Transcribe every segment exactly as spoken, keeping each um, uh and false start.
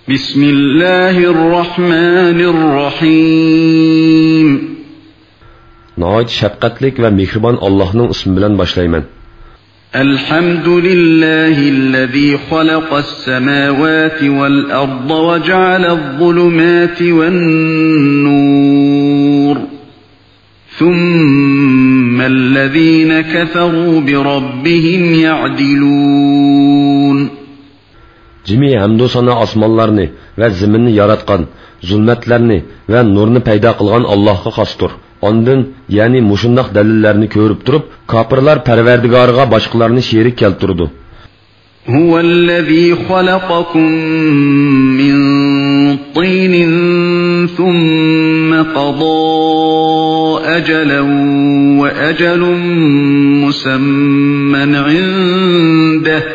Bismillahirrahmanirrahim. Nəhayət şəfqətlik və mehriban Allah'ın ismi bilan başlayman. Elhamdülillahi'llezî halaqas-semâvâti vel-arda ve cealez-zulumâti ven-nûr. Thummellezîne keferû bi-rabbihim ya'dilûn. Cimi hamdu sana osmonlarni va zaminni yaratgan, zulmatlarni va nurni paydo qilgan Allohga xosdir. Ondan, ya'ni mushundoq dalillarni ko'rib turib, kofirlar Parvardigoriga boshqalarni sherik keltirdi. Huvallazi xalaqakum min tinin thumma qadaa ajalan wa ajalun musamman 'indahu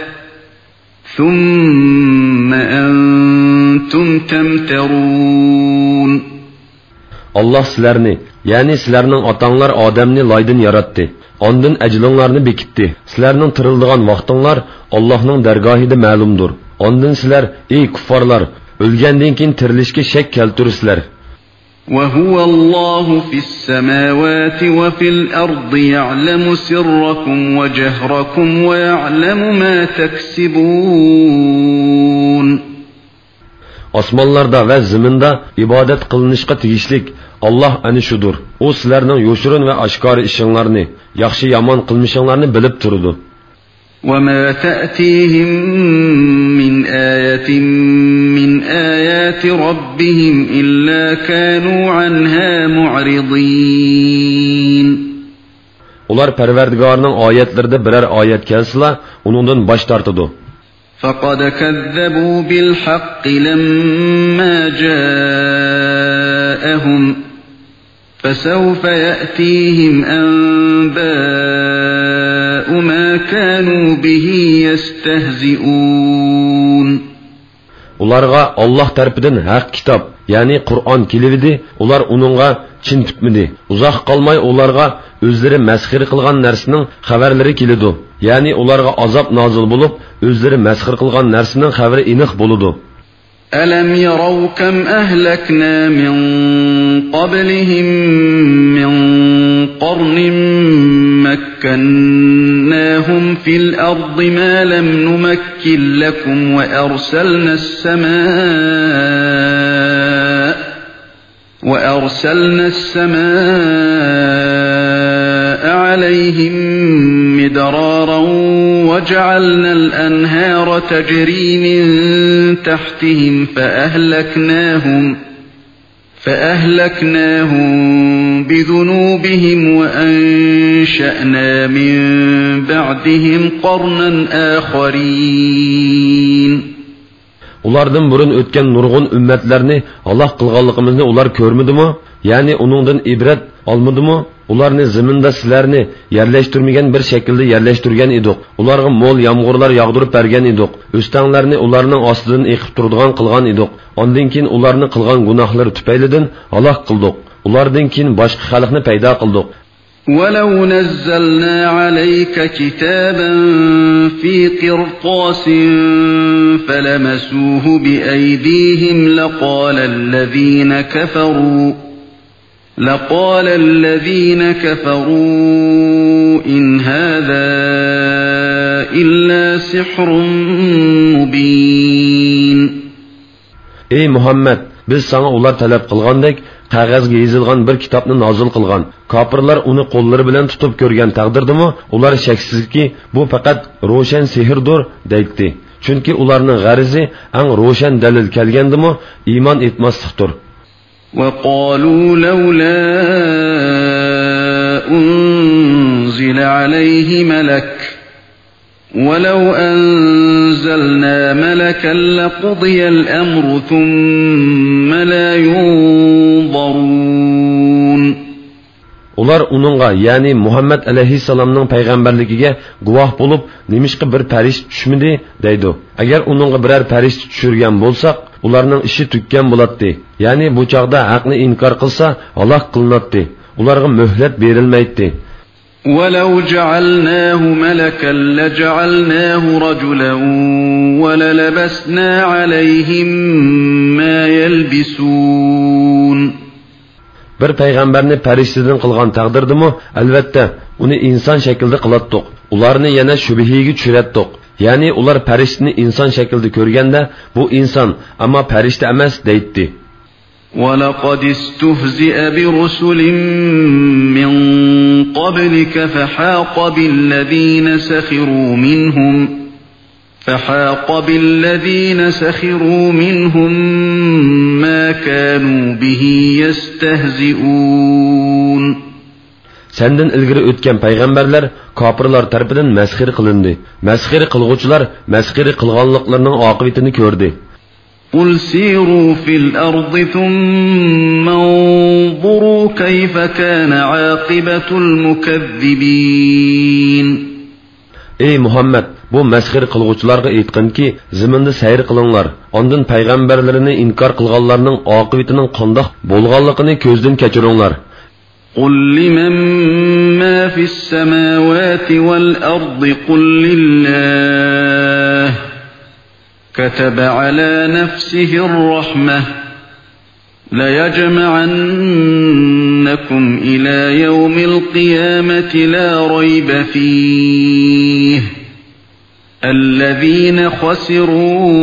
thumma antum tamtarun. Allah sizlarni, ya'ni sizlarning otanglar odamni loydan yaratdi. Ondan ajlinglarni bekitdi. Sizlarning tirildigan vaqtinglar Allohning dargohida ma'lumdir. Ondan sizlar, ey kuffarlar, o'lgandan keyin tirilishga shak keltirsizlar. وَهُوَ اللَّهُ فِي السَّمَاوَاتِ وَفِي الْأَرْضِ يَعْلَمُ سِرَّكُمْ وَجَهْرَكُمْ وَيَعْلَمُ مَا تَكْسِبُونَ. Osmonlarda va zaminda ibodat qilinishga tegishlik Allah ana shudur. U sizlarning yo'shirin va oshkor ishinglarni, yaxshi yomon qilmishinglarni bilib turadi. وَمَا تَأْتِيهِمْ مِنْ آيَةٍ مِنْ آيَاتِ رَبِّهِمْ إِلَّا كَانُوا عَنْهَا مُعْرِضِينَ. Ular Parvardigorning oyatlarida biror oyat kelsa, uningdan bosh tortadi. فَقَدْ كَذَّبُوا بِالْحَقِّ لَمَّا جَاءَهُمْ فَسَوْفَ يَأْتِيهِمْ أَنْبَاءُ مَا كَانُوا بِهِ يَسْتَهْزِئُونَ. Ularga Allah tarafidan haq kitob, ya'ni Qur'on kelibdi, ular uningga chin tutmadi. Uzoq qolmay ularga o'zlari masxir qilgan narsaning xabarlari keladi. Ya'ni ularga azob nozil bo'lib, o'zlari masxir qilgan narsaning xabari aniq bo'ladi. أَلَمْ يَرَوْا كَمْ أَهْلَكْنَا مِنْ قَبْلِهِمْ مِنْ قَرْنٍ مَكَّنَّاهُمْ فِي الْأَرْضِ مَا لَمْ نُمَكِّنْ لَكُمْ وَأَرْسَلْنَا السَّمَاءَ وَأَرْسَلْنَا السَّمَاءَ عَلَيْهِمْ مِدْرَارًا وَجَعَلْنَا الْأَنْهَارَ تَجْرِي مِنْ تَحْتِهِمْ فَأَهْلَكْنَاهُمْ فَأَهْلَكْنَاهُمْ بِذُنُوبِهِمْ وَأَنشَأْنَا مِنْ بَعْدِهِمْ قَرْنًا آخَرِينَ. Ulardan burun o'tgan nurg'un ummatlarni Alloh qilganligimizni ular ko'rmadimi? Ya'ni uningdan ibrat olmadimi? Ularni zaminda sizlarni yerlashtirmagan bir shaklda yerlashtirgan edik. Ularga mo'l yomg'irlar yog'dirib bergan edik. O'stanglarni ularning ostidan eqib turadigan qilgan edik. Ondan keyin ularni qilgan gunohlari tufaylidan halok qildik. Ulardan keyin boshqa xalqni paydo qildik. وَلَوْ نَزَّلْنَا عَلَيْكَ كِتَابًا فِي قِرْطَاسٍ فَلَمَسُوهُ بِأَيْدِيهِمْ لَقَالَ الَّذِينَ كَفَرُوا لَقَالَ الَّذِينَ كَفَرُوا إِنْ هَذَا إِلَّا سِحْرٌ مُبِينٌ. Ey Muhammed, biz sana ular talep qilgandek qog'ozga yozilgan bir kitobni nozil qilgan. Kofirlar uni qo'llari bilan tutib ko'rgan taqdirdimi, ular shaksizki bu faqat ro'shan sehrdir deydi. Chunki ularning g'arizi ang ro'shan dalil kelgandimi, iymon etmaslikdir. وَقَالُوا لَوْلَا أُنْزِلَ عَلَيْهِ مَلَكٌ وَلَوْ أَنزَلْنَا مَلَكًا لَقُضِيَ الْأَمْرُ ثُمَّ لَا يُنْظَرُونَ. Ular uningga, ya'ni Muhammad alayhissalomning payg'ambarligiga guvoh bo'lib, nimishqa bir farishta tushmidi deydi. Agar uningga biror farishta tushirgan bo'lsak, ularning ishi tuggan bo'ladi. Ya'ni bu chaqda haqni inkor qilsa, halok qilinadi. Ularga muhlat berilmaydi. وَلَوْ جَعَلْنَاهُ مَلَكًا لَجَعَلْنَاهُ رَجُلًا وَلَلَبَسْنَا عَلَيْهِمْ مبلسون. Bir payg'ambarni farishtadan qilgan taqdirdimi, albatta uni inson shaklida qilatdiq. Ularni yana shubhiga tushiradiq. Ya'ni ular farishtani inson shaklida ko'rganda, bu inson, ammo farishta emas deydi. وَلَقَدِ اسْتُهْزِئَ بِرُسُلٍ مِّن قَبْلِكَ فَحَاقَ بِالَّذِينَ سَخِرُوا مِنْهُمْ فَحَاقَ بِالَّذِينَ سَخِرُوا مِنْهُمْ مَا كَانُوا بِهِ يَسْتَهْزِئُونَ. Senden ilgiri o'tgan payg'ambarlar kofirlar tarafidan masxir qilindi. Masxir qilguvchilar masxir qilganliklarining oqibatini ko'rdi. قُلْ سِيرُوا فِي الْأَرْضِ ثُمَّ انظُرُوا كَيْفَ كَانَ عَاقِبَةُ الْمُكَذِّبِينَ. Ey Muhammed, bu masxir qilguvchilarga aytqinki, zaminda sayr qilinglar. Ondan payg'ambarlarini inkor qilganlarning oqibatining qandoq bo'lganligini ko'zdan kechiringlar. قُلْ لِمَنْ مَا فِي السَّمَاوَاتِ وَالْأَرْضِ قُلْ لِلَّهِ كَتَبَ عَلَى نَفْسِهِ الرَّحْمَةَ لَيَجْمَعَنَّكُمْ إِلَى يَوْمِ الْقِيَامَةِ لَا رَيْبَ فِيهِ الَّذِينَ خَسِرُوا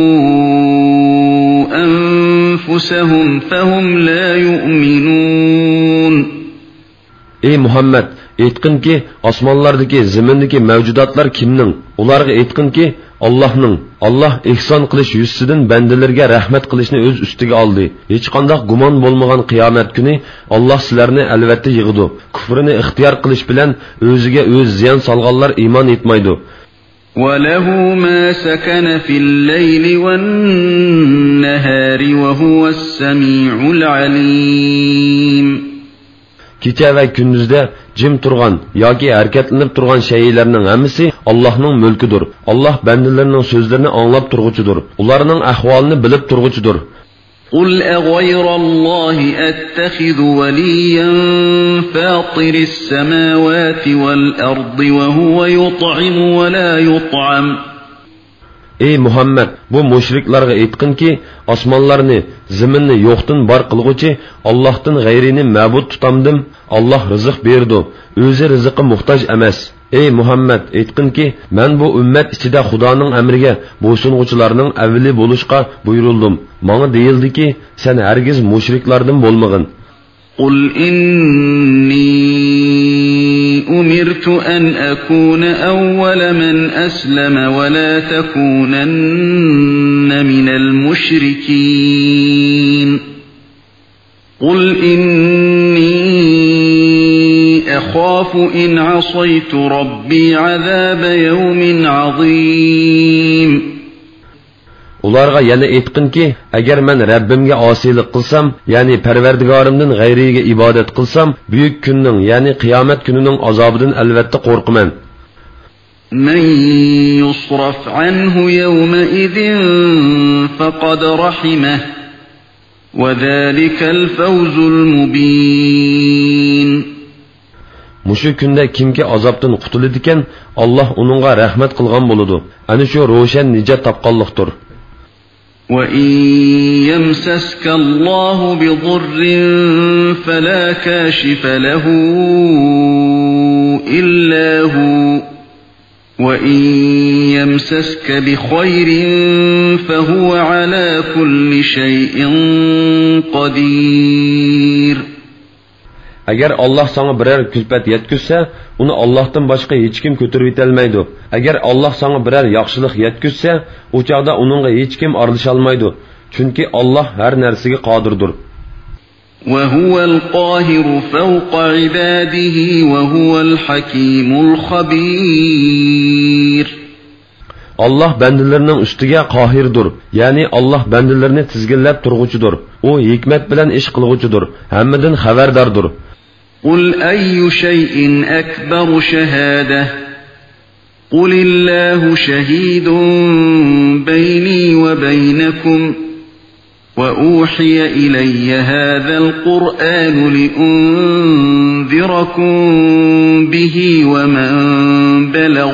أَنفُسَهُمْ فَهُمْ لَا يُؤْمِنُونَ. Ey Muhammed, aytqinki, osmonlardagi, zimindagi mavjudotlar kimning? Ularga aytqinki, Allah'ның. Allah ihson qilish yuzidan bandalarga rahmat qilishni o'z ustiga oldi. Hech qanday gumon bo'lmagan qiyomat kuni Allah sizlarni albatta yig'idi. Kufrini ixtiyor qilish bilan o'ziga o'z ziyon solganlar iymon etmaydi. وَلَهُ مَا سَكَنَ فِي اللَّيْلِ وَالنَّهَارِ وَهُوَ السَّمِيعُ الْعَلِيمُ. Kecha va kunduzda jim turgan yoki harakatlanib turgan shaylarning hammasi Allohning mulkidir. Alloh bandalarining so'zlarini anglab turg'uchidir. Ularning ahvolini bilib turg'uchidir. قُلْ أَغَيْرَ اللَّهِ أَتَّخِذُ وَلِيًّا فَاطِرِ السَّمَاوَاتِ وَالْأَرْضِ وَهُوَ يُطْعِمُ وَلَا يُطْعَمُ. Ey Muhammed, bu müşriklarga aytqinki, osmonlarni, zaminni yo'qdan bor qilguvchi Allohdan g'ayrini ma'bud tutamdim. Alloh rizq berdi, o'zi rizqqa muhtoj emas. Ey Muhammed, aytqinki, men bu ummat ichida Xudoning amriga bo'ysunuvchilarning avvali bo'lishga buyurildim. Menga deyildiki, sen hargiz mushriklardan bo'lmagin. قُلْ إِنِّي أُمِرْتُ أَنْ أَكُونَ أَوَّلَ مَنْ أَسْلَمَ وَلَا تَكُونَنَّ مِنَ الْمُشْرِكِينَ. قُلْ إِنِّي أَخَافُ إِنْ عَصَيْتُ رَبِّي عَذَابَ يَوْمٍ عَظِيمٍ. Ularga yana aytqinki, agar men Rabbimga osiylik qilsam, ya'ni Parvardigorimdan g'ayriga ibodat qilsam, buyuk kunning, ya'ni qiyomat kunining azobidan albatta qo'rqaman. Men yusraf anhu yawma idin faqad rahimahu wa zalikal fawzul mubin. Mushu kunda kimki azobdan qutuladi ekan, Alloh uningga rahmat qilgan bo'ladi. Ana shu ro'shan nijot topganlikdir. وَإِن يَمْسَسْكَ اللَّهُ بِضُرٍّ فَلَا كَاشِفَ لَهُ إِلَّا هُوَ وَإِن يَمْسَسْكَ بِخَيْرٍ فَهُوَ عَلَى كُلِّ شَيْءٍ قَدِيرٌ. Agar Alloh sana biror kulfat yetkizsa, uni Allohdan boshqa hech kim ko'tarib yetolmaydi. Agar Alloh sana biror yaxshilik yetkizsa, u chaqda uningga hech kim aralasha olmaydi. Chunki Alloh har narsaga qodirdir. Wa huwal qohiru fawqa ibadihi wa huwal hakimul khabir. Allah bandalarining ustiga qohirdir. Ya'ni Alloh bandalarini tizginlab turg'uchidir. U hikmat bilan ish qilg'uchidir. Hammadan xabardordir. قُلْ أَيُّ شَيْءٍ أَكْبَرُ شَهَادَةً قُلِ اللَّهُ شَهِيدٌ بَيْنِي وَبَيْنَكُمْ وَأُوحِيَ إِلَيَّ هَذَا الْقُرْآنُ لِأُنذِرَكُم بِهِ وَمَن بَلَغَ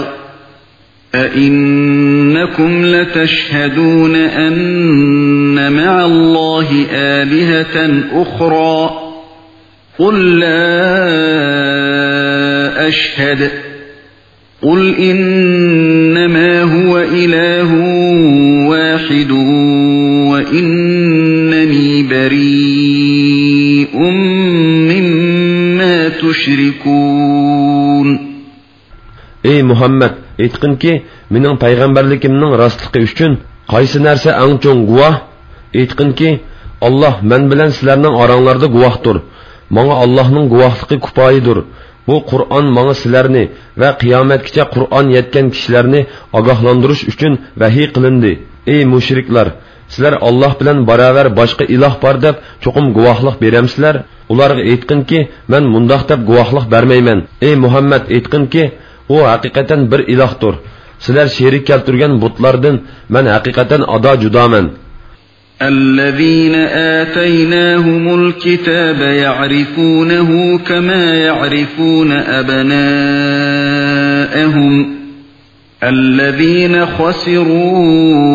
أَإِنَّكُمْ لَتَشْهَدُونَ أَنَّ مَعَ اللَّهِ الله آلهة أخرى قل لا أشهد قل إنما هو إله واحد وإنني بريء مما تشركون. Ey Muhammed, aytqinki, mening payg'ambarligimning rostligi uchun qaysi narsa eng cho'ng guvoh? Aytqinki, Alloh men bilan sizlarning oranglarda guvohdir. Menga Allohning guvohligi kifoyidir. Bu Qur'on menga sizlarni va qiyomatgacha Qur'on yetgan kishilarni ogohlantirish uchun vahiy qilindi. Ey mushriklar, sizlar Alloh bilan baravar boshqa iloh bor deb cho'qim guvohlik beramsizlar? Ularga aytqinki, men mundoq deb guvohlik bermayman. Ey Muhammad, aytqinki, u haqiqatan bir ilohdir. Sizlar sherik keltirgan butlardan men haqiqatan ado judoman. الذين آتيناهم الكتاب يعرفونه كما يعرفون أبناءهم الذين خسروا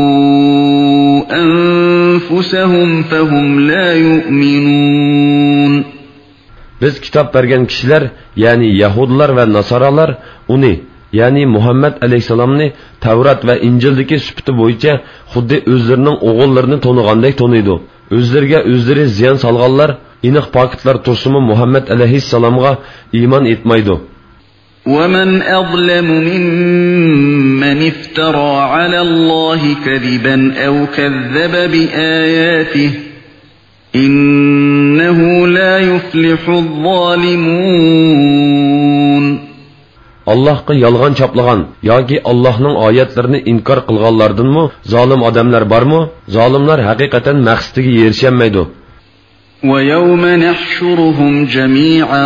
أنفسهم فهم لا يؤمنون. Biz kitap bergen kişiler, yani Yahudiler ve Nasaralar, onu, yani Muhammed Aleyhisselam'ını Tevrat ve İncil'deki süpütü boyunca xuddi özlerinin oğullarını tonuğandek tonuydu. Özlerine özleri ziyan salganlar, iniq paketler tursumu Muhammed Aleyhisselam'a iman etmaydı. وَمَنْ أَظْلَمُ مِمَّنِ افْتَرَى عَلَى اللّٰهِ كَذِبًا اَوْ كَذَّبَ بِآيَاتِهِ إِنَّهُ لَا يُفْلِحُ الظَّالِمُونَ. Allah'a yalgan çaplagan, yoki Allah'ның ayetlerini inkar qilganlardan mı zalim adamlar var mı? Zalimler hakikaten maqsadiga erişemeydi. وَيَوْمَ نَحْشُرُهُمْ جَمِيعًا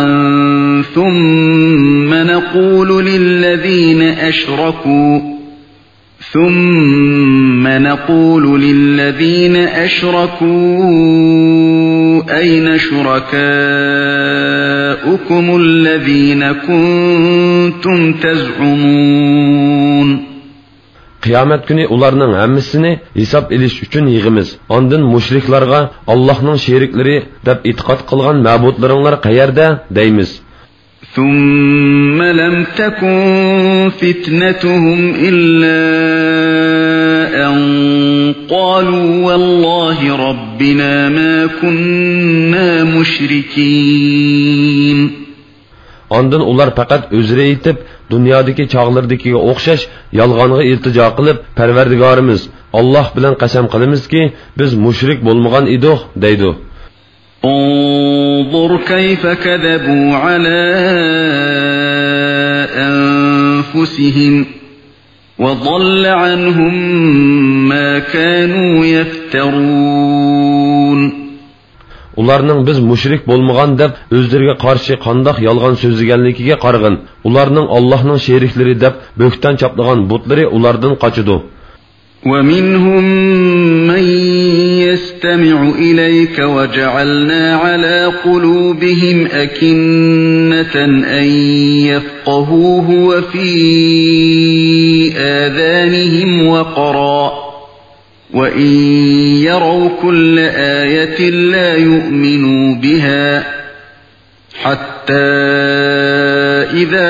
ثُمَّ نَقُولُ لِلَّذِينَ أَشْرَكُوا ثُمَّ نَقُولُ لِلَّذِينَ أَشْرَكُوا أَيْنَ شُرَكَاؤُكُمُ الَّذِينَ كُنْتُمْ تَزْعُمُونَ. Kıyamet günü ularının hemmisini hesap ediş üçün yığımız. Andın müşriklarga Allah'ның şerikleri dep itiqat qılgan mabudlarınlar qayerda deymiz. ثُمَّ لَمْ تَكُنْ فِتْنَتُهُمْ إِلَّا أَنْ قَالُوا وَاللّٰهِ رَبِّنَا مَا كُنَّا مُشْرِكِينَ. Andın ular fakat özre etip dünyadaki çağlardakiga o'xshash yalg'onga iltijo qilib, Parvardigorimiz Alloh bilan qasam qilamiz ki biz mushrik bo'lmagan edik deydi. انظر كيف كذبوا على أنفسهم وضل عنهم ما كانوا يفترون. Ularning biz mushrik bo'lmagan deb o'zlariga qarshi qandoq yolg'on so'zlaganligiga qarag'in. Ularning Allohning sheriklari deb bo'ktan chaplagan butlari ulardan qochidi. وَمِنْهُمْ مَنْ يَسْتَمِعُ إِلَيْكَ وَجَعَلْنَا عَلَى قُلُوبِهِمْ أَكِنَّةً أَنْ يَفْقَهُوهُ وَفِي آذَانِهِمْ وَقْرًا وَإِنْ يَرَوْا كُلَّ آيَةٍ لَا يُؤْمِنُوا بِهَا حَتَّى إِذَا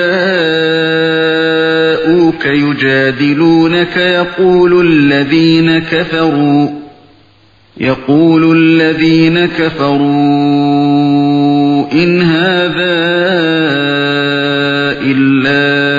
جَاءُوكَ يُجَادِلُونَكَ يَقُولُ الَّذِينَ كَفَرُوا يَقُولُ الَّذِينَ كَفَرُوا إِنْ هَذَا إِلَّا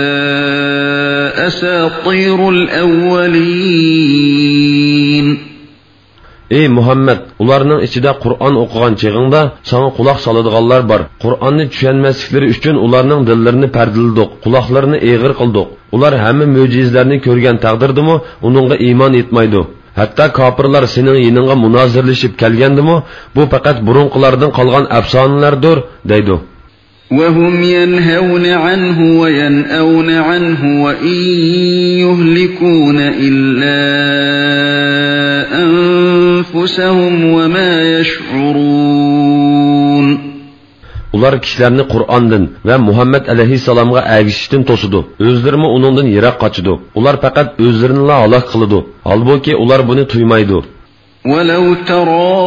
أَسَاطِيرُ الْأَوَّلِينَ. Ey Muhammed, ularning ichida Qur'on o'qigan chig'ingda sana quloq soladiganlar bor. Qur'onni tushunmasliklari uchun ularning dillarini pardildik, quloqlarini eg'ir qildik. Ular hamma mo'jizlarni ko'rgan taqdirdimi, uningga iymon etmaydi. Hatto kofirlar sening yiningga munozirlashib kelgandimi, bu faqat burunqilardan qolgan afsonalardir, deydi. وَهُمْ يَنْهَوْنَ عَنْهُ وَيَنْأَوْنَ عَنْهُ وَإِنْ يُهْلِكُونَ إِلَّا أَنفُسَهُمْ وَمَا يَشْعُرُونَ. Ular kishilarni Qur'ondan va Muhammad alayhissalomga ergishishdan to'sidi. O'zlarini uningdan yiroq qochidi. Ular faqat o'zlarini halok qiladi. Holbuki ular buni tuymaydi. ولو ترى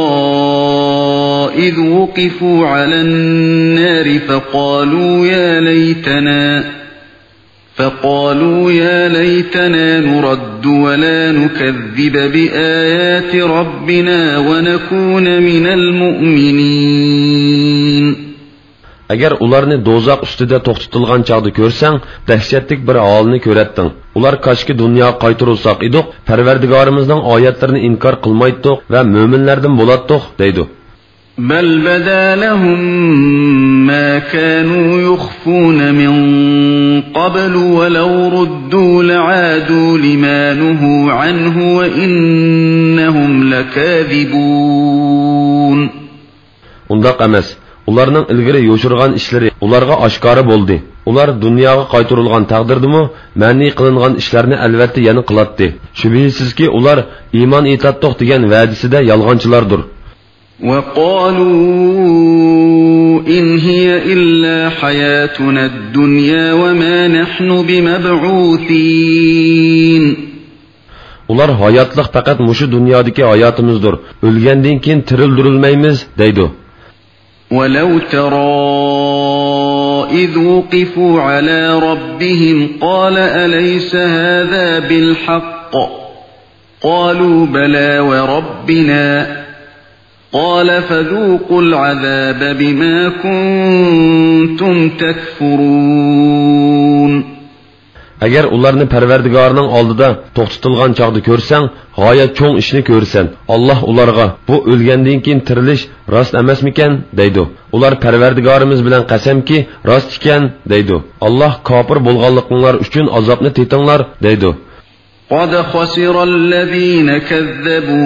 إذ وقفوا على النار فقالوا يا ليتنا فقالوا يا ليتنا نرد ولا نكذب بآيات ربنا ونكون من المؤمنين. Agar ularni do'zax ustida to'xtatilgan chaqda ko'rsang, dahshatlik bir holni ko'ratding. Ular koshki dunyoga qaytarilsak edik, Parvardigorimizning oyatlarini inkor qilmaydik va mo'minlardan bo'latdik, deydi. بل بدا لهم ما كانوا يخفون من قبل ولو ردوا لعادوا لما نهوا عنه وإنهم لكاذبون. Undaq emas. Ularning ilgari yo'shirgan ishlari ularga oshkora bo'ldi. Ular dunyoga qaytarilgan taqdirdimi, ma'ni qilingan ishlarni albatta yana qiladi. Shubhisizki ular iymon etatdiq degan va'dasida yolg'onchilardir. وقالوا إن هي إلا حياتنا الدنيا وما نحن بمبعوثين. Ular hayotliq faqat mushu dunyodagi hayotimizdir. O'lgandan keyin tirildirilmaymiz, deydi. ولو ترى إذ وقفوا على ربهم قال أليس هذا بالحق قالوا بلى وربنا قال فذوقوا العذاب بما كنتم تكفرون. Agar ularni Parvardigorning oldida to'xtatilgan chaqda ko'rsang, g'oyat cho'ng ishni ko'rsan. Alloh ularga bu o'lgandan keyin tirilish rost emasmikan, deydi. Ular Parvardigorimiz bilan qasamki, rost ekan, deydi. Alloh kofir bo'lganliklaringiz uchun azobni tetinglar, deydi. قد خسر الذين كذبوا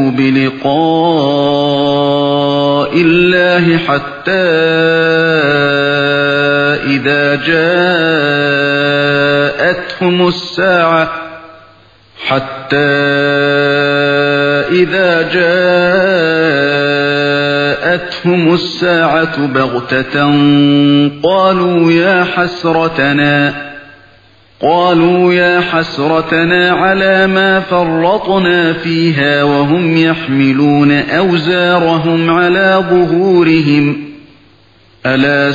بلقاء الله حتى إذا جاءتهم الساعة حتى إذا جاءتهم الساعة بغتة قالوا يا حسرتنا قالوا يا حسرتنا على ما فرطنا فيها وهم يحملون أوزارهم على ظهورهم ألا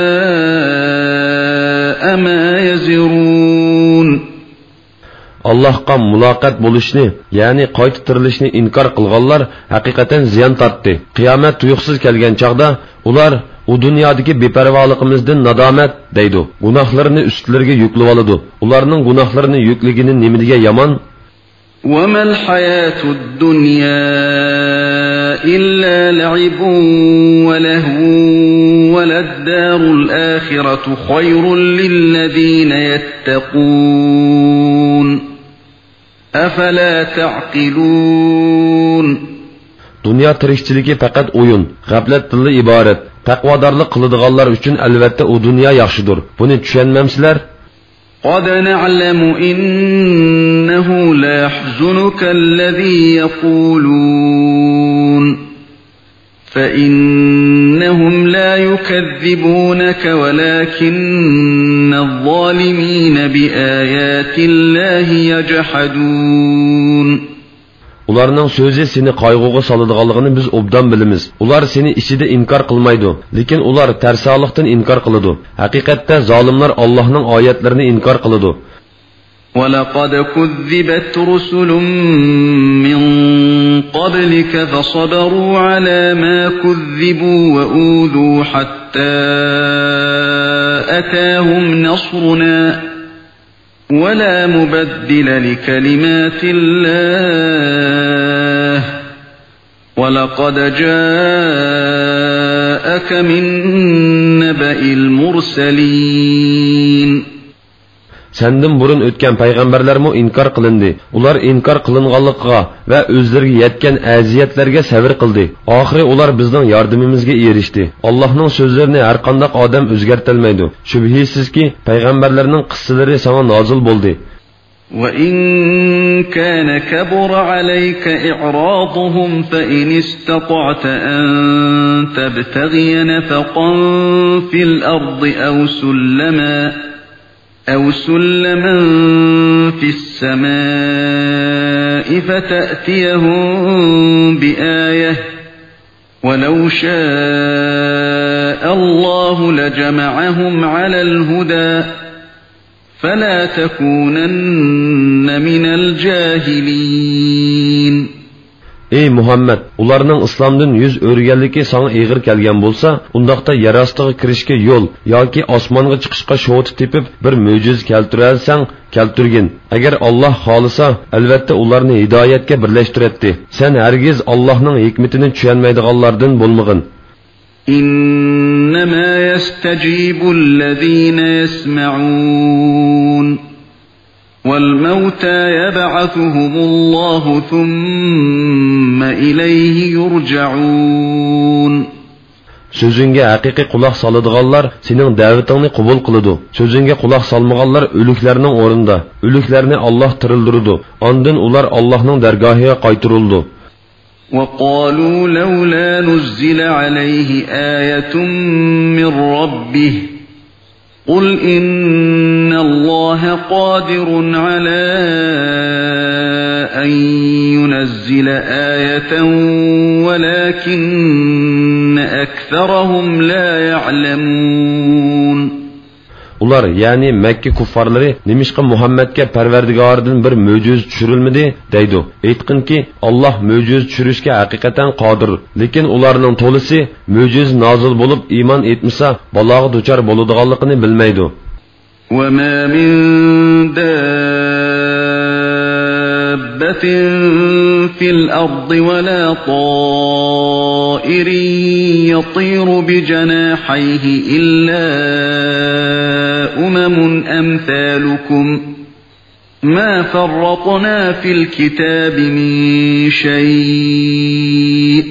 ساء ما يزرون. Allahqa muloqot bo'lishni, ya'ni qayta tirilishni inkor qilganlar haqiqatan ziyon tortdi. Qiyomat tuyuqsiz kelgan chaqda ular u dunyodagi beparvoligimizdan nadomat deydi. Gunohlarini ustlariga yuklab oladi. Ularning gunohlarini yukligini nimaga yomon? وَمَا الْحَيَاةُ الدُّنْيَا إِلَّا لَعِبٌ وَلَهْوٌ وَلَلدَّارُ الْآخِرَةُ خَيْرٌ لِلَّذِينَ يَتَّقُونَ أَفَلَا تَعْقِلُونَ. Dünya tirikçiligi faqat o'yin, g'aflatdan iborat. Taqvodorlik qiladiganlar uchun albatta u dunyo yaxshidir. Buni tushunmamsizlar? قد نعلم إنه لا يحزنك الذي يقولون فإنهم لا يكذبونك ولكن الظالمين بآيات الله يجحدون. Ularning so'zi seni qayg'uga soladiganligini biz obdan bilamiz. Ular seni ichida inkor qilmaydi, lekin ular tarsoqlikdan inkor qiladi. Haqiqatda zolimlar Allohning oyatlarini inkor qiladi. وَلَقَدْ كُذِّبَتْ رُسُلٌ مِّن قَبْلِكَ فَصَبَرُوا عَلَى مَا كُذِّبُوا وَأُوذُوا حَتَّى أَتَاهُمْ نَصْرُنَا وَلَا مُبَدِّلَ لِكَلِمَاتِ اللَّهِ وَلَقَدْ جَاءَكَ مِن نَّبَإِ الْمُرْسَلِينَ. Senden burun ötken peygamberlermi inkar kılındı. Ular inkar kılınganlıkka ve özlerine yetken eziyetlerge sabır kıldı. Ahire ular bizden yardımımızga erişti. Allah'ın sözlerini her kandak adam özgertelmeydi. Şübhisiz ki peygamberlerinin kıssaları sana nazil buldu. وَإِنْ كَانَ كَبُرَ عَلَيْكَ إِعْرَاضُهُمْ فَإِنِ اسْتَطَعْتَ أَنْ تَبْتَغِيَ نَفَقًا فِي الْأَرْضِ أَوْ سُلَّمًا أَوْ سُلَّمًا في السماء فتأتيهم بآية ولو شاء الله لجمعهم على الهدى فلا تكونن من الجاهلين. Ey Muhammed, ularning islomdan yuz o'rganligi sana ig'ir kelgan bo'lsa, undaqda yer ostiga kirishga yo'l yoki osmonga chiqishga sho'ti tepib bir mo'jiza keltiralsang, keltirgin. Agar Alloh xolisa, albatta ularni hidoyatga birlashtiradi. Sen hargiz Allohning hikmatini tushunmaydiganlardan bo'lmag'in. İnnemâ yestecibul-lezîne yesma'ûn وَالْمَوْتَى يَبْعَثُهُمُ اللَّهُ ثُمَّ إِلَيْهِ يُرْجَعُونَ. Sözünge haqiqiy quloq soladiganlar sening da'vatingni qabul qiladi. Sözünge quloq solmaganlar o'liklarning o'rnida. O'liklarni Alloh tirildirdi. Ondan ular Allohning dargohiga qaytarildi. وَقَالُوا لَوْلَا نُزِّلَ عَلَيْهِ آيَةٌ مِّن رَّبِّهِ قُلْ إِنَّ اللَّهَ قَادِرٌ عَلَى أَن يُنَزِّلَ آيَةً وَلَكِنَّ أَكْثَرَهُمْ لَا يَعْلَمُونَ. Ular yani Mekke kuffarları nimişqa Muhammed'e Perverdigardan bir möcüz düşürülmedi deydi. Aytqin ki Allah möcüz düşürüşke hakikaten qadir. Lekin ularning to'lisi möcüz nazil bo'lib iman etmasa balog'i duchar bo'ladiganligini bilmaydi. وَمَا مِن دَابَّةٍ فِي الْأَرْضِ وَلَا طَائِرٍ يَطِيرُ بِجَنَاحَيْهِ إِلَّا أُمَمٌ أَمْثَالُكُمْ مَا فَرَّطْنَا فِي الْكِتَابِ مِنْ شَيْءٍ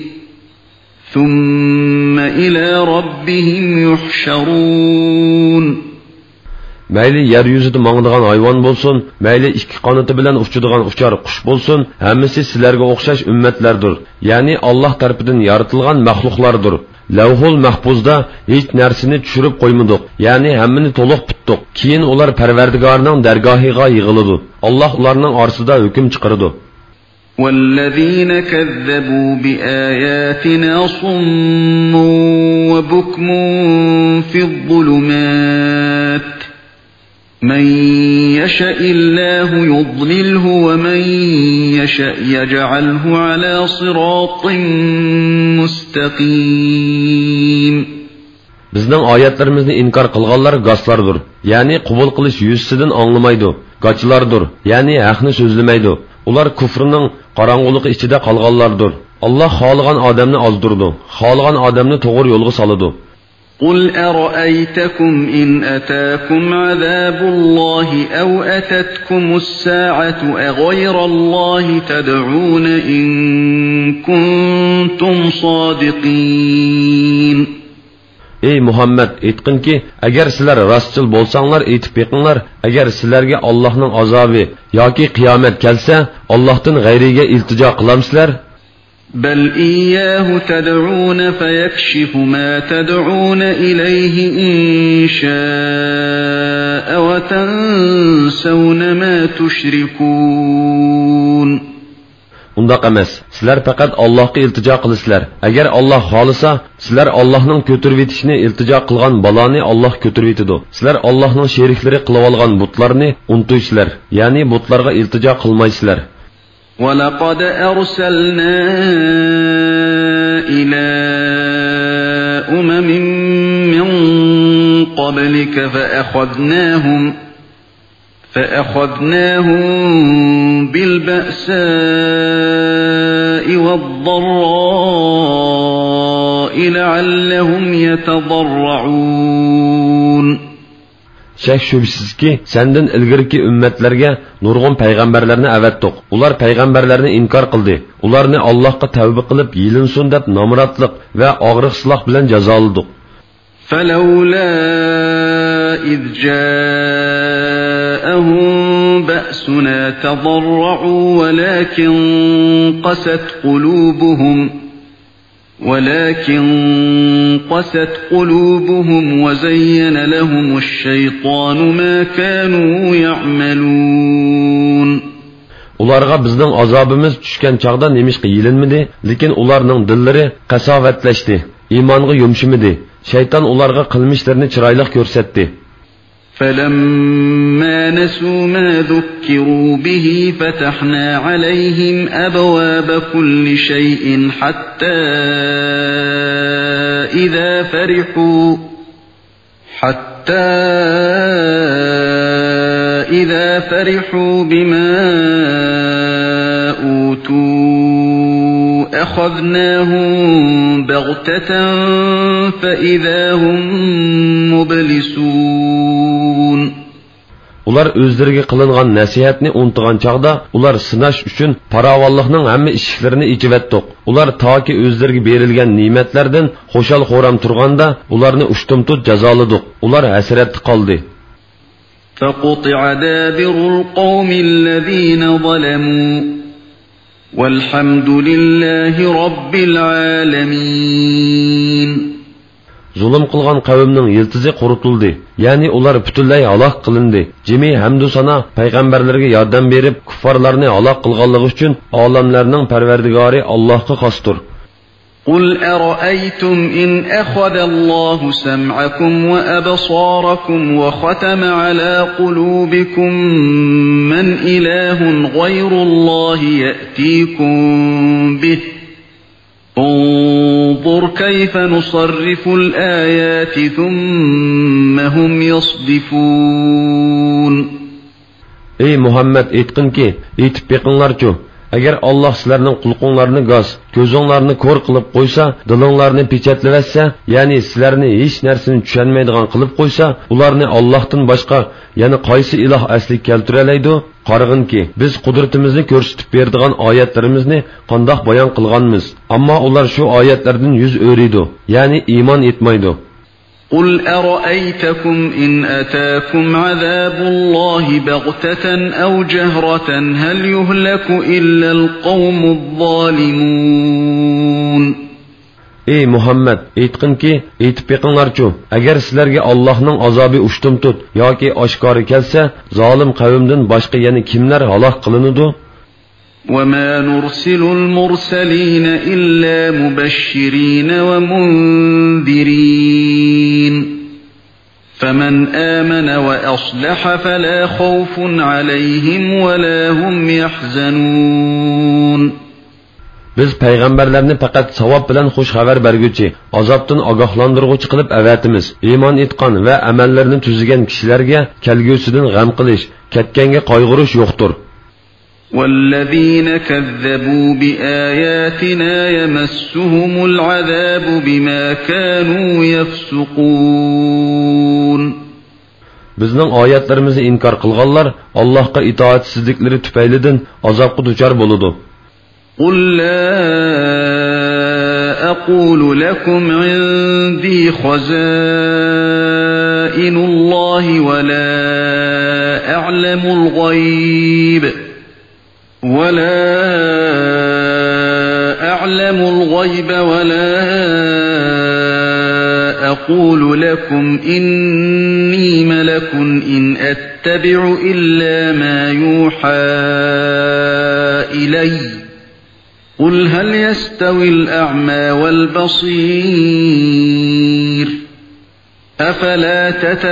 ثُمَّ إِلَى رَبِّهِمْ يُحْشَرُونَ. Mayli yer yuzida mangdigan hayvon bo'lsin, mayli ikki qanoti bilan uchadigan uchar qush bo'lsin, hammasi sizlarga o'xshash ummatlardir. Ya'ni Alloh tarafidan yaratilgan maxluqlardir. Lavhul mahfuzda hech narsani tushirib qo'ymadik. Ya'ni hammani to'liq bitdik. Keyin ular Parvardigorning dargohiga yig'iladi. Alloh ularning orasida hukm chiqaradi. وَالَّذِينَ كَذَّبُوا بِآيَاتِنَا صُمٌّ وَبُكْمٌ فِي الظُّلُمَاتِ مَن يَشَإِ اللَّهُ يُضْلِلْهُ وَمَن يَشَأْ يَجْعَلْهُ عَلَى صِرَاطٍ مُسْتَقِيمٍ. Bizning oyatlarimizni inkor qilganlar goslardir. Ya'ni qabul qilish yuzsidan anglamaydi. Qochlardir. Ya'ni haqni so'zlamaydi. Ular kufrning qorong'uligi ichida qolganlardir. Alloh xohlagan odamni ozdirdi, xohlagan odamni to'g'ri yo'lga soladi. قُلْ أَرَأَيْتَكُمْ إِنْ أَتَاكُمْ عَذَابُ اللَّهِ أَوْ أَتَتْكُمُ السَّاعَةُ أَغَيْرَ اللَّهِ تَدْعُونَ إِن كُنتُمْ صَادِقِينَ. Ey Muhammed, aytqin ki, agar sizlar rostchil bo'lsanglar, aytib beqinglar, agar sizlarga Allohning azobi yoki qiyomat kelsa, Allohdan g'ayriga iltijo qilamsizlar? بَلْ إِيَّاهُ تَدْعُونَ فَيَكْشِفُ مَا تَدْعُونَ إِلَيْهِ إِن شَاءَ وَتَنْسَوْنَ مَا تُشْرِكُونَ. Undaq emas. Sizlar faqat Allohga iltijo qilasizlar. Agar Alloh xolisa, sizlar Allohning ko'tarib etishini iltijo qilgan baloni Alloh ko'tarib etadi. Sizlar Allohning sheriklari qilib olgan butlarni unutaysizlar. Ya'ni butlarga iltijo qilmaysizlar. وَلَقَدْ أَرْسَلْنَا إِلَى أُمَمٍ مِّن قَبْلِكَ فَأَخَذْنَاهُمْ فَأَخَذْنَاهُمْ بِالْبَأْسَاءِ وَالضَّرَّاءِ لَعَلَّهُمْ يَتَضَرَّعُونَ. Şək şübhəsiz ki, səndən ilgirki ümmetlərə nurgun peyğəmbərlərini əvətdik. Ular peyğəmbərlərini inkar qıldı. Ularını Allahqa tövbə qılıb yılınsun deyə namratlıq və ağrıqsızlıq bilən cəzaladıq. فَلَوْلَا إِذْ جَاءَهُم بَأْسُنَا تَضَرَّعُوا وَلَكِنْ قَسَتْ قُلُوبُهُمْ ولكن قست قلوبهم وزين لهم الشيطان ما كانوا يعملون. Ularga bizning azobimiz tushgan chaqda nemishqa yilinmidi, lekin ularning dillari qasovatlashdi, iymonga yumshimidi. Shayton ularga qilmishlarini chiroyli ko'rsatdi. فَلَمَّا نَسُوا مَا ذُكِّرُوا بِهِ فَتَحْنَا عَلَيْهِمْ أَبْوَابَ كُلِّ شَيْءٍ حَتَّى إِذَا فَرِحُوا حَتَّى إِذَا فَرِحُوا بِمَا أُوتُوا أَخَذْنَاهُمْ بَغْتَةً فَإِذَا هُمْ مُبْلِسُونَ. Ular o'zlariga qilingan nasihatni unutgan chaqda ular sinash uchun paravallikning hamma eshiklarini ichivatdiq. Ular toki o'zlariga berilgan ne'matlardan xo'shal xo'ram turganda ularni ushtumtut jazoladik. Ular hasratda qoldi. فَقُطِعَ دَابِرُ الْقَوْمِ الَّذِينَ ظَلَمُوا وَالْحَمْدُ لِلَّهِ رَبِّ الْعَالَمِينَ. Zulm qilgan qavmning yiltizi qurutildi. Ya'ni ular butunlay halok qilindi. Jimi hamdu sana payg'ambarlarga yordam berib, kuffarlarni halok qilganligi uchun olamlarning Parvardigori Allohga xosdir. قُلْ أَرَأَيْتُمْ إِنْ أَخَذَ اللَّهُ سَمْعَكُمْ وَأَبْصَارَكُمْ وَخَتَمَ عَلَى قُلُوبِكُمْ مَنْ إِلَٰهٌ غَيْرُ اللَّهِ يَأْتِيكُمْ بِهِ انظُرْ كَيْفَ نُصَرِّفُ الْآيَاتِ ثُمَّ هُمْ يَصْدِفُونَ. Ey Muhammed aytqin ki, aytib beqinglarchu. Agar Alloh sizlarning qulqinglarni g'oz, ko'zinglarni ko'r qilib qo'ysa, dilinglarni pechatlavatsa, ya'ni sizlarni hech narsani tushunmaydigan qilib qo'ysa, ularni Allohdan boshqa yana qaysi iloh asli keltiralaydi? Qarag'inki, biz qudratimizni ko'rsatib beradigan oyatlarimizni qandoq bayon qilganmiz, ammo ular shu oyatlardan yuz o'riydi, ya'ni iymon etmaydi. قُلْ أَرَأَيْتَكُمْ إِنْ أَتَاكُمْ عَذَابُ اللَّهِ بَغْتَةً أَوْ جَهْرَةً هَلْ يُهْلَكُ إِلَّا الْقَوْمُ الظَّالِمُونَ. Ey Muhammed, aytqinki, aytib beqinglarchu, agar sizlarga Allohning azobi ushtumtut yoki oshkori kelsa, zolim qavmdan boshqa yana kimlar halok qilinadi? وَمَا نُرْسِلُ الْمُرْسَلِينَ إِلَّا مُبَشِّرِينَ وَمُنذِرِينَ فَمَنْ آمَنَ وَأَصْلَحَ فَلَا خَوْفٌ عَلَيْهِمْ وَلَا هُمْ يَحْزَنُونَ. Biz payg'ambarlarni faqat savob bilan xush xabar berguchi, azobdan ogohlantiruvchi qilib avatimiz. Iymon etgan va amallarni tuzigan kishilarga kelgusidan g'am qilish, ketganga qayg'urish yo'qdir. وَالَّذِينَ كَذَّبُوا بِآيَاتِنَا يَمَسُّهُمُ الْعَذَابُ بِمَا كَانُوا يَفْسُقُونَ. Bizning oyatlarimizni inkor qilganlar Allohga itoatsizlikleri tufaylidan azobga duchor bo'ladi. قُلْ لَا أَقُولُ لَكُمْ عِندِي خَزَائِنُ اللَّهِ وَلَا أَعْلَمُ الْغَيْبَ وَلَا أَعْلَمُ الْغَيْبَ وَلَا أَقُولُ لَكُمْ إِنِّي مَلَكٌ إِنْ أَتَّبِعُ إِلَّا مَا يُوحَى إِلَيَّ قُلْ هَلْ يَسْتَوِي الْأَعْمَى وَالْبَصِيرُ أَفَلَا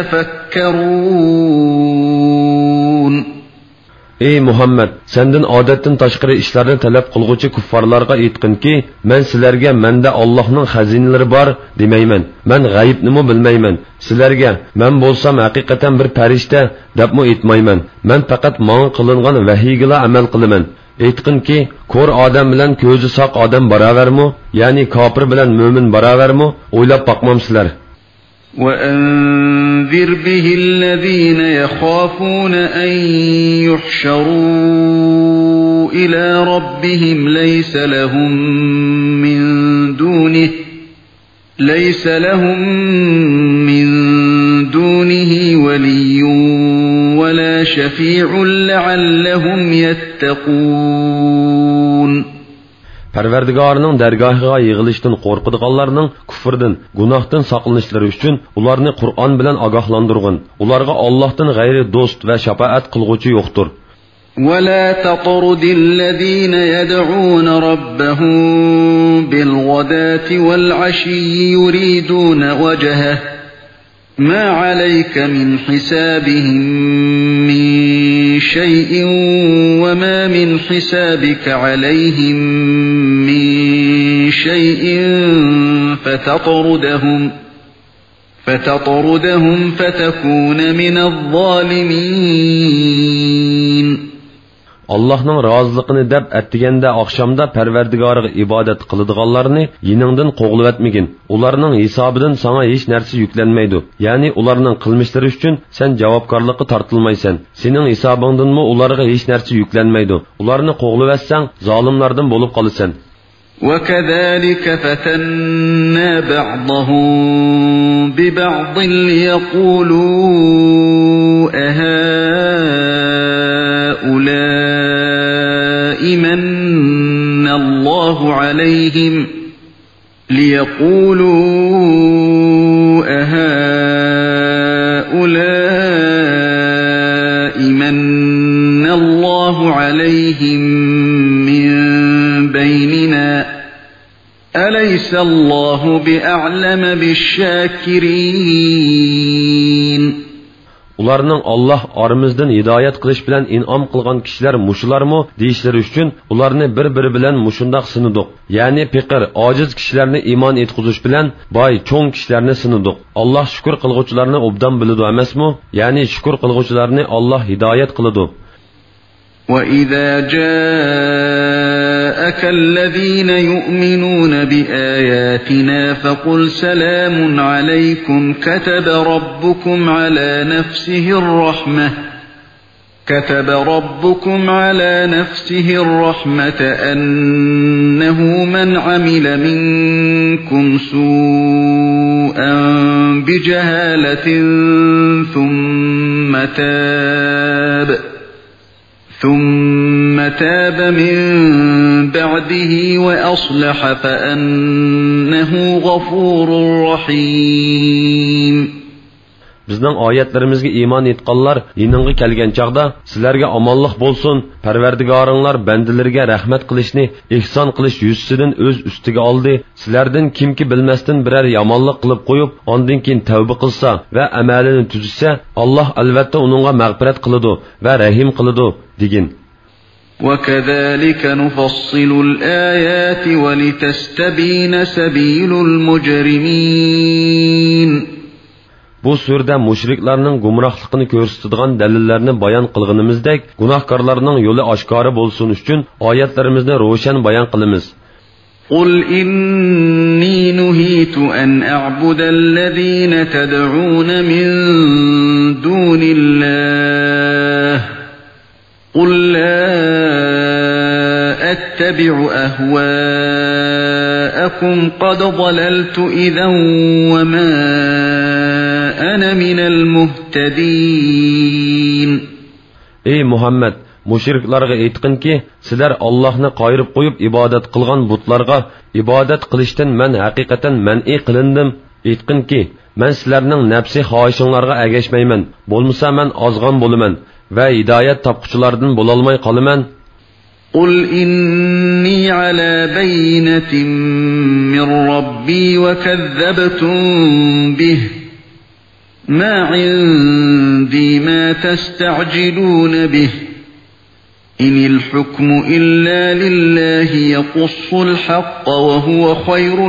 تَتَفَكَّرُونَ. Ey Muhammed, senden odatdan tashqari ishlarni talab qilguvchi kuffarlarga aytqinki, men sizlarga menda Allohning xazinalari bor demayman. Men g'aybni bilmayman. Sizlarga men bo'lsam haqiqatan bir farishta debmi aytmayman. Men faqat menga qilingan vahiyga amal qilaman. Aytqinki, ko'r odam bilan ko'zi soq odam barobarmi? Ya'ni kofir bilan mo'min barobarmi? O'ylab boqmamsizlar. وَأَنذِرْ بِهِ الَّذِينَ يَخَافُونَ أَن يُحْشَرُوا إِلَى رَبِّهِمْ لَيْسَ لَهُم مِّن دُونِهِ لَيْسَ لَهُم مِّن دُونِهِ وَلِيٌّ وَلَا شَفِيعٌ لَعَلَّهُمْ يَتَّقُونَ. Parvardigorning dargohiga yig'ilishdan qo'rqadiganlarning kufrdan, gunohdan saqlanishlari uchun ularni Qur'on bilan ogohlantirgin. Ularga Allohdan g'ayri do'st va shafaat qilguvchi yo'qdir. ولا تطرد الذين يدعون ربهم بالغداة والعشي يريدون وجهه ما عليك من حسابهم من شيء وما من حسابك عليهم من شيء فتطردهم فتطردهم فتكون من الظالمين. Allah'ның razılıqını deb etdigəndə axşamda Pərverdigariga ibadet qılıdığanlarını yiningdən qoğulub etmigin. Ularning hisobidan sana hech narsa yüklənməydi. Yani ularning qilmishlari uchun sen javobgarlikka tortilmaysan. Sening hisobingdanmı ularga hech narsa yüklənməydi. Ularni qo'g'lab etsan, zolimlardan bo'lib qolasan. وكذلك فتنا بعضهم ببعض ليقولوا أهؤلاء من الله عليهم ليقولوا أهؤلاء من الله عليهم من بيننا أليس الله بأعلم بالشاكرين. Ularning Allah aramızdan hidayet qilish bilan in'om qilgan kishilar mushularmi deyishlari uchun ularni bir-biri bilan mushundaq sinidiq. Ya'ni piqir, ojiz kishilarni iymon etqizish bilan boy, cho'ng kishilarni sinidiq. Alloh shukr qilguvchilarni obdan biladi emasmi? Ya'ni shukr qilguvchilarni Alloh hidayet qiladi. وَإِذَا جَاءَكَ الَّذِينَ يُؤْمِنُونَ بِآيَاتِنَا فَقُلْ سَلَامٌ عَلَيْكُمْ كَتَبَ رَبُّكُمْ عَلَى نَفْسِهِ الرَّحْمَةَ كَتَبَ رَبُّكُمْ عَلَى نَفْسِهِ الرَّحْمَةَ أَنَّهُ مَنْ عَمِلَ مِنكُمْ سُوءًا بِجَهَالَةٍ ثُمَّ تَابَ ثُمَّ تَابَ مِنْ بَعْدِهِ وَأَصْلَحَ فَأَنَّهُ غَفُورٌ رَحِيمٌ. Bizning oyatlarimizga iymon etganlar yiningga kelgan chaqda sizlarga omonlik bo'lsin, Parvardigoringlar bandalariga rahmat qilishni, ihson qilish yuzasidan o'z ustiga oldi. Sizlardan kimki bilmasdan biror yomonlik qilib qo'yib, ondan keyin tavba qilsa va amalini tuzsa, Alloh albatta uningga mag'firat qiladi va rahim qiladi degin. وَكَذَلِكَ نُفَصِّلُ الْآيَاتِ وَلِتَسْتَبِينَ سَبِيلُ الْمُجْرِمِينَ. Bu surda mushriklarning gumrohligini ko'rsatadigan dalillarni bayon qilganimizdek, gunohkorlarning yo'li oshkora bo'lsin uchun oyatlarimizni ro'shan bayon qilamiz. قُلْ إِنِّي نُهِيتُ أَنْ أَعْبُدَ الَّذِينَ تَدْعُونَ مِن دُونِ اللَّهِ قُلْ لَا أَتَّبِعُ أَهْوَاءَكُمْ قَدْ ضَلَلْتُ إِذًا وَمَا أَنَا مِنَ الْمُهْتَدِينَ. Ey Muhammed, mushriklarga aytqinki, sizlar Allohni qoyirib qo'yib ibodat qilgan butlarga ibodat qilishdan men haqiqatan man'i qilindim. Aytqinki, men sizlarning nafsi xohishinglarga agashmayman. Bo'lmasa men ozg'on bo'laman va hidoyat topquchilardan bo'lolmay qolaman. قُلْ إِنِّي عَلَى بَيِّنَةٍ مِّن رَّبِّي وَكَذَّبْتُم بِهِ مَا عِندِي مَا تَسْتَعْجِلُونَ بِهِ إِنِ الْحُكْمُ إِلَّا لِلَّهِ يَقُصُّ الْحَقَّ وَهُوَ خَيْرُ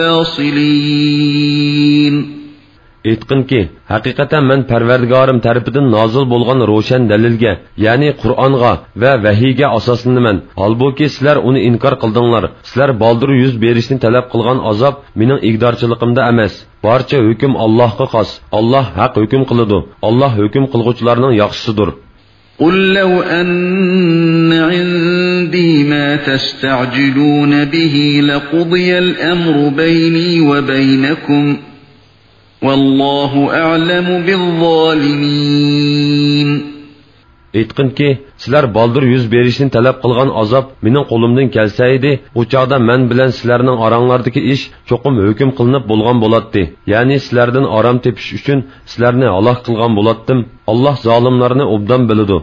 الْفَاصِلِينَ. Aytqinki, haqiqatan men Parvardigorim tarafidan nozil bo'lgan ro'shan dalilga, ya'ni Qur'onga va vahiyga asoslanaman. Holbuki sizlar uni inkor qildinglar. Sizlar baldir yuz berishni talab qilgan azob mening igdorchiligimda emas. Barcha hukm Allohga xos. Alloh haq hukm qiladi. Alloh hukm qilguvchilarning yaxshisidir. قُلْ لَوْ أَنَّ عِندِي مَا تَسْتَعْجِلُونَ بِهِ لَقُضِيَ الْأَمْرُ بَيْنِي وَبَيْنَكُمْ وَاللَّهُ أَعْلَمُ بِالظَّالِمِينَ. aytqinki, sizlar baldır yüz berishni talab qilgan azob mening qo'limdan kelsa edi, u chaqda men bilan sizlarning oranglardagi ish cho'qim hukm qilinib bo'lgan bo'ladi. Ya'ni sizlardan orom tepish uchun sizlarni halok qilgan bo'latdim. Alloh zolimlarni obdan biladi.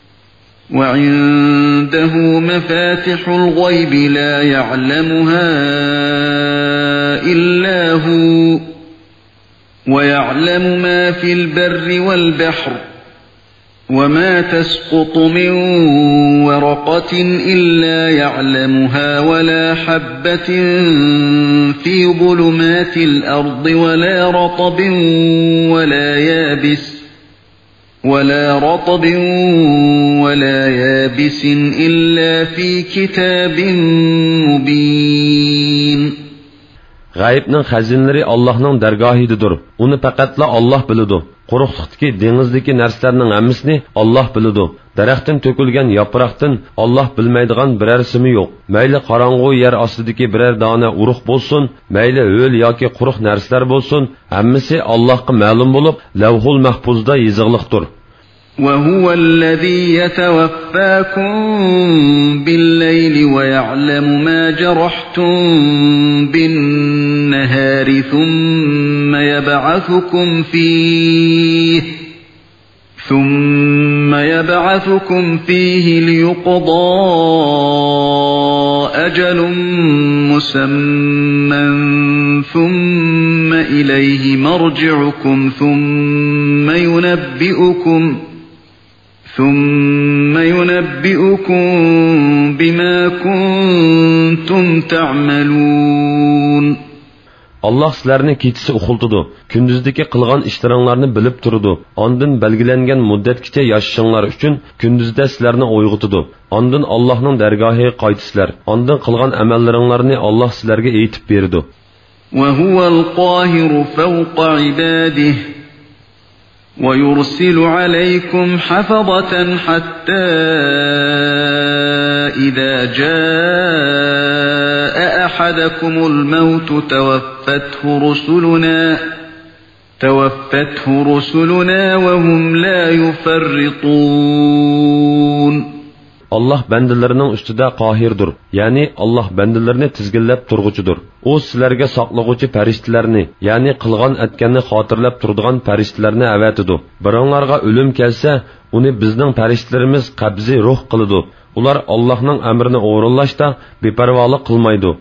وعنده مفاتح الغيب لا يعلمها إلا هو ويعلم ما في البر والبحر وما تسقط من ورقة إلا يعلمها ولا حبة في ظلمات الأرض ولا رطب ولا يابس ولا رطب ولا يابس إلا في كتاب مبين. G'aybning xazinalari Allohning dargohidadir. Uni faqatla Alloh biladi. Quruqlikdagi dengizdagi narsalarning hammasini Alloh biladi. Daraxtdan to'kilgan yaproqdan Alloh bilmaydigan biror simi yo'q. Mayli qorong'u yer ostidagi biror dona urug' bo'lsin, mayli ho'l yoki quruq narsalar bo'lsin, hammasi Allohga ma'lum bo'lib, Lavhul Mahfuzda yozig'liqdir. وهو الذي يتوفاكم بالليل ويعلم ما جرحتم بالنهار ثم يبعثكم فيه ثم يبعثكم فيه ليقضى أجل مسمى ثم إليه مرجعكم ثم ينبئكم ثم ينبئكم بما كنتم تعملون. Allah sizlarni kechisi uxultidi, kunduzdagi qilgan ishlaringlarni bilib turdi. Ondan belgilangan muddatgacha yashashinglar uchun kunduzda sizlarni uyg'otdi. Ondan Allohning dargohiga qaytisizlar. Ondan qilgan amallaringlarni Alloh sizlarga aytib berdi. وهو القاهر فوق عباده ويرسل عليكم حفظة حتى إذا جاء أحدكم الموت توفته رسلنا توفته رسلنا وهم لا يفرطون. Allah bendelerining ustida qohirdir. Ya'ni Allah bendelerini tizginlab turg'uchidir. U sizlarga saqlag'uvchi farishtalarni, ya'ni qilgan atganni xotirlab turadigan farishtalarni avatidi. Biringlarga o'lim kelsa, uni bizning farishtalarimiz qabzi ruh qiladi. Ular Allohning amrini o'rinlashda beparvolik qilmaydi.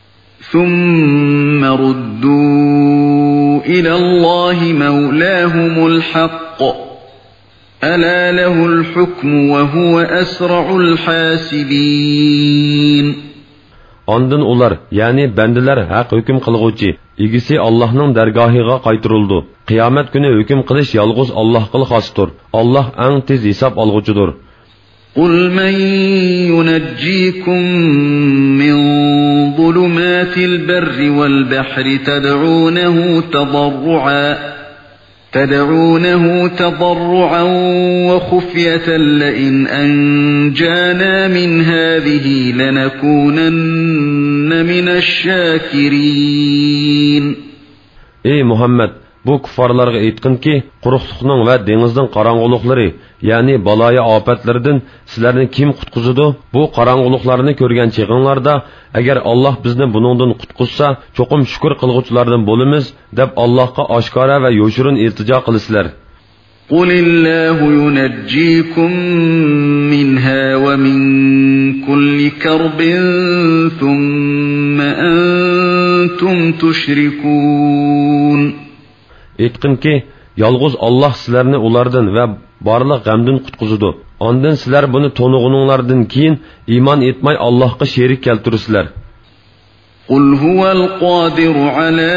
ثم ردوا إلى الله مولاهم الحق ألا له الحكم وهو أسرع الحاسبين. Ondan ular, yani bendiler haq hüküm qilguvchi, igisi Allah'ның dargohiga qaytirildi. Qiyomat kuni hüküm qilish yalğız Allah'ga xosdir. Allah eng tez hisob olg'uchidir. قل من ينجيكم من ظلمات البر والبحر تدعونه تضرعا تدعونه تضرعا وخفية لئن أنجانا من هذه لنكونن من الشاكرين. Ey Muhammed, bu kuffarlarga aytqinki, quruqlikning va dengizning qorong'uliklari, ya'ni baloya ofatlardan sizlarni kim qutqizadi? Bu qorong'uliklarni ko'rgan cheg'inglarda, agar Alloh bizni buningdan qutqizsa, cho'qim shukr qilguvchilardan bo'lamiz, deb Allohga oshkora va yo'shirin iltijo qilasizlar. قل الله ينجيكم منها ومن كل كرب ثم أنتم تشركون. Aytqinki, yalğız Allah sizlarni ulardan va barliq g'amdan qutqizadi. Ondan sizlar buni to'nug'uninglardan keyin iymon etmay Allohga sherik keltirsizlar. قل هو القادر على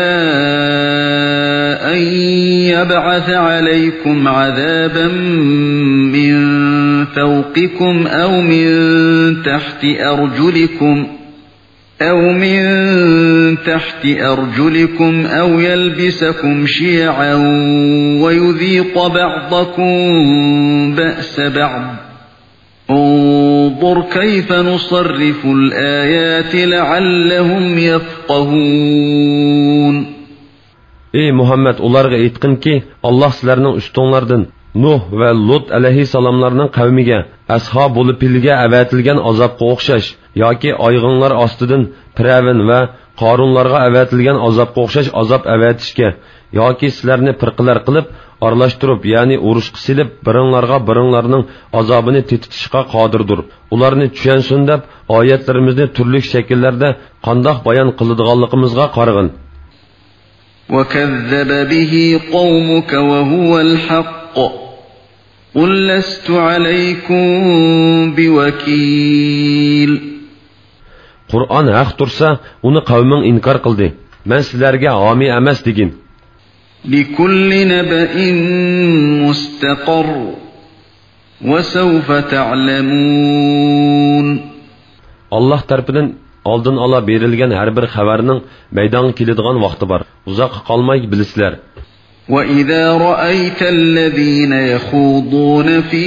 أن يبعث عليكم عذابا من فوقكم أو من تحت أرجلكم أو من تحت أرجلكم أو يلبسكم شيعا ويذيق بعضكم بأس بعض. انظر كيف نصرف الآيات لعلهم يفقهون. Ey Muhammed, ularga aytqinki, Allah sizlarning ustinglardan Nuh va Lut alayhissalomlarning qavmiga ashob bo'lib pilga avatilgan azobga o'xshash yoki ayg'inlar ostidan Firavun va Qorunlarga avatilgan azobga o'xshash azob avatishga yoki sizlarni firqalar qilib aralashtirib, ya'ni urushga silib, biringlarga biringlarning azobini tetitishga qodirdir. Ularni tushunsin deb oyatlarimizni turli shakllarda qandoq bayon qiladiganligimizga qarag'in. وَكَذَّبَ بِهِ قَوْمُكَ وَهُوَ الْحَقُّ قُلْ لَسْتُ عَلَيْكُمْ بِوَكِيلٍ. Qur'on haq tursa, uni qavming inkor qildi. Men sizlarga homiy emas degin. لِكُلِّ نَبَإٍ مُسْتَقَرٌّ وَسَوْفَ تَعْلَمُونَ. Allah tarafından oldin ola berilgan har bir xabarning maydonga keladigan vaqti bor. Uzoq qolmay bilisizlar. وَإِذَا رَأَيْتَ الَّذِينَ يَخُوضُونَ فِي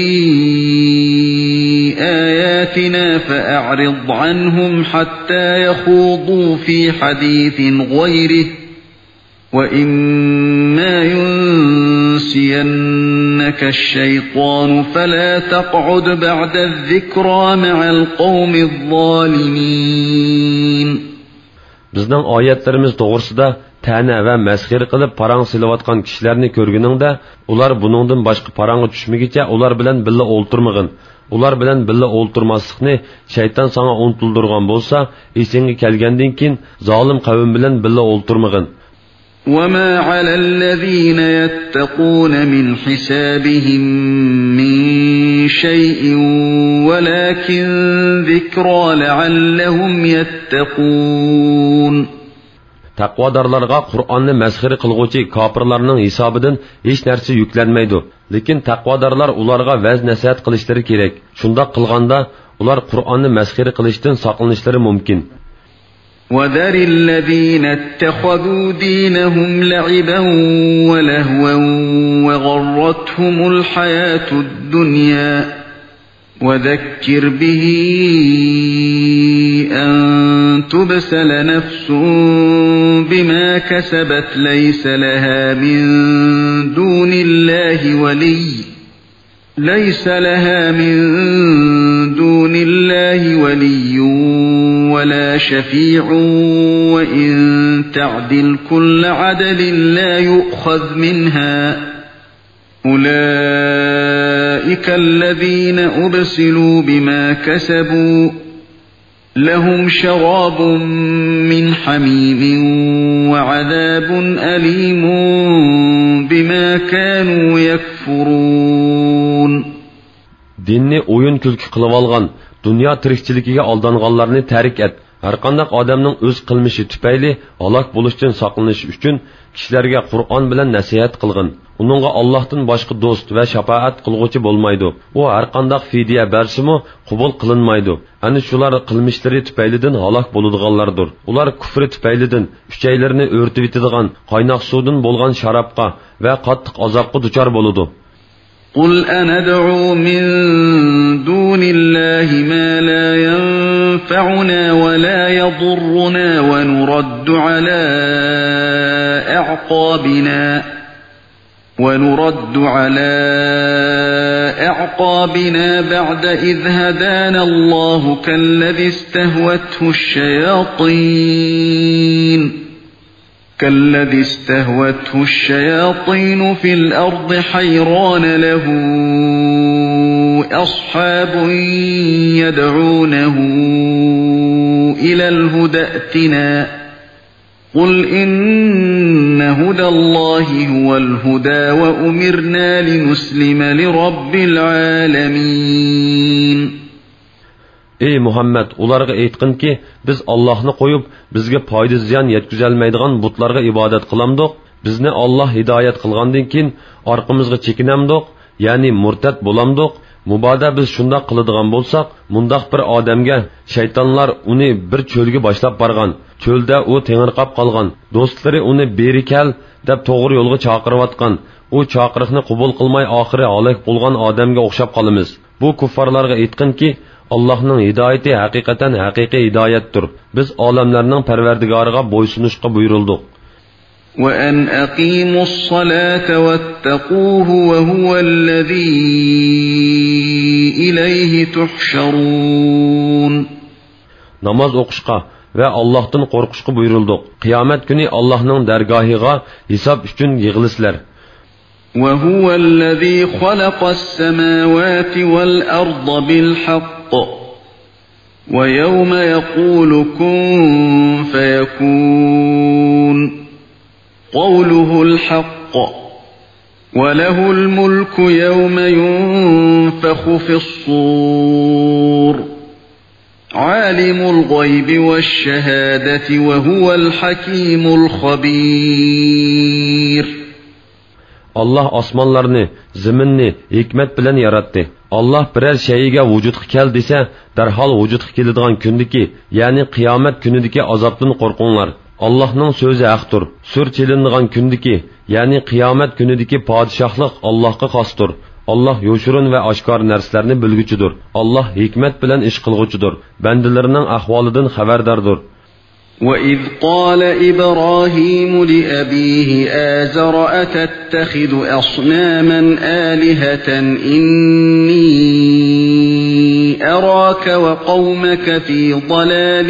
آيَاتِنَا فَأَعْرِضْ عَنْهُمْ حَتَّى يَخُوضُوا فِي حَدِيثٍ غَيْرِهِ وَإِمَّا يُنْسِيَنَّكَ الشَّيْطَانُ فَلَا تَقْعُدْ بَعْدَ الذِّكْرَى مَعَ الْقَوْمِ الظَّالِمِينَ. Bizning oyatlarimiz to'g'risida ta'na va masxir qilib parang silayotgan kishilarni ko'rguningda, ular buningdan boshqa parangga tushmagicha ular bilan billa o'ltirmag'in. Ular bilan billa o'ltirmaslikni shayton senga untildirgan bo'lsa, esingga kelgandan keyin zolim qavm bilan billa o'ltirmag'in. وَمَا عَلَى الَّذِينَ يَتَّقُونَ مِنْ حِسَابِهِمْ مِنْ شَيْءٍ وَلَكِنْ ذِكْرَى لَعَلَّهُمْ يَتَّقُونَ. Taqvodorlarga Qur'onni masxir qilguvchi kofirlarning hisobidan hech narsa yuklanmaydi. Lekin taqvodorlar ularga vaz nasihat qilishlari kerak. Shunda qilganda ular Qur'onni masxir qilishdan saqlanishlari mumkin. وَذَرِ الَّذِينَ اتَّخَذُوا دِينَهُمْ لَعِبًا وَلَهْوًا وَغَرَّتْهُمُ الْحَيَاةُ الدُّنْيَا وَذَكِّرْ بِهِ أَن تُبْسَلَ نَفْسٌ بِمَا كَسَبَتْ لَيْسَ لَهَا مِن دُونِ اللَّهِ وَلِيٌّ لَيْسَ لَهَا مِن دُونِ اللَّهِ وَلِيٌّ وَلَا شَفِيعٌ وَإِن تَعْدِلْ كُلَّ عَدْلٍ لَّا يُؤْخَذْ مِنْهَا أُولَئِكَ الَّذِينَ أُبْسِلُوا بِمَا كَسَبُوا لَهُمْ شَرَابٌ مِّنْ حَمِيمٍ وَعَذَابٌ أَلِيمٌ بِمَا كَانُوا يَكْفُرُونَ. Dinni o'yin kulki qilib olgan, dunyo tirikchiligiga aldanganlarni tarik et. Har qanday odamning o'z qilmishi tufayli halok bo'lishdan saqlanish uchun kishilarga Qur'on bilan nasihat qilgin. Uningga Allohdan boshqa do'st va shafaat qilguvchi bo'lmaydi. U har qanday fidya bersimi qabul qilinmaydi. Ana shular qilmishlari tufaylidan halok bo'ladiganlardir. Ular kufri tufaylidan uchaylarni o'rtib yetadigan qaynoq suvdan bo'lgan sharobga va qattiq azobga duchor bo'ladi. قُلْ أَنَدْعُو مِن دُونِ اللَّهِ مَا لَا يَنفَعُنَا وَلَا يَضُرُّنَا وَنُرَدُّ عَلَى أَعْقَابِنَا وَنُرَدُّ عَلَى أَعْقَابِنَا بَعْدَ إِذْ هَدَانَا اللَّهُ كَالَّذِي اسْتَهْوَتْهُ الشَّيَاطِينُ كالذي استهوته الشياطين في الأرض حيران له أصحاب يدعونه إلى الهدى ائتنا قل إن هدى الله هو الهدى وأمرنا لنسلم لرب العالمين. Ey Muhammed, ularga aytqinki, biz Allohni qo'yib, bizga foyda ziyon yetkazolmaydigan butlarga ibodat qilamdiq. Bizni Alloh hidoyat qilgandan keyin orqamizga chekinamdiq, ya'ni murtad bo'lamdiq. Muboda biz shunday qiladigan bo'lsak, mundaq bir odamga shaytonlar uni bir cho'lga boshlab borgan. Cho'lda u tengirqab qolgan. Do'stlari uni beri kel deb to'g'ri yo'lga chaqirayotgan. U chaqiriqni qabul qilmay oxiri halok bo'lgan odamga o'xshab qolamiz. Bu kuffarlarga aytqinki, Allah'ның hidayeti hakikaten hakiki hidayettir. Biz alemlerinin perverdigariga boysunuşqa buyurulduk. وأن أقيموا الصلاة واتقوه وهو الذي إليه تحشرون. Namaz o'qishga va Allohdan qo'rqishga buyurildik. Qiyomat kuni Allohning dargohiga hisob uchun yig'ilisizlar. وهو الذي خلق السماوات والأرض بالحق ويوم يقول كن فيكون قوله الحق وله الملك يوم ينفخ في الصور عالم الغيب والشهادة وهو الحكيم الخبير. Allah osmonlarni, zaminni hikmat bilan yaratdi. Allah biror shayga vujudga kel desa, darhol vujudga keladigan kundiki, ya'ni qiyomat kunidagi azobdan qo'rqinglar. Allohning so'zi haqdir. Sur chelinadigan kundiki, ya'ni qiyomat kunidagi podshohlik Allohga xosdir. Allah yo'shirin va oshkor narsalarni bilguchidir. Allah hikmat bilan ish qilguchidir. Bandalarining ahvolidan xabardordir. وَإِذْ قَالَ إِبْرَاهِيمُ لِأَبِيهِ آزَرَ أَتَتَّخِذُ أَصْنَامًا آلِهَةً إِنِّي أَرَاكَ وَقَوْمَكَ فِي ضَلَالٍ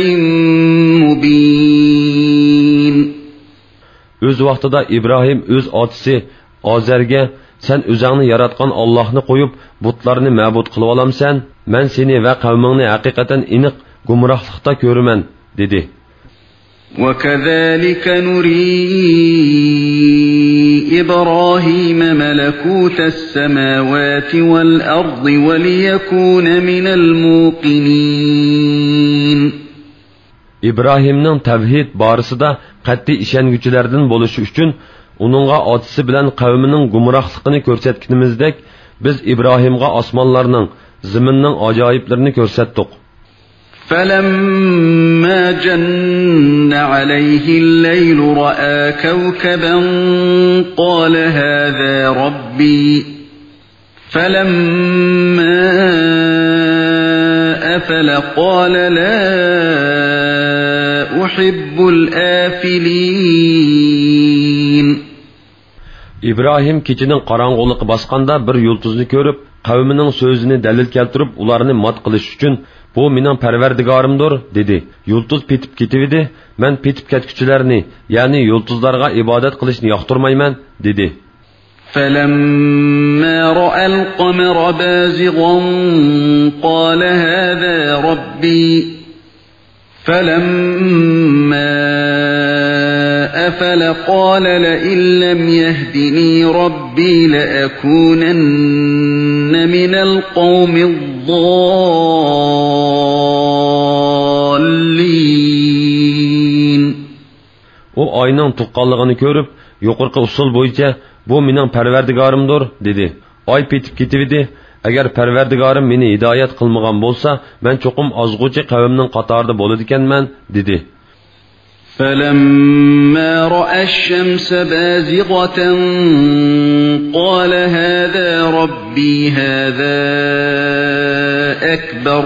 مُبِينٍ. Öz vaqtida İbrahim öz otisi Azer'ge sen özüni yaratgan Allah'ını koyup butlarını ma'bud qilib olamsan, men seni va qavmingni haqiqatan iniq gumrohlikda ko'raman dedi. وَكَذَلِكَ نُرِي إِبْرَاهِيمَ مَلَكُوتَ السَّمَاوَاتِ وَالْأَرْضِ وَلِيَكُونَ مِنَ الْمُوقِنِينَ. İbrahimning tavhid borasida qat'iy ishonguvchilardan bo'lishi uchun uningga otisi bilan qavmining gumrohligini ko'rsatganimizdek, biz Ibrohimga osmonlarning, zaminning ajoyiblarini ko'rsatdik. فَلَمَّا جَنَّ عَلَيْهِ اللَّيْلُ رَأَى كَوْكَبًا قَالَ هَذَا رَبِّي فَلَمَّا أَفَلَ قَالَ لَا أُحِبُّ الْآفِلِينَ. İbrahim keçinin qarang'uliqi bosqanda bir yulduzni ko'rib, qavmining so'zini dalil keltirib, ularni mat qilish uchun bu mening parvardigorimdir dedi. Yulduz petib ketibdi, men petib ketguchilarni, ya'ni yulduzlarga ibodat qilishni yoqtirmayman dedi. فَلَمَّا رَأَى الْقَمَرَ بَازِغًا قَالَ هَذَا رَبِّي فَلَمَّا أَفَلَ قَالَ لَئِن لَّمْ يَهْدِنِي رَبِّي لَأَكُونَنَّ مِنَ الْقَوْمِ الضَّالِّينَ. O ayning tuqqanligini ko'rib, yuqorqi usul bo'yicha bu mening parvardigorimdir dedi. Oy petib ketibdi. Agar parvardigorim meni hidoyat qilmagan bo'lsa, men cho'qim ozg'uchi qavmning qatorida bo'ladi ekanman dedi. فَلَمَّا رَأَى الشَّمْسَ بَازِغَةً قَالَ هَذَا رَبِّي هَذَا أَكْبَرُ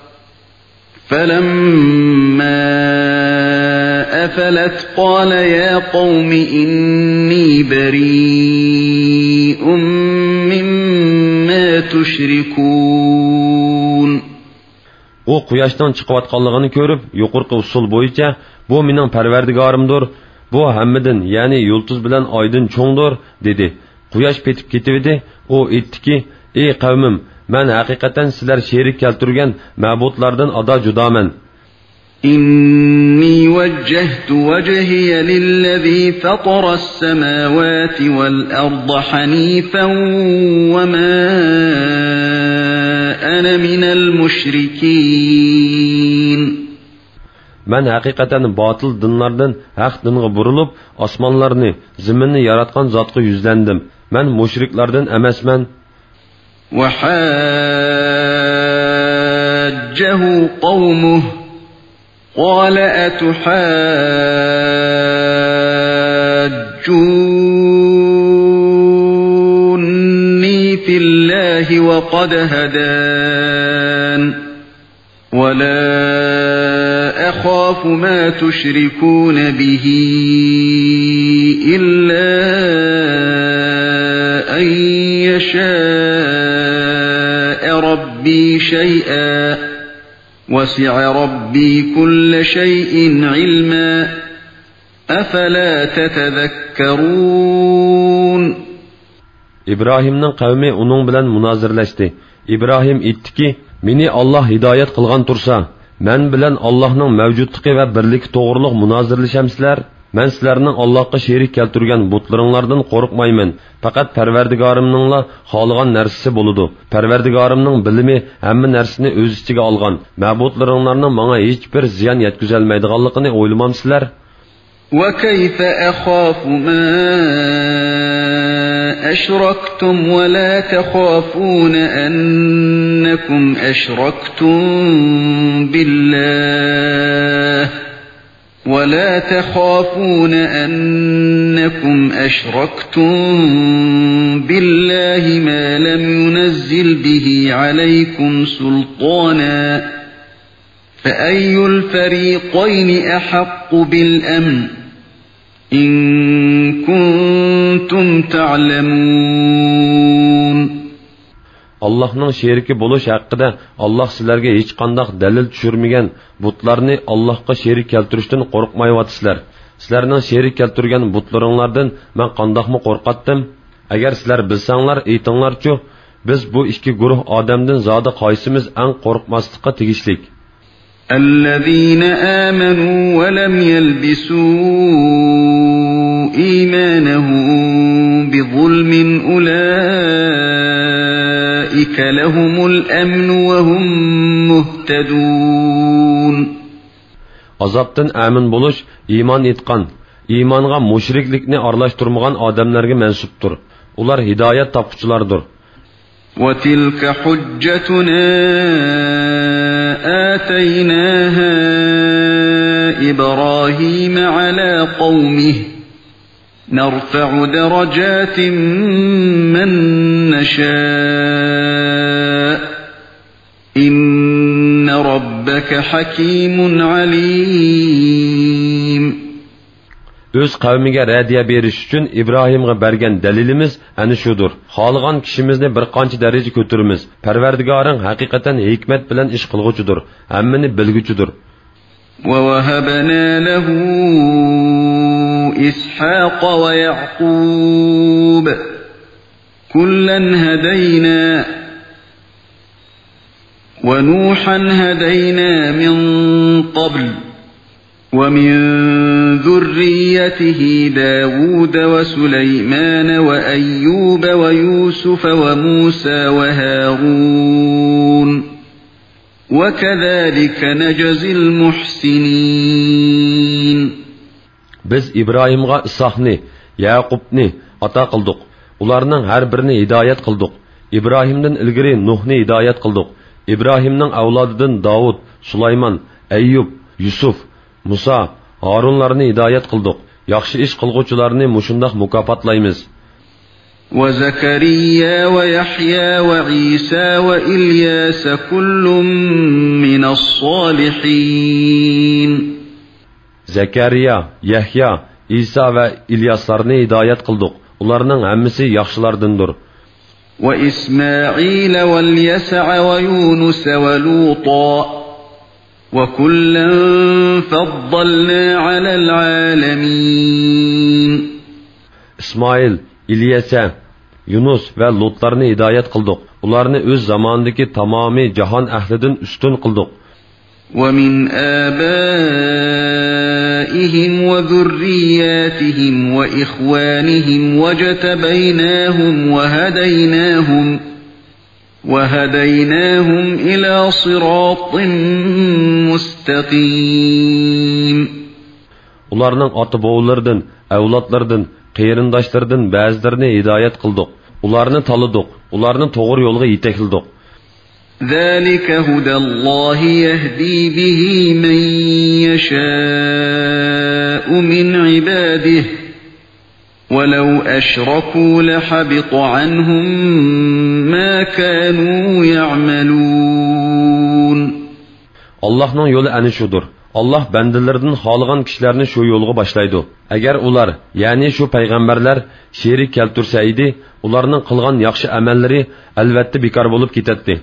فَلَمَّا أَفَلَتْ قَالَ يَا قَوْمِ إِنِّي بَرِيءٌ مِّمَّا تُشْرِكُونَ. O quyoshdan chiqayotganligini ko'rib, yuqorqi usul bo'yicha bu mening parvardigorimdir. Bu hammadan, ya'ni yulduz bilan oydin cho'ngdir dedi. Quyosh petib ketibdi. O aytdiki: "Ey qavmim, men haqiqatan sizlar sherik keltirgan ma'budlardan ado judoman. إِنِّي وَجَّهْتُ وَجْهِيَ لِلَّذِي فَطَرَ السَّمَاوَاتِ وَالْأَرْضَ حَنِيفًا وَمَا أَنَا مِنَ الْمُشْرِكِينَ. Men haqiqatan batıl dinlardan haq dinga burilib, osmonlarni, zaminni yaratgan zotga yuzlandim. Men mushriklardan emasman. وَحَاجَّهُ قَوْمُهُ قَالَ أَتُحَاجُّونِّي فِي اللَّهِ وَقَدْ هَدَانِ وَلَا أَخَافُ مَا تُشْرِكُونَ بِهِ إلا أن يشاء ربي شيئا وسع ربي كل شيء علما أفلا تتذكرون. İbrahimning qavmi uning bilan munozirlashdi. İbrahim aytdiki, meni Alloh hidoyat qilgan tursa, men bilan Allohning mavjudligi va birligi to'g'riliq munozirlashamsizlar. Men sizlarning Allohga sherik keltirgan butlaringlardan qo'rqmayman. Faqat Parvardigorimningla xohlagan narsasi bo'ladi. Parvardigorimning bilimi hamma narsani o'z ichiga olgan. Ma'budlaringlarning menga hech bir ziyon yetkazolmaydiganligini o'ylamamsizlar? وكيف أخاف ما أشركتم ولا تخافون أنكم أشركتم بالله ولا تخافون أنكم أشركتم بالله ما لم ينزل به عليكم سلطانا فأي الفريقين أحق بالأمن إن كنتم تعلمون. Allah'ның şeriki buluş hakkında Allah sizlerge hiç kandak delil düşürmegen butlarını Allah'a şerik keltirişten korkmayıvatısılar. Sizlerinin şerik keltirgen butlarınlardan ben kandak mı korkattım? Eğer sizler bilsenler eytanlarçu biz bu iki gruh adamdan zada kaysimiz en korkmaslıkka tegişlik. الذين آمنوا ولم يلبسوا إيمانهم بظلم أولئك لهم الأمن وهم مهتدون. Azaptan amin buluş, iman etkan, imanğa müşriklikni arlaştırmagan adamlarga mensuptur. Ular hidayet tapıcılardır. وَتِلْكَ حُجَّتُنَا آتَيْنَاهَا إِبْرَاهِيمَ عَلَى قَوْمِهِ نَرْفَعُ دَرَجَاتٍ مَّن نَّشَاءُ إِنَّ رَبَّكَ حَكِيمٌ عَلِيمٌ. Öz kavmiga radiya beriş üçün İbrahim'e bergen delilimiz ani şudur. Xalığan kişimizni bir qancha daraja ko'tirimiz. Parvardigoring haqiqatan hikmet bilan ish qilguchidir, hammani bilguchidir. وَوَهَبْنَا لَهُ إِسْحَاقَ وَيَعْقُوبَ كُلًّا هَدَيْنَا وَنُوحًا هَدَيْنَا مِن قَبْلُ وَمِن ذُرِّيَّتِهِ دَاوُودَ وَسُلَيْمَانَ وَأَيُّوبَ وَيُوسُفَ وَمُوسَى وَهَارُونَ وَكَذَلِكَ نَجْزِي الْمُحْسِنِينَ. Biz İbrahim'ga İshaqni, Yaqubni ata qildik. Ularning har birini hidayet qildik. İbrahimdan ilgari Nuhni hidayet qildik. İbrahimning avlodidan Davud, Sulaymon, Ayyub, Yusuf, Musa, Harunlarni hidayet qildik. Yaxshi ish qilguvchilarni mushundaq mukofotlaymiz. وَزَكَرِيَّا وَيَحْيَى وَعِيسَى وَإِلْيَاسَ كُلٌّ مِّنَ الصَّالِحِينَ. Zakariya, Yahya, İsa ve İlyaslarni hidayet qildik. Ularning hammasi yaxshilardandir. وَإِسْمَاعِيلَ وَالْيَسَعَ وَيُونُسَ وَلُوطًا وَكُلًّا فَضَّلْنَا عَلَى الْعَالَمِينَ. İsmail, İlyasa, Yunus ve Lutlarni hidayet qildik. Ularni öz zamandaki tamami jahon ahlidan ustun qildik. وَمِنْ آبَائِهِمْ وَذُرِّيَّاتِهِمْ وَإِخْوَانِهِمْ وَاجْتَبَيْنَاهُمْ وَهَدَيْنَاهُمْ وَهَدَيْنَاهُمْ إِلَى صِرَاطٍ مُسْتَقِيمٍ. Ularning ota-bobolardan, avlodlardan, qeyrindoshlardan ba'zilarini hidayet qildik. Ularni talidik, ularni to'g'ri yo'lga yetakildik. ذَلِكَ هُدَى اللَّهِ يَهْدِي بِهِ مَن يَشَاءُ مِنْ عِبَادِهِ وَلَوْ أَشْرَكُوا لَحَبِطَ عَنْهُمْ مَا كَانُوا يَعْمَلُونَ. Allah'ның yolu ani şudur. Allah bandalardan xohlagan kishilarni shu yo'lga boshlaydi. Agar ular, ya'ni shu payg'ambarlar sherik keltursa edi, ularning qilgan yaxshi amallari albatta bekor bo'lib ketadi.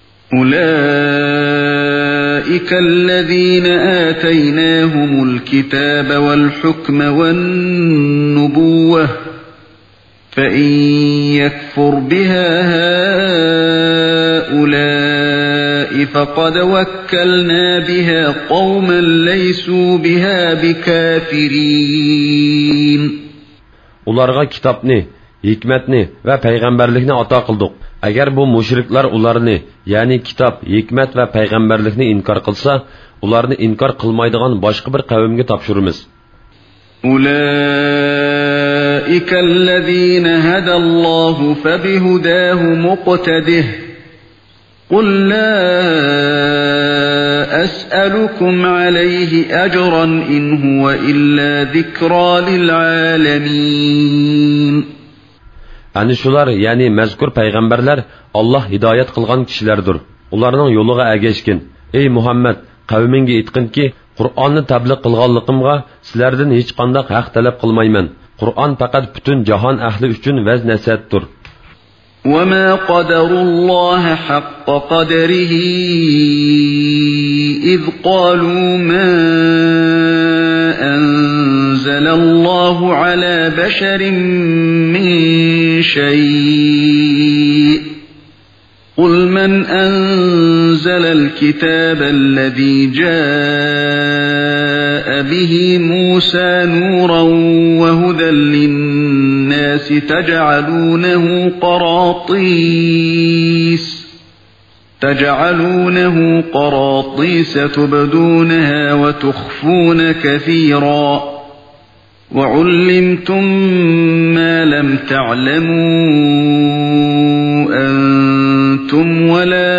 أولئك الذين آتيناهم الكتاب والحكم والنبوة فإن يكفر بها هؤلاء فقد وكلنا بها قوما ليسوا بها بكافرين. Ularga kitapni, hikmetni ve peygamberlikni ata kıldık. Eğer bu müşrikler ularını, yani kitap, hikmet ve peygamberlikni inkar kılsa, ularını inkar kılmaydıgan başka bir kavimge tapşırırız. أولئك الذين هدى الله فبهداه مقتده قل لا أسألكم عليه أجرا إن هو إلا ذكرى للعالمين. Yani şular, yani mezkur peygamberler Allah hidayet kılgan kişilerdir. Onların yoluğa ergeşkin. Ey Muhammed, kavminge itkin ki, Kur'an'ı tebliğ kılganlıkımga sizlerden hiç kandak hak talep kılmayman. Kur'an fakat bütün cihan ehli üçün vez nasihattir. وَمَا قَدَرُوا اللّٰهَ حَقَّ قَدَرِهِ إِذْ قَالُوا مَا أَنزَلَ اللّٰهُ عَلَى بَشَرٍ مِّن شَيْءٍ قُلْ مَنْ أَنزَلَ الْكِتَابَ الَّذِي جَاءَ بِهِ مُوسَى نُورًا وَهُدًى لِلنَّاسِ تَجْعَلُونَهُ قَرَاطِيسَ تَجْعَلُونَهُ قَرَاطِيسَ تُبْدُونَهَا وَتُخْفُونَ كَثِيرًا وَعُلِّمْتُم مَّا لَمْ تَعْلَمُوا أَنتُمْ وَلَا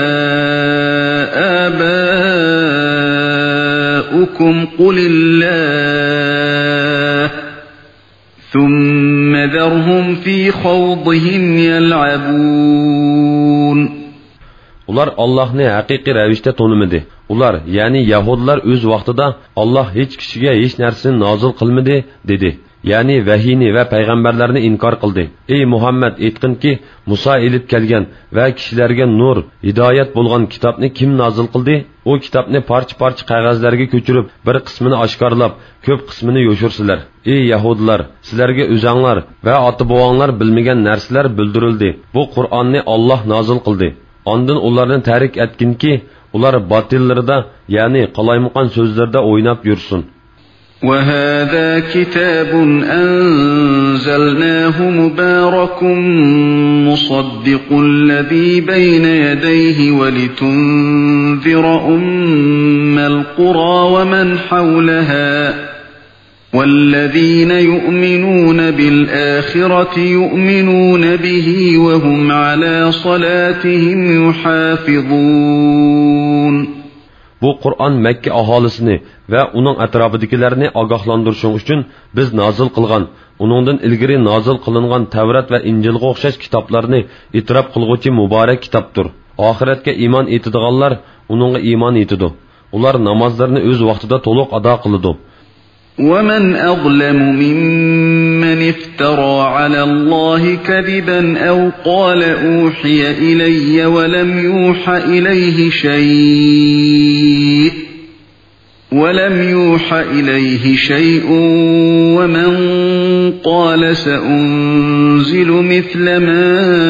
آبَاؤُكُمْ قُلِ اللَّهُ ثُمَّ ذَرْهُمْ فِي خَوْضِهِمْ يَلْعَبُونَ. Ular Allah'ni haqiqiy ravishda tanımadi. Ular, yani Yahudiler öz vaqtida Allah hiç kişiye hiç narsani nozil qilmadi dedi. Yani vahiyni ve peygamberlerini inkar qildi. Ey Muhammed, aytqin ki, Musa elib kelgan ve kişilerge nur, hidayet bo'lgan kitapni kim nozil qildi? O kitapni parça-parça qog'ozlarga ko'chirib, bir qismini oshkorlab, ko'p qismini yo'shirsilar. Ey Yahudilar, sizlarga o'zanglar ve ota-bobonglar bilmagan narsalar bildirildi. Bu Qur'onni Allah nozil qildi. Ondan ularni tarik etkinki, ular batillarida, yani qalaymuqan so'zlarda o'ynab yursin. وَهَذَا كِتَابٌ أَنزَلْنَاهُ مُبَارَكٌ مُصَدِّقُ الَّذِي بَيْنَ يَدَيْهِ وَلِتُنذِرَ أُمَّ الْقُرَى وَمَنْ حَوْلَهَا وَالَّذِينَ يُؤْمِنُونَ بِالْآخِرَةِ يُؤْمِنُونَ بِهِ وَهُمْ عَلَى صَلَاتِهِمْ يُحَافِظُونَ. Bu Kur'an Mekke ahalisini ve onun etrafındakilerini agahlandırışın için biz nazil kılgan, onundan ilgiri nazil kılıngan Tevrat ve İncil'e okşaş kitaplarını itiraf kılgıcı mübarek kitaptır. Ahiretke iman etidiganlar onunla iman etidu. Ular namazlarını öz vaxtida toluq ada kılıdı. وَمَنْ أَظْلَمُ مِمَّنِ افْتَرَى عَلَى اللَّهِ كَذِبًا أَوْ قَالَ أُوحِيَ إِلَيَّ وَلَمْ يُوحَ إِلَيْهِ شَيْءٌ وَلَمْ يُوحَ إِلَيْهِ شَيْءٌ وَمَنْ قَالَ سَأُنْزِلُ مِثْلَ مَا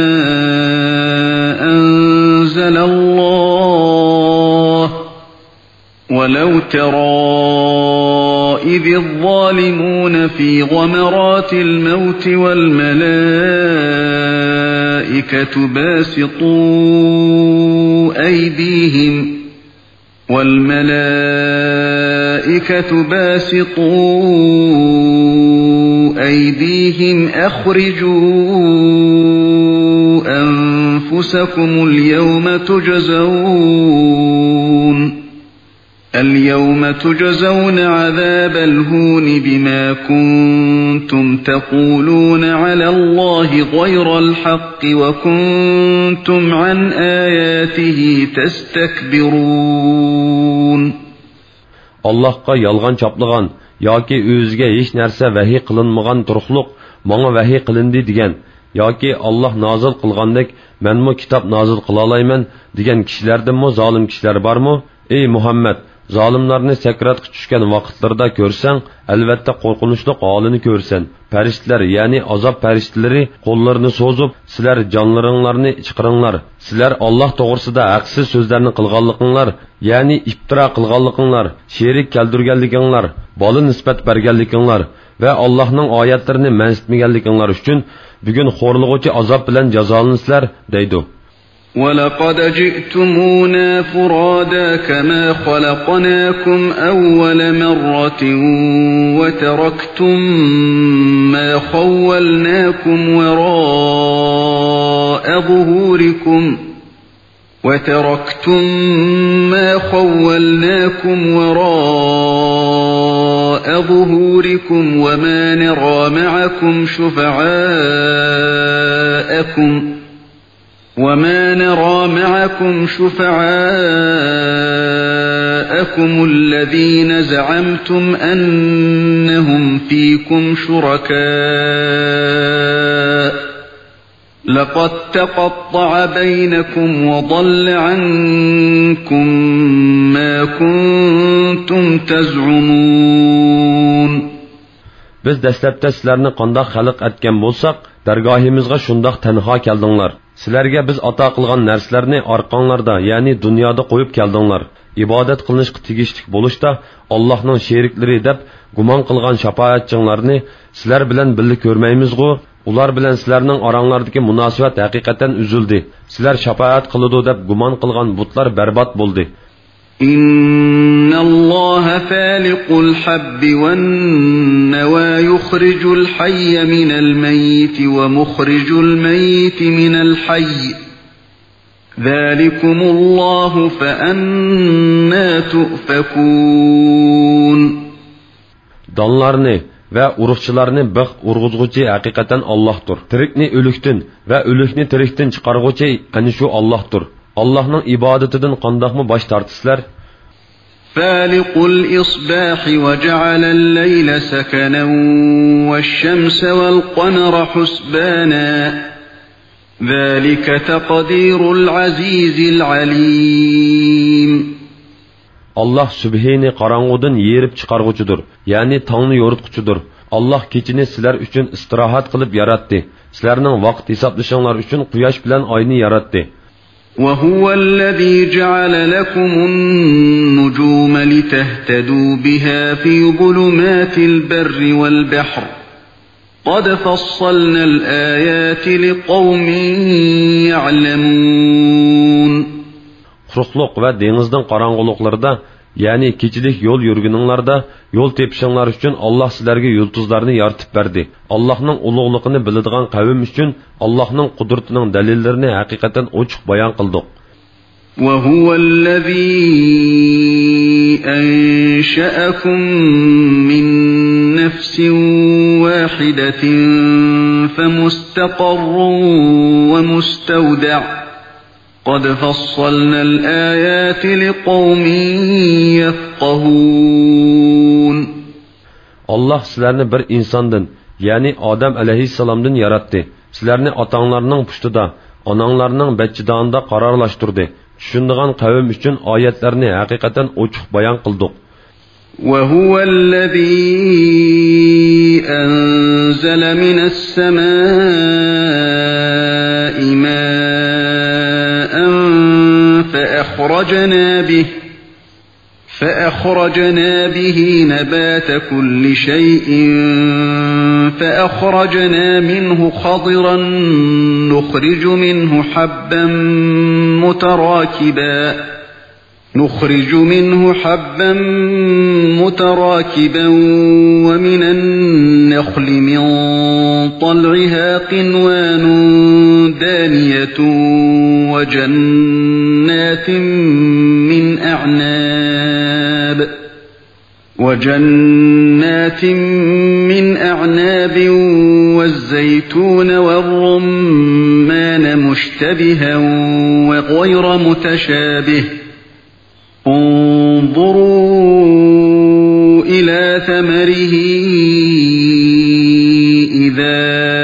أَنْزَلَ اللَّهُ وَلَوْ تَرَى إِذِ الظَّالِمُونَ فِي غَمَرَاتِ الْمَوْتِ وَالْمَلَائِكَةُ بَاسِطُو أَيْدِيهِمْ وَالْمَلَائِكَةُ بَاسِطُو أَيْدِيهِمْ أَخْرِجُوا أَنفُسَكُمُ الْيَوْمَ تُجْزَوْنَ الْيَوْمَ تُجْزَوْنَ عَذَابَ الْهُونِ بِمَا كُنْتُمْ تَقُولُونَ عَلَى اللَّهِ غَيْرَ الْحَقِّ وَكُنْتُمْ عَنْ آيَاتِهِ تَسْتَكْبِرُونَ. Allohga yolg'on choplagan yoki o'ziga hech narsa vahiy qilinmagan turuqliq menga vahiy qilindi degan yoki Alloh nozil qilgandek menmo kitob nozil qila olmayman degan kishilardami zolim kishilar bormi? Ey Muhammad, zolimlarni sakratga tushgan vaqtlarda ko'rsang, albatta qo'rqinchli holini ko'rsan. Farishtalar, ya'ni azob farishtalari qo'llarini so'zib, sizlar jonlaringlarni chiqaringlar. Sizlar Alloh to'g'risida haqsiz so'zlarni qilganliginglar, ya'ni iftiro qilganliginglar, sherik keltirganliginglar, bola nisbat berganliginglar va Allohning oyatlarini mansitmaganliginglar uchun bugun xo'rlig'uvchi azob bilan jazolansizlar, deydi. وَلَقَدْ جِئْتُمُونَا فُرَادَى كَمَا خَلَقْنَاكُمْ أَوَّلَ مَرَّةٍ وَتَرَكْتُمْ مَا خَوَّلْنَاكُمْ وَرَاءَ ظُهُورِكُمْ وَتَرَكْتُمْ مَا خَوَّلْنَاكُمْ وَرَاءَ ظُهُورِكُمْ وَمَا نَرَى مَعَكُمْ شُفَعَاءَكُمْ وَمَا نَرَى مَعَكُمْ شُفَعَاءَكُمُ الَّذِينَ زَعَمْتُمْ أَنَّهُمْ فِيكُمْ شُرَكَاءُ لَقَدْ تَقَطَّعَ بَيْنَكُمْ وَضَلَّ عَنكُمْ مَا كُنْتُمْ تَزْعُمُونَ. Biz dastlabda sizlarni qandoq xalq etgan bo'lsak, dargohimizga shundoq tanho keldinglar. Sizlarga biz ato qilgan narsalarni orqanglarda, ya'ni dunyoda qo'yib keldinglar. Ibodat qilinishga tegishli bo'lishda Allohning sheriklari deb gumon qilgan shafaatchilarni sizlar bilan birga ko'rmaymiz-ku. Ular bilan sizlarning oranglardagi munosabat haqiqatan uzildi. Sizlar shafaat qiladi deb gumon qilgan butlar barbod bo'ldi. Innalloha faliqul habbi wan nawa yukhrijul hayya minal mayyit wa mukhrijul mayyit minal hayy. Zalikumullahu fa anna tufakun. Donlarni va urug'chilarni bix urg'uzg'uchi haqiqatan Allohdir. Tirikni o'likdan va o'likni tirikdan chiqarg'uchi ana shu Allohdir. Allohning ibodatidan qandoqmi bosh tortisizlar? Faliqul isbah wa ja'ala al-layla sakanan wash-shamsa wal-qamara husbana. Zalika taqdirul azizil alim. Allah subhini qarang'udan yerib chiqarg'uchidir, ya'ni tongni yoritquchidir. Allah kechini sizlar uchun istirohat qilib yaratdi. Sizlarning vaqt hisoblashinglar uchun quyosh bilan oyni yaratdi. وَهُوَ الَّذِي جَعَلَ لَكُمُ النُّجُومَ لِتَهْتَدُوا بِهَا فِي ظُلُمَاتِ الْبَرِّ وَالْبَحْرِ قَدْ فَصَّلْنَا الْآيَاتِ لِقَوْمٍ يَعْلَمُونَ. Quruqluq va dengizning qorong'uliqlarida, ya'ni kechilik yo'l yurguninglarda yo'l tepishinglar uchun Alloh sizlarga yulduzlarni yaratib berdi. Allohning ulug'ligini biladigan qavm uchun Allohning qudratining dalillarini haqiqatan ochiq bayon qildik. وَهُوَ الَّذِي أَنشَأَكُم مِّن نَّفْسٍ وَاحِدَةٍ فَمُسْتَقَرٌّ وَمُسْتَوْدَعٌ قَدْ فَصَّلْنَا الْآيَاتِ لِقَوْمٍ يَفْقَهُونَ. Allah sizlarni bir insondan, ya'ni Odam alayhissalomdan yaratdi. Sizlarni otanglarning pustida, onanglarning bachchidonida qarorlashtirdi. Tushundigan qavm uchun oyatlarni haqiqatan ochiq bayon qildik. وَهُوَ الَّذِي أَنزَلَ مِنَ السَّمَاءِ مَاءً فَأَخْرَجْنَا بِهِ فَأَخْرَجْنَا بِهِ نَبَاتَ كُلِّ شَيْءٍ فَأَخْرَجْنَا مِنْهُ خَضِرًا نُخْرِجُ مِنْهُ حَبًّا مُتَرَاكِبًا نُخْرِجُ مِنْهُ حَبًّا مُتَرَاكِبًا وَمِنَ النَّخْلِ مِنْ طَلْعِهَا قِنْوَانٌ دَانِيَةٌ وَجَنَّاتٍ مِنْ أَعْنَابٍ وَجَنَّاتٍ مِنْ أَعْنَابٍ وَالزَّيْتُونَ وَالرُّمَّانَ مُشْتَبِهًا وَغَيْرَ مُتَشَابِهٍ انظُرُوا ثمره إذا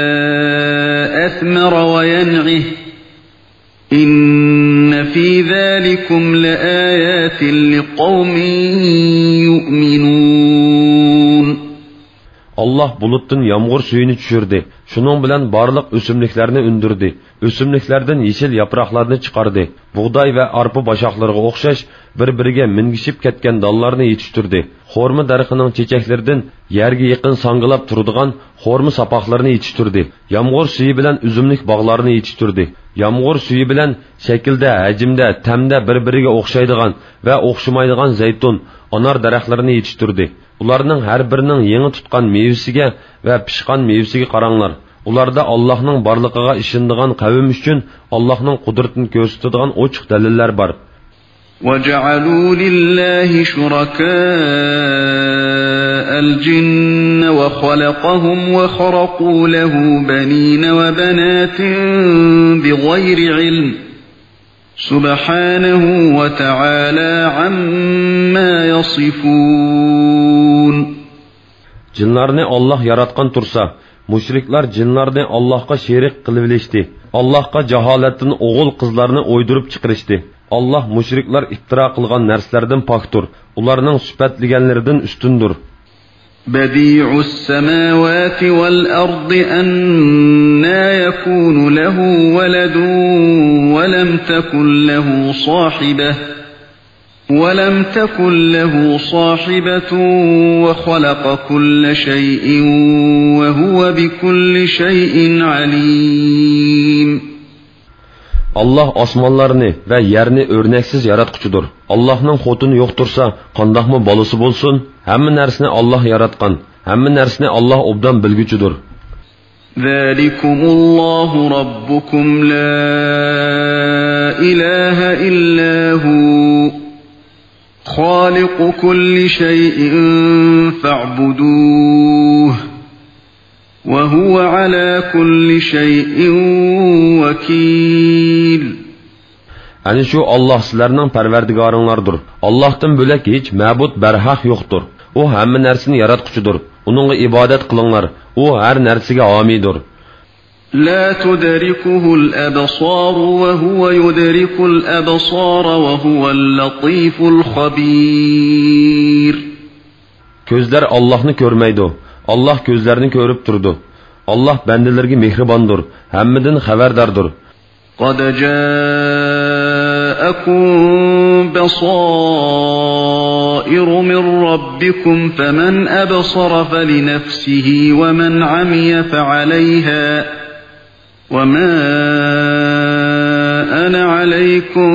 أثمر وينعه إن في ذلكم لآيات لقوم يؤمنون. Allah bulutdan yağmur suyunu düşürdü. Şunun bilen barlıq ösümliklerini ündürdü. Ösümliklerden yeşil yapraqlarını çıkardı. Buğday ve arpa başaqlarına oxşaş bir-biriga mingishib ketgan dallarını yetiştirdi. Xorma darxining çiçeklerinden yerga yaqin sangılab turadigan xorma sapaqlarini yetiştirdi. Yağmur suyu bilen üzümlik bağlarını yetiştirdi. Yağmur suyu bilen şekilde, hacimde, temde bir-biriga oxşaydigan ve oxşamaydigan zeytun, anar daraxtlarini yetiştirdi. Ularning har birining yangi tutgan mevasiga va pishgan mevasiga qaranglar. Ularda Allohning borligiga ishonadigan qavm uchun Allohning qudratini ko'rsatadigan ochiq dalillar bor. وَجَعَلُوا لِلَّهِ شُرَكَاءَ الْجِنَّ وَخَلَقَهُمْ وَخَرَقُوا لَهُ بَنِينَ وَبَنَاتٍ بِغَيْرِ عِلْمٍ سُبْحَانَهُ وَتَعَالَى عَمَّا يَصِفُونَ. Cinlarni Allah yaratgan tursa, müşriklar cinlarni Allah'a şerik qilib Allah'a jaholatdan o'g'il qizlarni o'ydirib chiqarishdi. Allah müşriklar iftira qilgan narsalardan pokdir. Ularning sifatlaganlaridan ustundir. بديع السماوات والأرض أنى يكون له ولد ولم تكن له صاحبة ولم تكن له صاحبة وخلق كل شيء وهو بكل شيء عليم. Allah osmonlarni va yerni o'rnaksiz yaratquchidir. Allohning xotini yo'qtursa, qandoqmi bolasi bo'lsin? Hamma narsani Alloh yaratgan. Hamma narsani Alloh obdan bilguchidir. Zalikumullohu robbukum la ilaha illa hu. Xaliqu kulli shay'in fa'buduhu. Wa huwa ala kulli shay'in vakil. Ani şu Allah sizlarning parvardigoringlardir. Allohdan bo'lak hech ma'bud barhaq yo'qdir. U hamma narsani yaratquchidir. Uningga ibodat qilinglar. U har narsaga homiydir. La tudrikuhul absar wa huwa yudrikul absar wa huval latiful xabir. Ko'zlar Allohni ko'rmaydi. Allah ko'zlarini ko'rib turdi. Allah bandalarga mehribondir, hammadan xabardordir. Qad ja'akum basairu min rabbikum faman absara falinafsihi wa man 'amiya fa'alayha wa ma ana 'alaykum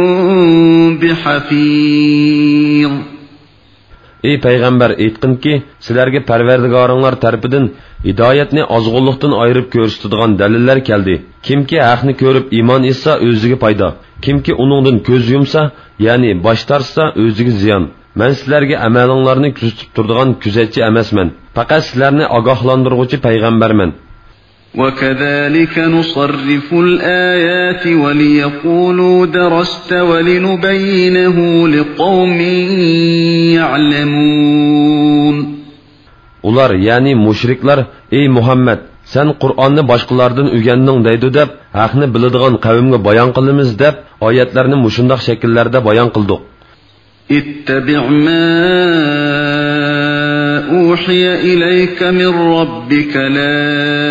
bihafiz. Ey payg'ambar, aytqinki, sizlarga Parvardigoringlar tarafidan hidoyatni ozg'unlikdan ayirib ko'rsatadigan dalillar keldi. Kimki haqni ko'rib iymon etsa, o'ziga foyda. Kimki uningdan ko'z yumsa, ya'ni bosh tortsa, o'ziga ziyon. Men sizlarga amalinglarni kuzatib turadigan kuzatchi emasman. Faqat sizlarni ogohlantiruvchi payg'ambarman. وَكَذَلِكَ نُصَرِّفُ الْآيَاتِ وَلِيَقُولُوا دَرَسْتَ وَلِنُبَيِّنَهُ لِقَوْمٍ يَعْلَمُونَ. Ular yani müşrikler, ey Muhammed, sen Kur'an'ı başkalardan öğrendin deydi deb, haqni biladigan qavmga bayon qilamiz deb, oyatlarni mushundoq shakllarda bayon qildik. اتبع ما أوحي إليك من ربك لا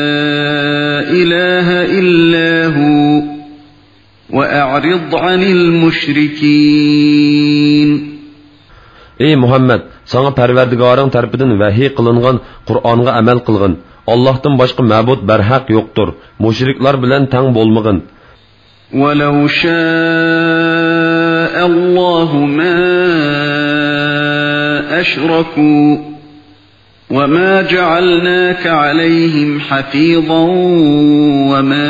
إله إلا هو وأعرض عن المشركين. Ey Muhammed, sana Parvardigoring tarafidan vahiy qilingan Qur'onga amal qilgin. Allohdan boshqa ma'bud barhaq yo'qdir. Mushriklar bilan tang bo'lmagin. وَلَوْ شَاءَ اللَّهُ مَا أَشْرَكُوا وَمَا جَعَلْنَاكَ عَلَيْهِمْ حَفِيظًا وَمَا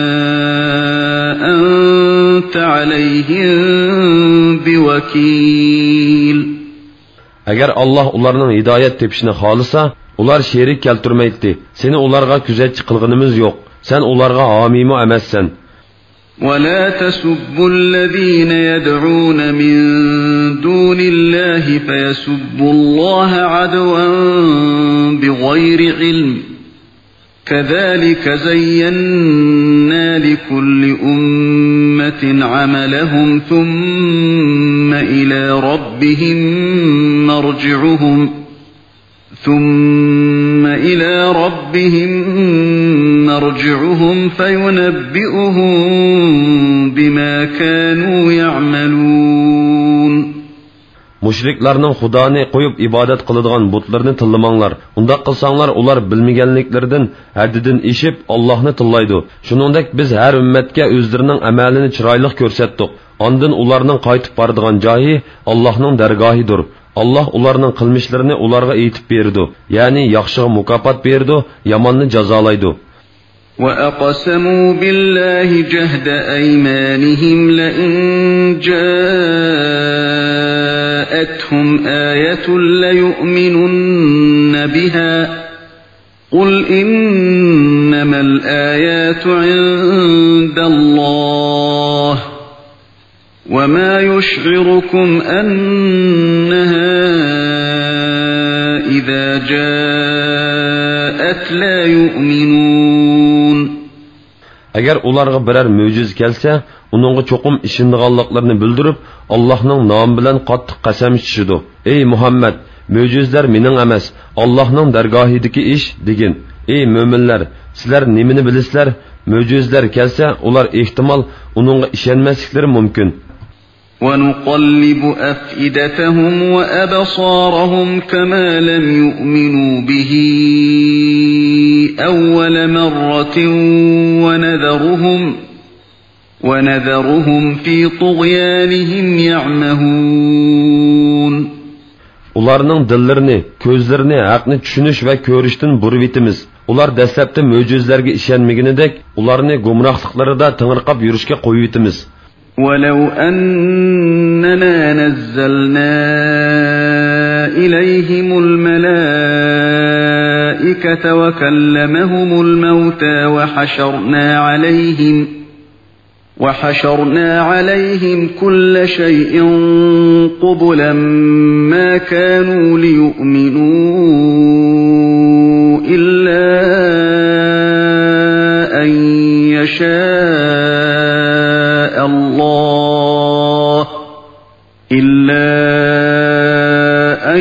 أَنْتَ عَلَيْهِمْ بِوَكِيلٍ. Agar Allah ularning hidoyat tepishini xolisa, ular sherik keltirmaydi. Seni ularga kuzatchi qilganimiz yo'q. Sen ularga homiymi emassan. ولا تسبوا الذين يدعون من دون الله فيسبوا الله عدوا بغير علم كذلك زينا لكل أمة عملهم ثم إلى ربهم مرجعهم ثم إلى ربهم مرجعهم فينبئهم بما كانوا يعملون. Müşriklarning Xudoni qo'yib ibodat qiladigan butlarni tillamanglar. Unda qilsanglar ular bilmaganliklaridan haddidan eshib Allohni tillaydi. Shuningdek biz har ummatga o'zlarining amalini chiroyli ko'rsatdik. Ondan ularning qaytib boradigan joyi Allohning dargohidir. Allah ularning qilmishlarini ularga aytib berdi. Ya'ni yaxshiga mukofot berdi, yomonni jazolaydi. وَأَقْسَمُوا بِاللَّهِ جَهْدَ أَيْمَانِهِمْ لَئِن جَاءَتْهُمْ آيَةٌ لَيُؤْمِنُنَّ بِهَا قُلْ إِنَّمَا الْآيَاتُ عِندَ اللَّهِ وَمَا يُشْعِرُكُمْ أَنَّهَا إِذَا جَاءَتْ لَا يُؤْمِنُونَ. Agar ularga biror mo'jiz kelsa, uningga cho'qim ishindiganliklarini bildirib, Allohning nomi bilan qattiq qasam ichishidi. Ey Muhammad, mo'jizlar mening emas, Allohning dargohidagi ish degin. Ey mo'minlar, sizlar nimani bilasizlar? Mo'jizlar kelsa, ular ehtimol uningga ishonmasliklari mumkin. وَنُقَلِّبُ أَفْئِدَتَهُمْ وَأَبْصَارَهُمْ كَمَا لَمْ يُؤْمِنُوا بِهِ أَوَّلَ مَرَّةٍ وَنَذَرُهُمْ وَنَذَرُهُمْ فِي طُغْيَانِهِمْ يَعْمَهُونَ. Ularning dillarini, ko'zlarini haqni tushunish va ko'rishdan burib etimiz. Ular dastlabda mo'jizlarga ishonmaganidek, ularni gumrohliklarida tingirqab yurishga qo'yib etimiz. وَلَوْ أَنَّنَا نَزَّلْنَا إِلَيْهِمُ الْمَلَائِكَةَ وَكَلَّمَهُمُ الْمَوْتَى وَحَشَرْنَا عَلَيْهِمْ وَحَشَرْنَا عَلَيْهِمْ كُلَّ شَيْءٍ قُبُلًا مَا كَانُوا لِيُؤْمِنُوا إِلَّا أَن يَشَاءَ الله إلا أن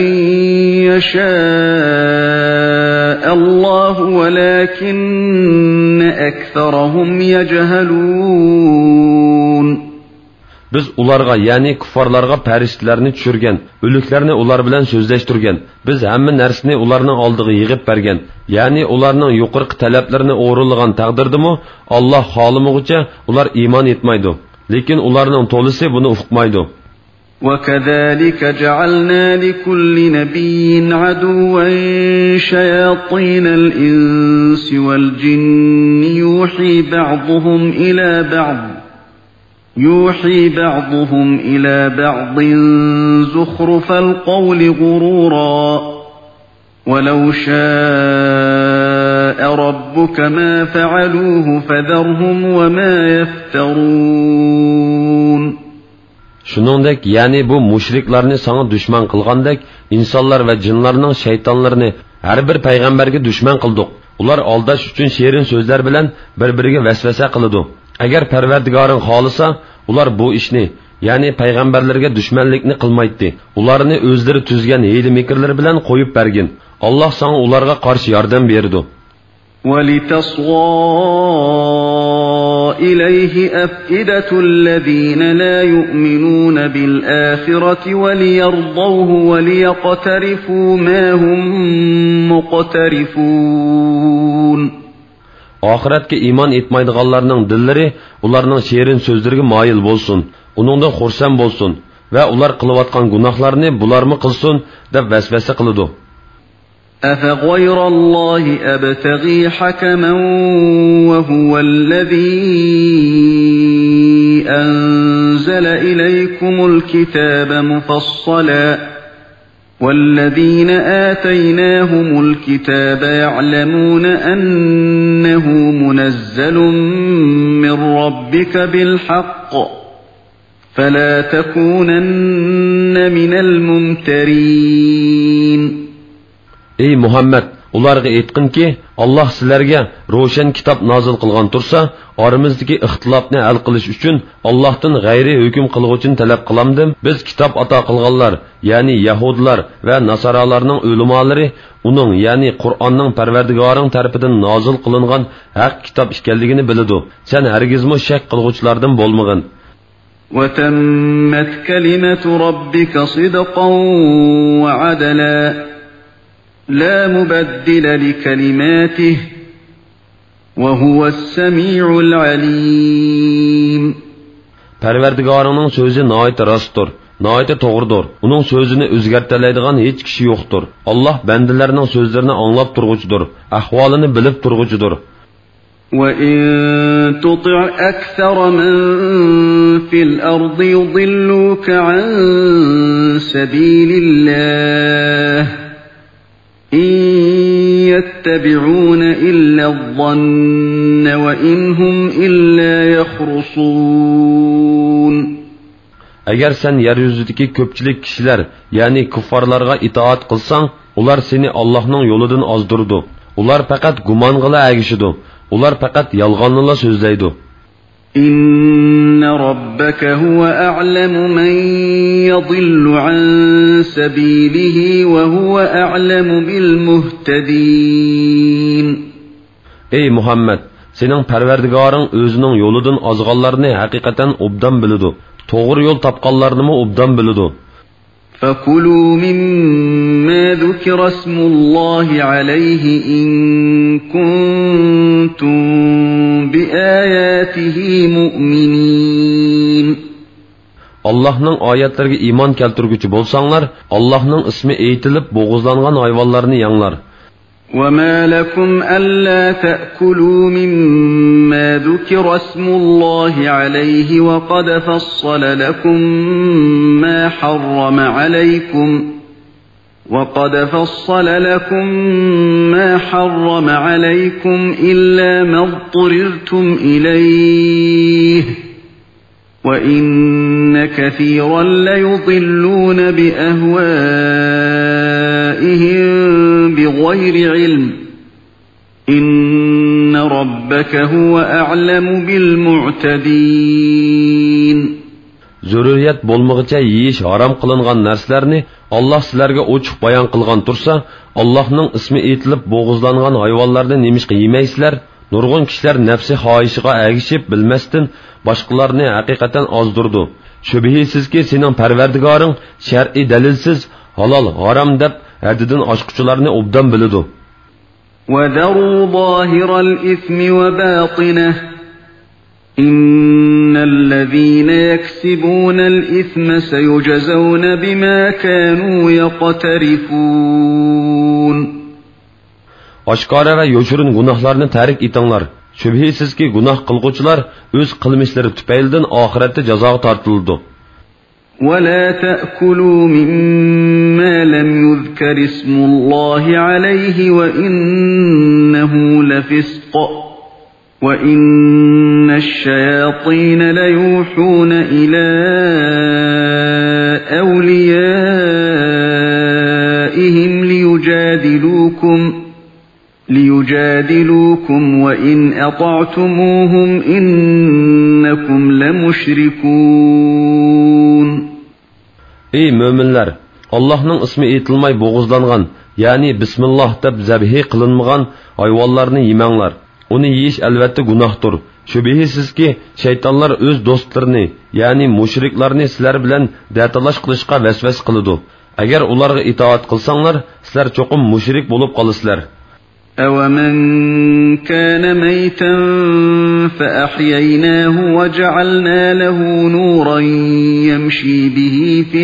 يشاء الله ولكن أكثرهم يجهلون. Biz ularga, yani kuffarlarga farishtalarni tushirgan, o'liklarni ular bilan so'zlashtirgan. Biz hamma narsani ularning oldiga yig'ib bergan. Yani ularning yuqorqi talablarini o'rinlagan taqdirdimi, Alloh xohlamaguncha ular iymon etmaydi. Lekin ularning to'lisi buni uqmaydi. وَكَذَلِكَ جَعَلْنَا لِكُلِّ نَبِيٍّ عَدُوًّا شَيَاطِينَ الْإِنسِ وَالْجِنِّ يُوحِي بَعْضُهُمْ إِلَى بَعْضٍ يُوحِي بَعْضُهُمْ إِلَى بَعْضٍ زُخْرُفَ الْقَوْلِ غُرُورًا وَلَوْ شَاءَ رَبُّكَ مَا فَعَلُوهُ فَذَرْهُمْ وَمَا يَفْتَرُونَ. Shuningdek, ya'ni bu mushriklarni sana dushman qilgandek, insonlar va jinlarning shaytonlarini har bir payg'ambarga dushman qildik. Ular aldash uchun sherin so'zlar bilan bir-biriga vasvasa qiladi. Agar Parvardigoring xohlasa, ular bu ishni, ya'ni payg'ambarlarga dushmanlikni qilmaydi. Ularni o'zlari tuzgan hiyla-mikrlar bilan qo'yib bergin. Alloh sana ularga qarshi yordam berdi. وَلِتَصْغَى إِلَيْهِ أَفْئِدَةُ الَّذِينَ لَا يُؤْمِنُونَ بِالْآخِرَةِ وَلِيَرْضَوْهُ وَلِيَقْتَرِفُوا مَا هُمْ مُقْتَرِفُونَ. Oxiratga iymon etmaydiganlarning dillari ularning sherin so'zlariga moyil bo'lsin, uningda xursand bo'lsin va ular qilayotgan gunohlarni bularmi qilsin deb vasvasa qiladi. أَفَغَيْرَ اللَّهِ أَبْتَغِي حَكَمًا وَهُوَ الَّذِي أَنزَلَ إِلَيْكُمُ الْكِتَابَ مُفَصَّلًا وَالَّذِينَ آتَيْنَاهُمُ الْكِتَابَ يَعْلَمُونَ أَنَّهُ مُنَزَّلٌ من ربك بالحق فلا تكونن من الممترين. Ey Muhammed, ularga aytqinki, Alloh sizlarga ro'shan kitob nozil qilgan tursa, oramizdagi ixtilofni hal qilish uchun Allohdan g'ayri hukm qilguvchini talab qilamdim. Biz kitob ato qilganlar, ya'ni Yahudlar va Nasoralarning ulamolari uning, ya'ni Qur'onning Parvardigoring tarafidan nozil qilingan haq kitob ekanligini biladi. Sen hargizmi shak qilguvchilardan bo'lmag'in. وَتَمَّتْ كَلِمَةُ رَبِّكَ صِدْقًا وَعَدْلًا لا مبدل لكلماته وهو السميع العليم. Parvardigoringning so'zi nihoyat rostdir, nihoyat to'g'ridir. Uning so'zini o'zgartiradigan hech kishi yo'qdir. Alloh bandalarining so'zlarini anglab turg'uchidir, ahvolini bilib turg'uchidir. وَإِن تُطِعْ أَكْثَرَ مَن فِي الْأَرْضِ يُضِلُّوكَ عَن سَبِيلِ اللَّهِ إِن يَتَّبِعُونَ إِلَّا الظَّنَّ وَإِنْ هُمْ إِلَّا يَخْرُصُونَ. Agar sen yer yuzidagi ko'pchilik kishilar, ya'ni kuffarlarga itoat qilsang, ular seni Allohning yo'lidan ozdirdi. Ular faqat gumong'ila agishidi. Ular faqat yolg'onni so'zlaydi. إن ربك هو أعلم من يضل عن سبيله وهو أعلم بالمهتدين. Ey Muhammed, sening Parvardigoring o'zining yo'lidan ozg'onlarni haqiqatan obdan biladi. To'g'ri yo'l topganlarni obdan biladi. فكلوا مما ذكر اسم الله عليه إن كنتم بآياته مؤمنين. Allah'ның ayetlerine iman keltirgücü bolsanlar, Allah'ның ismi eğitilip boğuzlangan hayvanlarını yanlar. وَمَا لَكُمْ أَلَّا تَأْكُلُوا مِمَّا ذُكِرَ اسْمُ اللَّهِ عَلَيْهِ وَقَدْ فَصَّلَ لَكُم مَّا حَرَّمَ عَلَيْكُمْ وَقَدْ فَصَّلَ لَكُم مَّا حَرَّمَ عَلَيْكُمْ إِلَّا مَا اضْطُرِرْتُمْ إِلَيْهِ وَإِنَّ كَثِيرًا لَّيُضِلُّونَ بِأَهْوَائِهِم بغير علم إن ربك هو أعلم بالمعتدين. Zürriyet bolmağıca yiyiş haram kılıngan nerslerini Allah sizlerge uçuq bayan kılgan tursa, Allah'ның ismi eğitilip boğuzlangan hayvanlarını nemişki yemeysizler, nurgun kişiler nefsi haişiga əgişip bilmestin, başkalarını hakikaten azdurdu. Şübihisiz ki senin perverdigarın şer'i delilsiz, halal, haram dep haddidan aşqıçılarını obdan bilidu. وَذَرُوا ظَاهِرَ الْإِثْمِ وَبَاطِنَهُ إِنَّ الَّذِينَ يَكْسِبُونَ الْإِثْمَ سَيُجْزَوْنَ بِمَا كَانُوا يَقْتَرِفُونَ. Aşkara ve yoşurun günahlarını terik etinglar. Şübhisiz ki günah kılgıçılar öz kılmışları tüpeylden ahirette cezağa tartıldı. وَلَا تَأْكُلُوا مِمَّا لَمْ يُذْكَرِ اسْمُ اللَّهِ عَلَيْهِ وَإِنَّهُ لَفِسْقٌ وَإِنَّ الشَّيَاطِينَ لَيُوحُونَ إِلَى أَوْلِيَائِهِمْ لِيُجَادِلُوكُمْ لِيُجَادِلُوكُمْ وَإِنْ أَطَعْتُمُوهُمْ إِنَّكُمْ لَمُشْرِكُونَ. Ey müminler! Allah'ның ismi eğitilmay boğuzlangan, yani Bismillah deb zabhi kılınmagan hayvanlarını yemanglar. Onu yiyiş elbette gunahtır. Şübihisiz ki şeytanlar öz dostlarını, yani müşriklarını sizler bilen dertalaş kılışqa vesves kılıdı. Eğer onlara itaat kılsanlar, sizler çokum müşrik bulup kalısılar. أَوَمَنْ كَانَ مَيْتًا فَأَحْيَيْنَاهُ وَجَعَلْنَا لَهُ نُورًا يَمْشِي بِهِ فِي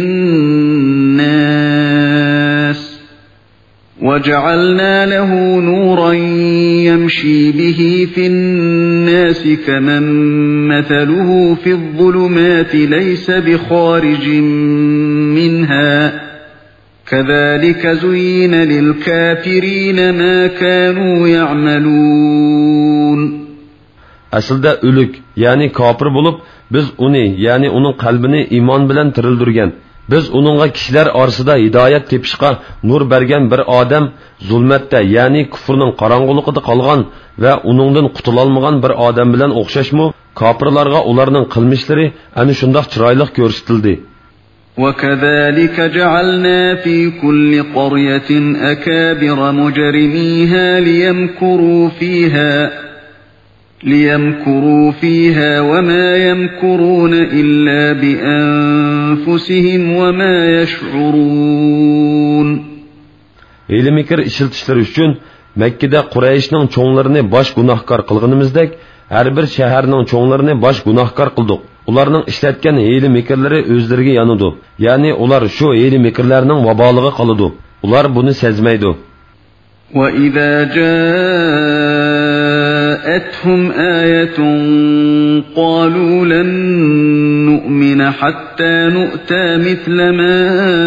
النَّاسِ وَجَعَلْنَا لَهُ نُورًا يَمْشِي بِهِ فِي النَّاسِ كَمَنْ مَثَلُهُ فِي الظُّلُمَاتِ لَيْسَ بِخَارِجٍ مِنْهَا كَذَلِكَ زُيِّنَ لِلْكَافِرِينَ مَا كَانُوا يَعْمَلُونَ. aslida o'lik, ya'ni kofir bo'lib, biz uni, ya'ni uning qalbini iymon bilan tirildirgan. Biz uningga kishilar orasida hidoyat tepishga nur bergan bir odam zulmatda, ya'ni kufrning qorong'uligida qolgan va uningdan qutulolmagan bir odam bilan o'xshashmi? Kofirlarga ularning qilmishlari ana shundoq chiroyli ko'rsatildi. وَكَذَلِكَ جَعَلْنَا فِي كُلِّ قَرْيَةٍ أَكَابِرَ مُجْرِمِيهَا لِيَمْكُرُوا فِيهَا لِيَمْكُرُوا فِيهَا وَمَا يَمْكُرُونَ إِلَّا بِأَنفُسِهِمْ وَمَا يَشْعُرُونَ. Hile mikir işiltişleri üçün Mekke'de Kureyş'nin çoğunlarını baş günahkar kılgınımızdek her bir şehirnin çoğunlarını baş günahkar kıldık. Ularning ishlatgan hiyli mikrlari o'zlariga yanidi. Ya'ni ular shu hiyli mikrlarning vabolig'i qoladi. Ular buni sezmaydi. Wa idza ja'atuhum ayatun qalu lan nu'mina hatta nu'ta mithla ma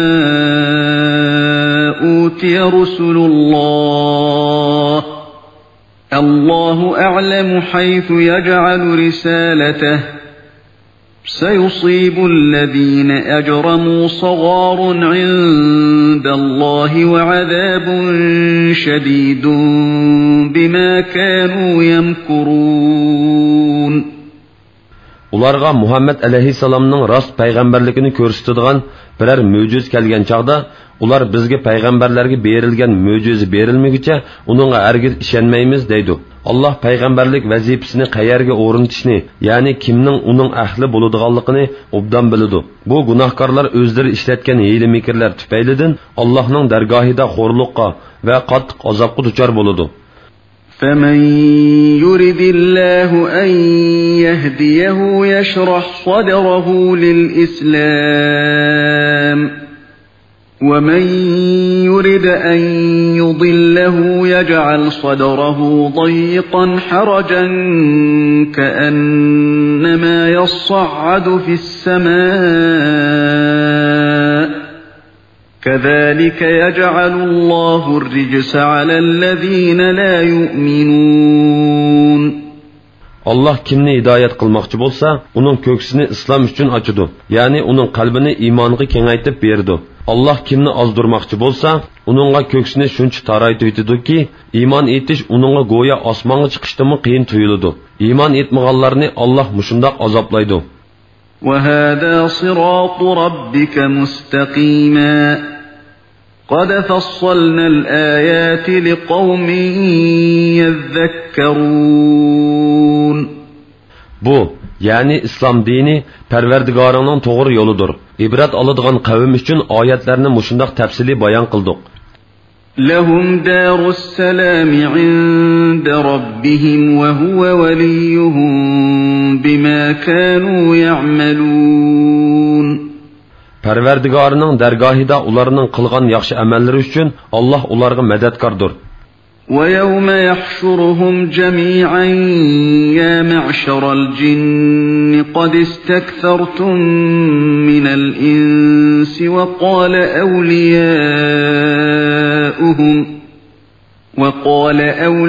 utiya rusulullah. Allahu a'lamu haythu yaj'alu risalatahu. سيصيب الذين أجرموا صغار عند الله وعذاب شديد بما كانوا يمكرون. Ularga Muhammed aleyhisselamның rast peygamberlikini ko'rsatadigan birər möcüz kelgan chaqda ular bizga payg'ambarlarga berilgan möcüz berilmaguncha uningga hargiz ishonmaymiz deydi. Allah payg'ambarlik vazifasini qayerga o'rnatishni, ya'ni kimning uning ahli bo'ladiganligini obdan biladi. Bu gunohkorlar o'zlari ishlatgan hiyla mikrlar tufaylidan Allohning dargohida xo'rliqqa va qattiq azobga duchor bo'ladi. فَمَنْ يُرِدِ اللَّهُ أَنْ يَهْدِيَهُ يَشْرَحْ صَدْرَهُ لِلْإِسْلَامِ وَمَنْ يُرِدْ أَنْ يُضِلَّهُ يَجْعَلْ صَدْرَهُ ضَيِّقًا حَرَجًا كَأَنَّمَا يَصَّعَّدُ فِي السَّمَاءِ كَذَلِكَ يَجْعَلُ اللَّهُ الرِّجْسَ عَلَى الَّذِينَ لَا يُؤْمِنُونَ. Allah kimni hidayet qilmoqchi bo'lsa, uning ko'ksini islom uchun ochadi, ya'ni uning qalbini iymonga kengaytib berdi. Allah kimni ozdirmoqchi bo'lsa, uningga ko'ksini shuncha taraytib etadiki, iymon etish uningga go'yo osmonga chiqishdan qiyin tuyuladi. Iymon etmaganlarni Allah mushundoq azoblaydi. وَهَذَا صِرَاطُ رَبِّكَ مُسْتَقِيمًا قَدْ فَصَّلْنَا الْآيَاتِ لِقَوْمٍ يَذَّكَّرُونَ. Bu, yani İslam dini Perverdigarının doğru yoludur. İbret alıdığan kavim için ayetlerini muşundaq tefsili bayan kıldık. لَهُمْ دَارُ السَّلَامِ عِنْدَ رَبِّهِمْ وَهُوَ وَلِيُّهُمْ بِمَا كَانُوا يَعْمَلُونَ. Perverdigarının dergahida ularının kılgan yaxşı əməlləri üçün Allah onlarga mədədkardır. وَيَوْمَ يَحْشُرُهُمْ جَمِيعًا يَا مَعْشَرَ الْجِنِّ قَدِ اسْتَكْثَرْتُمْ مِنَ الْإِنسِ وَقَالَ أَوْلِيَاؤُهُمْ وَقَالَ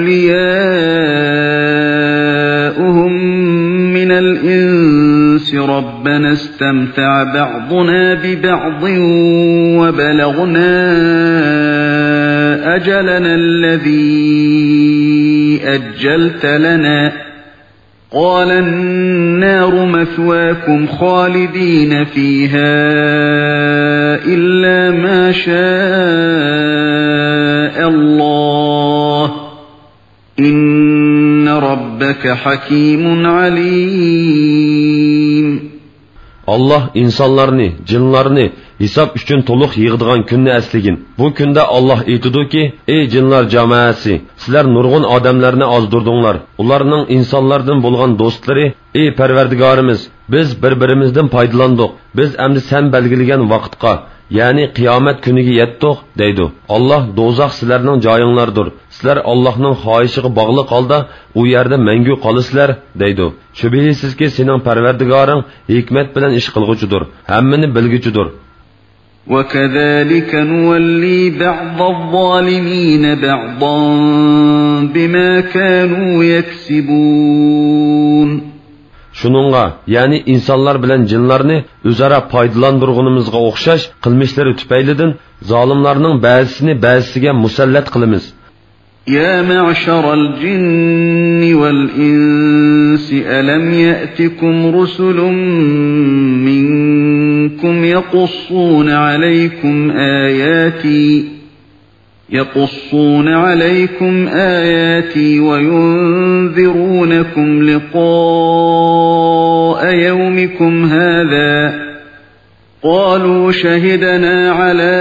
أَوْلِيَاؤُهُمْ مِنَ الْإِنسِ رَبَّنَا اسْتَمْتَعَ بَعْضُنَا بِبَعْضٍ وَبَلَغْنَا أَجَلَنَا الَّذِي أَجَّلْتَ لَنَا قَالَ النَّارُ مَثْوَاكُمْ خَالِدِينَ فِيهَا إِلَّا مَا شَاءَ اللَّهُ إِنَّ رَبَّكَ حَكِيمٌ عَلِيمٌ. Allah insanlarını, cinlarını hesap üçün toluq yığdıgan günni əsligin. Bu gündə Allah eytidu ki, ey cinlar cəmaəsi, sizlər nurgun adamlarını azdurdunlar. Onlarının insanlardan bolğan dostları, ey Pərverdigarimiz, biz bir-birimizdən faydalandıq. Biz əmdi sən belgiləyən vaqtqa, yani qiyamet günüge yetdik, deydi. Allah dozaq sizlərinin cayınlardır. Sizlər Allah'ın xahişiga bağlı qalda, u yerde məngü qalısızlar, deydi. Şübihisiz ki, senin Pərverdigarın hikmet bilen iş qılğıcıdır, həmmini bilgücüdür. وَكَذَلِكَ نُوَلِّي بَعْضَ الظَّالِمِينَ بَعْضًا بما كانوا يكسبون. Şununğa, yani insanlar bilen cinlarni özara paydalandırğınımızga oxşaş qılmışları tüpeylidin zalimlarning ba'zisini ba'zisiga musallat qilamiz. يا معشر الجن والإنس ألم يأتكم رسل منكم يقصون عليكم آياتي يقصون عليكم آياتي وينذرونكم لقاء يومكم هذا قالوا شهدنا على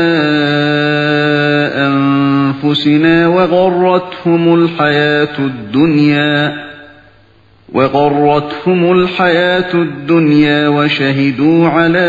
أنفسنا وغرتهم الحياة الدنيا وغرتهم الحياة الدنيا وشهدوا على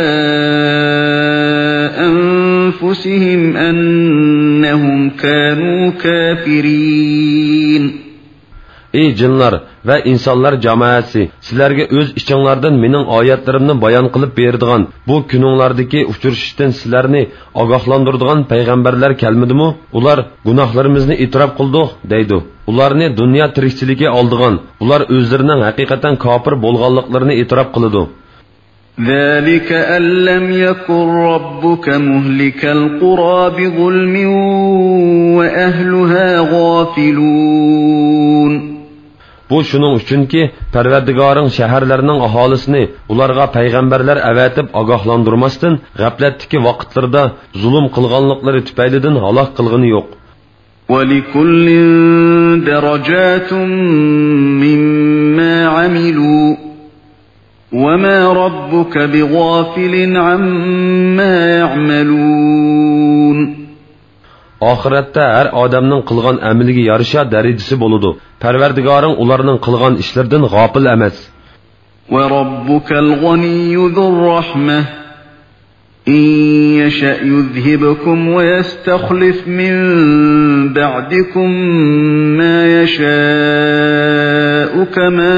أنفسهم أنهم كانوا كافرين. Ey cinlar ve insanlar cemaati, sizlerge öz içinlardan mening oyatlarimni bayon qilib berdigan bu kuninglardagi uchrashishdan sizlarni ogohlantiradigan payg'ambarlar kelmadimi? Ular gunohlarimizni e'tirof qildik deydi. Ularni dunyo tirikchiligi oldigan, ular o'zlarining haqiqatan kofir bo'lganliklarini e'tirof qiladi. ذلك أن لم يكن ربك مهلك القرى بظلم وأهلها غافلون. Bu şunun üçünki Parvardigoring shaharlarning aholisini ularga payg'ambarlar avatib ogohlantirmasdan g'aflatdagi vaqtlarda zulm qilganliklari tufaylidan halok qilgani yo'q. وَلِكُلٍّ دَرَجَاتٌ مِّمَّا عَمِلُوا وَمَا رَبُّكَ بِغَافِلٍ عَمَّا يَعْمَلُونَ. Oxiratda har odamning qilgan amaliga yarasha darajasi bo'ladi. Parvardigoring ularning qilgan ishlaridan g'ofil emas. وَرَبُّكَ الْغَنِيُّ ذُو الرَّحْمَةِ إِن يَشَأْ يُذْهِبْكُمْ وَيَسْتَخْلِفْ مِن بَعْدِكُم مَّا يَشَاءُ كَمَا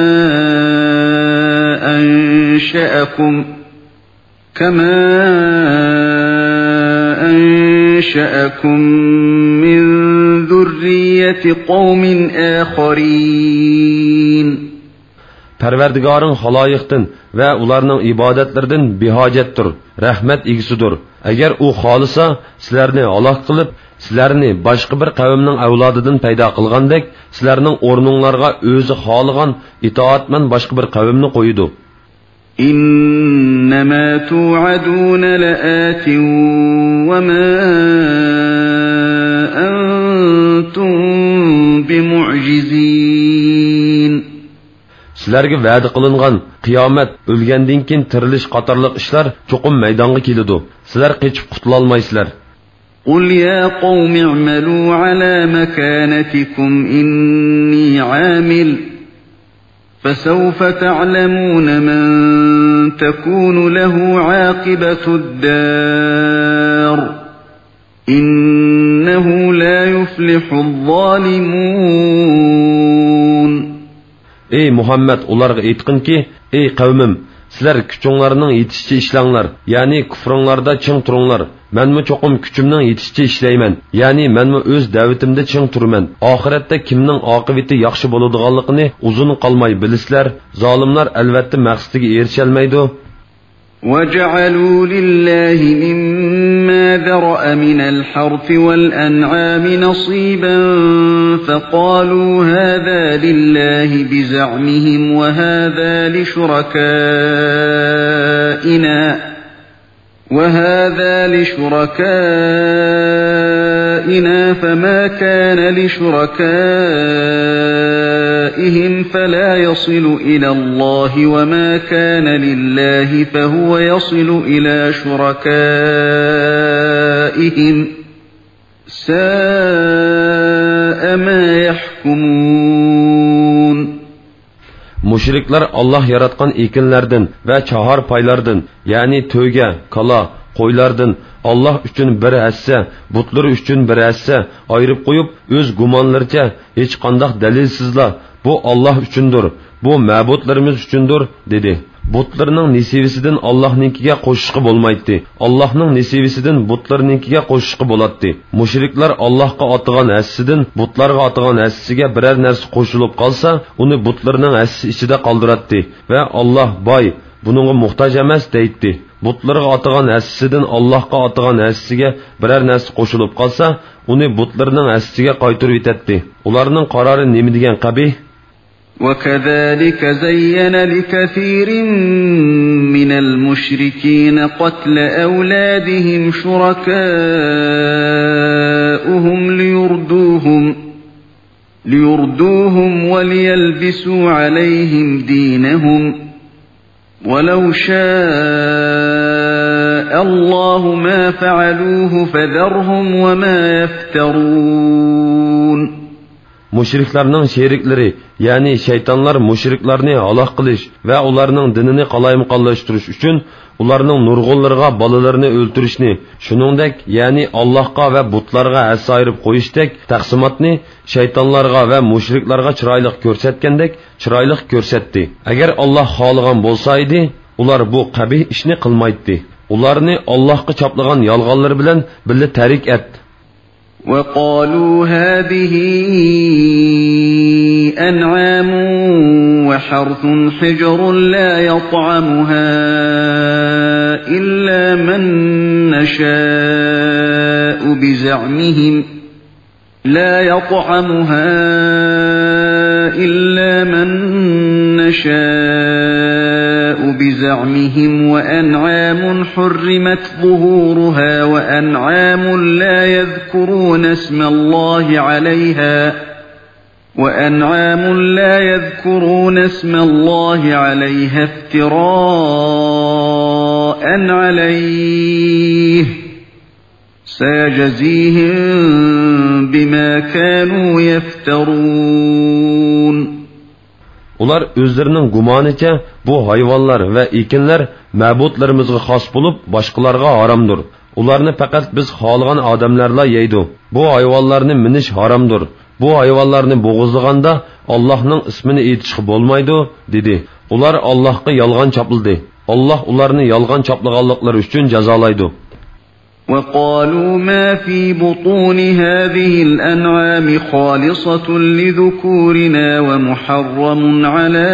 أَنشَأَكُم كَمَا أَنشَأَكُم مِّن ذُرِّيَّةِ قَوْمٍ آخَرِينَ. Parvardigoring haloyiqdan va ularning ibodatlaridan behojatdir, rahmat egisidir. Agar u xolisa sizlarni halok qilib, sizlarni boshqa bir qavmning avlodidan paydo qilgandek, sizlarning o'rninglarga o'zi xoligan itoatman boshqa bir qavmni qo'ydi. إنما توعدون لآت وما أنتم بمعجزين. Sizlarga va'da qilingan qiyomat, o'lgandan keyin tirilish qatorliq ishlar cho'qim maydonga keladi. Sizlar qechib qutula olmaysizlar. قل يا قوم اعملوا على مكانتكم إني عامل فسوف تعلمون من تكون له عاقبة الدار إنه لا يفلح الظالمون. Ey Muhammed, ularga aytqin ki, ey qavmim, sizlar kuchinglarning yetishicha ishlanglar, ya'ni kufringlarda ching turinglar. Menmi cho'qim kuchimning yetishicha ishlayman, ya'ni menmi o'z da'vatimda ching turman. Oxiratda kimning oqibati yaxshi bo'ladiganligini uzun qolmay bilisizlar. Zolimlar albatta maqsadiga erisha olmaydi. وَجَعَلُوا لِلَّهِ مِمَّا ذَرَأَ مِنَ الْحَرْثِ وَالْأَنْعَامِ نَصِيبًا فَقَالُوا هَذَا لِلَّهِ بِزَعْمِهِمْ وَهَذَا لِشُرَكَائِنَا وَهَذَا لِشُرَكَائِنَا فَمَا كَانَ لِشُرَكَائِهِمْ فَلَا يَصِلُ إِلَى اللَّهِ وَمَا كَانَ لِلَّهِ فَهُوَ يَصِلُ إِلَى شُرَكَائِهِمْ سَاءَ مَا يَحْكُمُونَ. Müşrikler Allah yaratgan ekinlerden ve çahar paylardan, yani töge, kala, qo'ylardan Allah üçün bir hassa, butlar üçün bir hassa ayırıp koyup öz gumanlarca hiç qandaq dalilsizla bu Allah üçündür, bu ma'budlarimiz üçündür dedi. butlarning nisivisidan Allohninkiga qo'shishqi bo'lmaydi. Allohning nisivisidan butlarninkiga qo'shishqi bo'ladi. Mushriklar Allohga otgan hassidan butlarga otgan hassiga biror narsa qo'shilib qolsa, uni butlarning hassi ichida qoldiradi va Alloh boy, buningga muhtoj emas deydi. Butlarga otgan hassidan Allohga otgan hassiga biror narsa qo'shilib qolsa, uni butlarning hassiga qaytarib yetadi. Ularning qarori nima degan qabih? وَكَذَلِكَ زَيَّنَ لِكَثِيرٍ مِّنَ الْمُشْرِكِينَ قَتْلَ أَوْلَادِهِمْ شُرَكَاؤُهُمْ لِيُرْدُوهُمْ لِيُرْدُوهُمْ وَلِيَلْبِسُوا عَلَيْهِمْ دِينَهُمْ وَلَوْ شَاءَ اللَّهُ مَا فَعَلُوهُ فَذَرْهُمْ وَمَا يَفْتَرُونَ. Mushriklarning sheriklari, ya'ni shaytonlar mushriklarni halok qilish va ularning dinini qalaymuqallashtirish uchun ularning nurg'unlariga bolalarini o'ltirishni, shuningdek, ya'ni Allohga va butlarga hassa ayirib qo'yishdek taqsimotni shaytonlarga va mushriklarga chiroyli ko'rsatgandek chiroyli ko'rsatdi. Agar Alloh xohlagan bo'lsa edi, ular bu qabih ishni qilmaydi. Ularni Allohga choplagan yolg'onlar bilan birga tarik etdi. وَقَالُوا هَذِهِ أَنْعَامٌ وَحَرْثٌ حِجْرٌ لَا يَطْعَمُهَا إِلَّا مَن نَّشَاءُ بِزَعْمِهِمْ لَا يَطْعَمُهَا إِلَّا مَن نَّشَاءُ بِزَعْمِهِمْ وَأَنْعَامٌ حُرِّمَتْ ظُهُورُهَا وَأَنْعَامٌ لَّا يَذْكُرُونَ اسْمَ اللَّهِ عَلَيْهَا وَأَنْعَامٌ لَّا يَذْكُرُونَ اسْمَ اللَّهِ عَلَيْهَا افْتِرَاءً عَلَيْهِ سَيَجْزِيهِم بِمَا كَانُوا يَفْتَرُونَ. Ular özlerining gumonicha bu hayvonlar va ekinlar ma'budlarimizga xos bo'lib, boshqalarga haromdir. Ularni faqat biz xohlagan odamlarla yeydi. Bu hayvonlarni minish haromdir. Bu hayvonlarni bo'g'izlaganda Allohning ismini aytishga bo'lmaydi, dedi. Ular Allohga yolg'on chopildi. Alloh ularni yolg'on choplaganliklari uchun jazolaydi. وَقَالُوا مَا فِي بُطُونِ هَذِهِ الْأَنْعَامِ خَالِصَةٌ لِذُكُورِنَا وَمُحَرَّمٌ عَلَى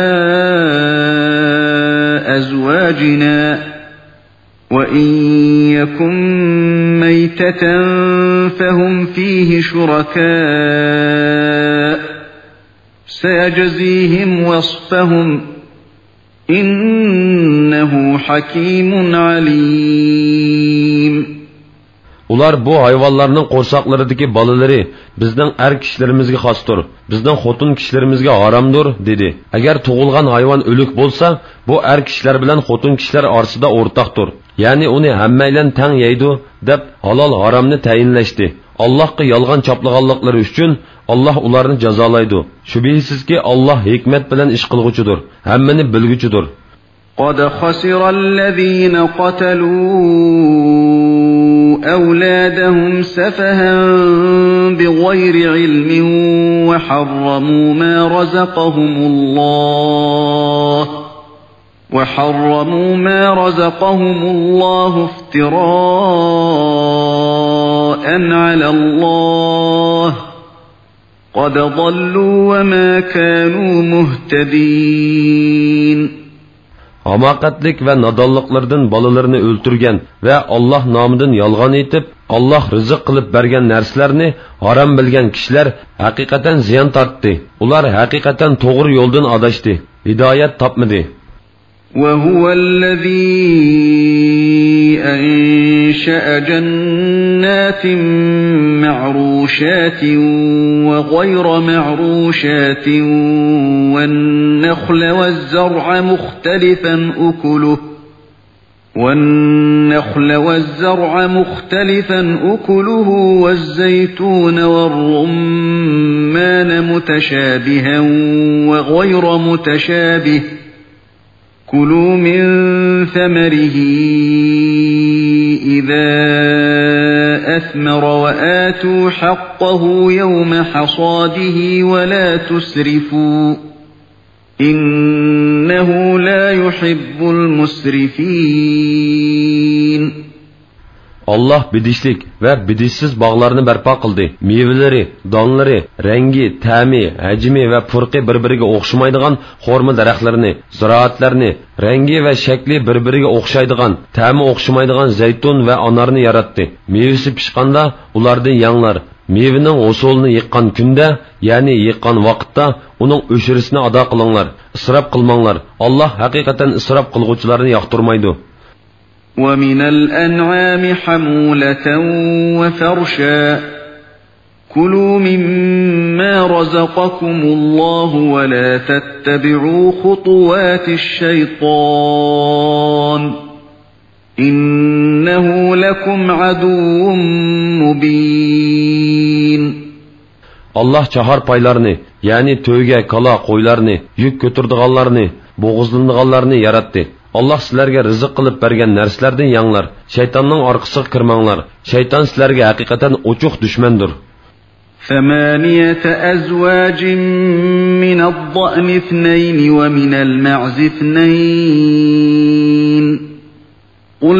أَزْوَاجِنَا وَإِنْ يَكُنْ مَيْتَةً فَهُمْ فِيهِ شُرَكَاءُ سَيَجْزِيهِمْ وَصْفَهُمْ إِنَّهُ حَكِيمٌ عَلِيمٌ. Ular bu hayvonlarning qo'rsoqlaridagi bolalari bizning er kishilarimizga xosdir, bizning xotin kishilarimizga haromdir, dedi. Agar tug'ilgan hayvon o'lik bo'lsa, bu er kishilar bilan xotin kishilar orasida o'rtaqdir. Ya'ni uni hammaylan tang yeydi deb halol haromni tayinlashdi. Allohga yolg'on choplaganliklari uchun Alloh ularni jazolaydi. Shubhisizki Alloh hikmat bilan ish qilguchidir, hammani bilguchidir. قَدْ خَسِرَ الَّذِينَ قَتَلُوا أَوْلَادَهُمْ سَفَهًا بِغَيْرِ عِلْمٍ وَحَرَّمُوا مَا رَزَقَهُمُ اللَّهُ وَحَرَّمُوا مَا رَزَقَهُمُ اللَّهُ افْتِرَاءً عَلَى اللَّهِ قَدْ ضَلُّوا وَمَا كَانُوا مُهْتَدِينَ. Hamoqatlik va nodonliklardan bolalarini o'ltirgan va Alloh nomidan yolg'on aytib, Alloh rizq qilib bergan narsalarni harom bilgan kishilar haqiqatan ziyon tortdi. Ular haqiqatan to'g'ri yo'ldan adashdi, hidoyat topmadi. وَهُوَ الَّذِي أَنشَأَ جَنَّاتٍ مَّعْرُوشَاتٍ وَغَيْرَ مَعْرُوشَاتٍ وَالنَّخْلَ وَالزَّرْعَ مُخْتَلِفًا أُكُلُهُ وَالنَّخْلَ وَالزَّرْعَ مُخْتَلِفًا أُكُلُهُ وَالزَّيْتُونَ وَالرُّمَّانَ مُتَشَابِهًا وَغَيْرَ مُتَشَابِهٍ كُلُوا مِنْ ثَمَرِهِ إِذَا أَثْمَرَ وَآتُوا حَقَّهُ يَوْمَ حَصَادِهِ وَلَا تُسْرِفُوا إِنَّهُ لَا يحب المسرفين. Allah bidishlik va bidishsiz bog'larni barpo qildi. Mevalari, donlari, rangi, ta'mi, hajmi va furqi bir-biriga o'xshamaydigan xorma daraxtlarini, ziroatlarni, rangi va shakli bir-biriga o'xshaydigan, ta'mi o'xshamaydigan zaytun va anorni yaratdi. Mevasi pishqanda ulardan yanglar. Mevaning usulini yiqqan kunda, ya'ni yiqqan vaqtda uning o'shirisini ado qilinglar. Isrof qilmanglar. Allah haqiqatan isrof qilguvchilarni yoqtirmaydi. وَمِنَ الْأَنْعَامِ حَمُولَةً وَفَرْشًا كُلُوا مِمَّا رَزَقَكُمُ اللَّهُ وَلَا تَتَّبِعُوا خُطُوَاتِ الشَّيْطَانِ إِنَّهُ لَكُمْ عَدُوٌّ مُبِينٌ. Allah çahar paylarını, yani tövge, kala, qo'ylarni, yük götürdüğanlarını, boğuzlandıqanlarını yarattı. Allah sizlarga rizq qilib bergan narsalardan yanglar. Shaytonning orqasiga kirmanglar. Shayton sizlarga haqiqatan ochiq dushmandir. ثمانية أزواج من الضأن اثنين ومن المعز اثنين قل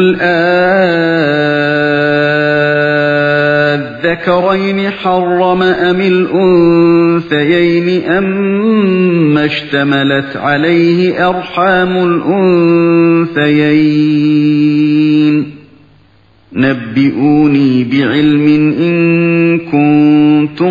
أذكرين حرم أم الأنثيين أم اشتملت عليه أرحام الأنثيين نبئوني بعلم إن كنتم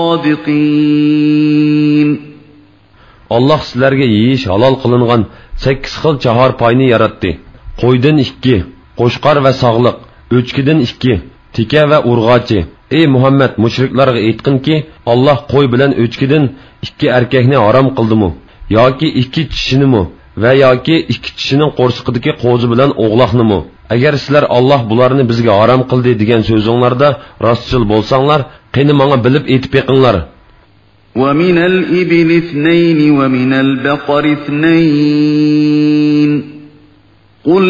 صادقين. Allah sizlarga yeyish halol qilingan sakkiz xil chahor payni yaratdi. Qo'ydan ikki, qo'shqar va sog'liq, o'chkidan ikki, tika va urg'ochi. Ey Muhammad, mushriklarga aytqinki, Allah qo'y bilan o'chkidan ikki erkakni harom qildimi? Yoki ikki kishinimi? Va yoki ikki kishining qo'rsiqidagi qo'zi bilan o'g'loqnimi? Agar sizlar Allah bularni bizga harom qildi degan so'zinglarda rostchil bo'lsanglar, qani menga bilib aytib beqinglar. وَمِنَ الْإِبِلِ اثْنَيْنِ وَمِنَ الْبَقَرِ اثْنَيْنِ قُلْ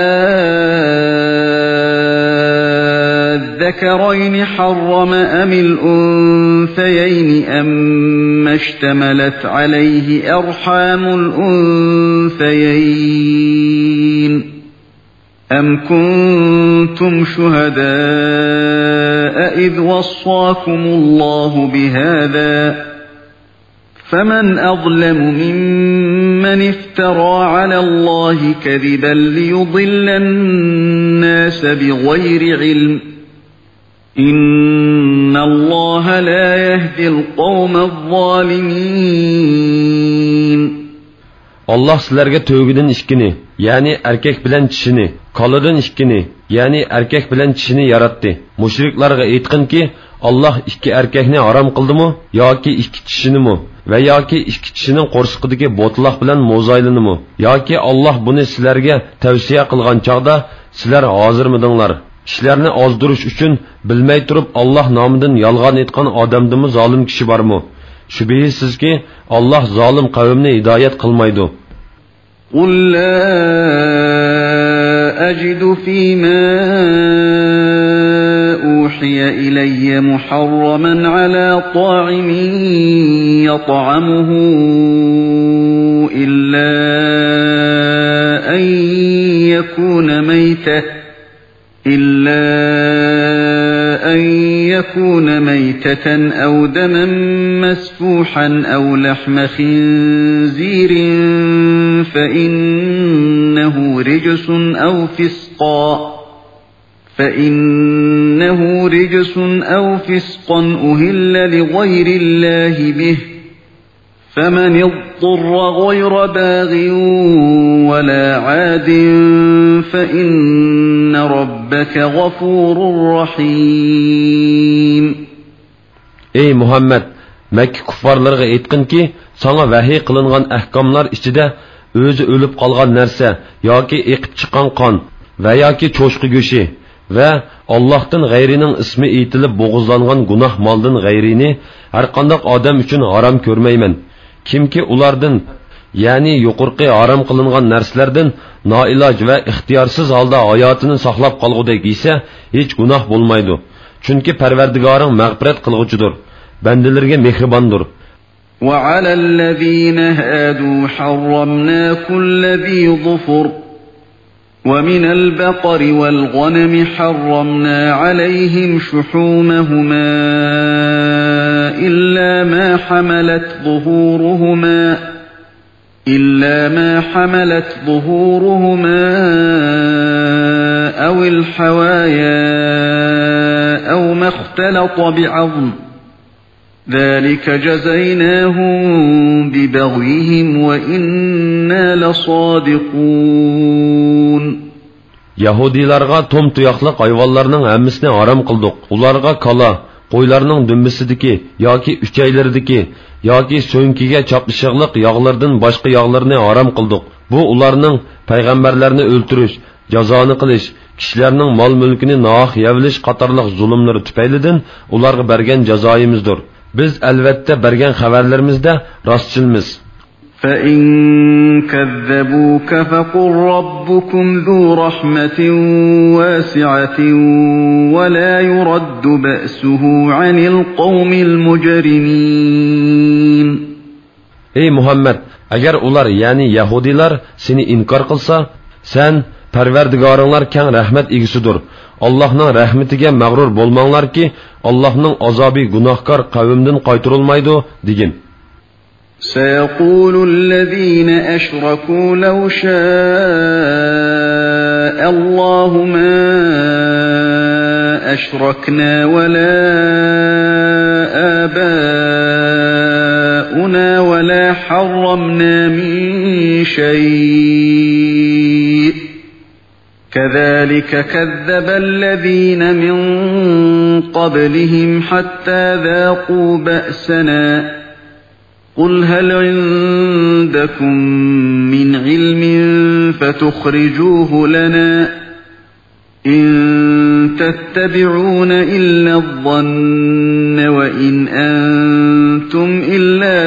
أَذَّكَرَيْنِ حَرَّمَ أَمِ الْأُنثَيَيْنِ أَمَّ اشْتَمَلَتْ عَلَيْهِ أَرْحَامُ الْأُنثَيَيْنِ أَمْ كُنْتُمْ شُهَدَاءَ إِذْ وَصَّاكُمُ اللَّهُ بِهَذَا فَمَنْ أَظْلَمُ مِمَّنِ افْتَرَى عَلَى اللَّهِ كَذِبًا لِيُضِلَّ النَّاسَ بِغَيْرِ عِلْمٍ إِنَّ اللَّهَ لَا يَهْدِي الْقَوْمَ الظَّالِمِينَ. Allah sizlarga tövgüden işkini, yani erkek bilen çişini, kalıdan işkini, yani erkek bilen çişini yarattı. Müşriklarga aytqin ki, Allah ikki erkekni haram qildi mı, yoki ikki çişini mi, ve yoki ikki çişinin qo'rsiqidagi botlaq bilan mo'zaylini mi, yoki Allah buni sizlarga tavsiya qilgan chaqda sizlar hozirmidinglar? Kishilarni ozdirish uchun bilmay turib Allah nomidan yolg'on aytgan odamdimi zolim kishi bormi? Shubhisizki Allah zolim qavmni hidoyat qilmaydi. قُلْ لَا أَجِدُ فِي مَا أُوحِيَ إِلَيَّ مُحَرَّمًا عَلَى طَاعِمٍ يَطْعَمُهُ إِلَّا أَن يَكُونَ مَيْتَةً إِلَّا أَن يَكُونَ مَيْتَةً أَوْ دَمًا مَّسْفُوحًا أَوْ لَحْمَ خِنزِيرٍ فَإِنَّهُ رِجْسٌ أَوْ فِسْقًا فَإِنَّهُ رِجْسٌ أَوْ فِسْقًا أُهِلَّ لِغَيْرِ اللَّهِ بِهِ فَمَنِ اضْطُرَّ غَيْرَ بَاغٍ وَلَا عَادٍ فَإِنَّ رَبَّكَ غَفُورٌ رَّحِيمٌ. Ey Muhammed, Mekke kuffarlarga aytqin ki, sana vahiy qilingan ahkomlar ichida o'zi o'lib qolgan narsa yoki eqib chiqqan qon va yoki cho'shqi go'shi va Allohdan g'ayrining ismi aytilib bo'g'izlangan gunoh moldan g'ayrini har qanday odam uchun harom ko'rmayman. Kimki ulardan, ya'ni yuqorqi harom qilingan narsalardan noiloj va ixtiyorsiz holda hayotini saqlab qolgudek esa hech gunoh bo'lmaydi. Chunki Parvardigoring mag'firat qilg'uchidir, bandalarga mehribondir. وعلى الذين هادوا حرمنا كل ذي ظفر ومن البقر والغنم حرمنا عليهم شحومهما إلا ما حملت ظهورهما إلا ما حملت ظهورهما أو الحوايا أو ما اختلط بعظم ذلك جزيناهم ببغيهم وإنا لصادقون. Yahudilarga tom tuyaqliq hayvonlarning hammasini harom qildik. Ularga kala, qo'ylarning dumbisidagi yoki uchaylaridagi yoki so'nkiga choplishiqliq yog'lardan boshqa yog'larni harom qildik. Bu ularning payg'ambarlarni o'ltirish, jazoni qilish, kishilarning mol-mulkini nohaq yevilish qatorliq zulmlari tufaylidan ularga bergan jazoyimizdir. Biz albatta bergan xabarlarimizda rostchilmiz. فَإِن كَذَّبُوكَ فَقُل رَّبُّكُمْ ذُو رَحْمَةٍ وَاسِعَةٍ وَلَا يُرَدُّ بَأْسُهُ عَنِ الْقَوْمِ الْمُجْرِمِينَ. Ey Muhammed, agar ular yani Yahudilar seni inkor qilsa, sen Parvardigoringlar keng rahmat egisidir. Allohning rahmatiga mag'rur bo'lmanglarki, Allohning azobi gunohkor qavmdan qaytarilmaydi degin. سيقول الذين أشركوا لو شاء الله ما أشركنا ولا آباؤنا ولا حرمنا من شيء كذلك كذب الذين من قبلهم حتى ذاقوا بأسنا قل هل عندكم من علم فتخرجوه لنا إن تتبعون إلا الظن وإن أنتم إلا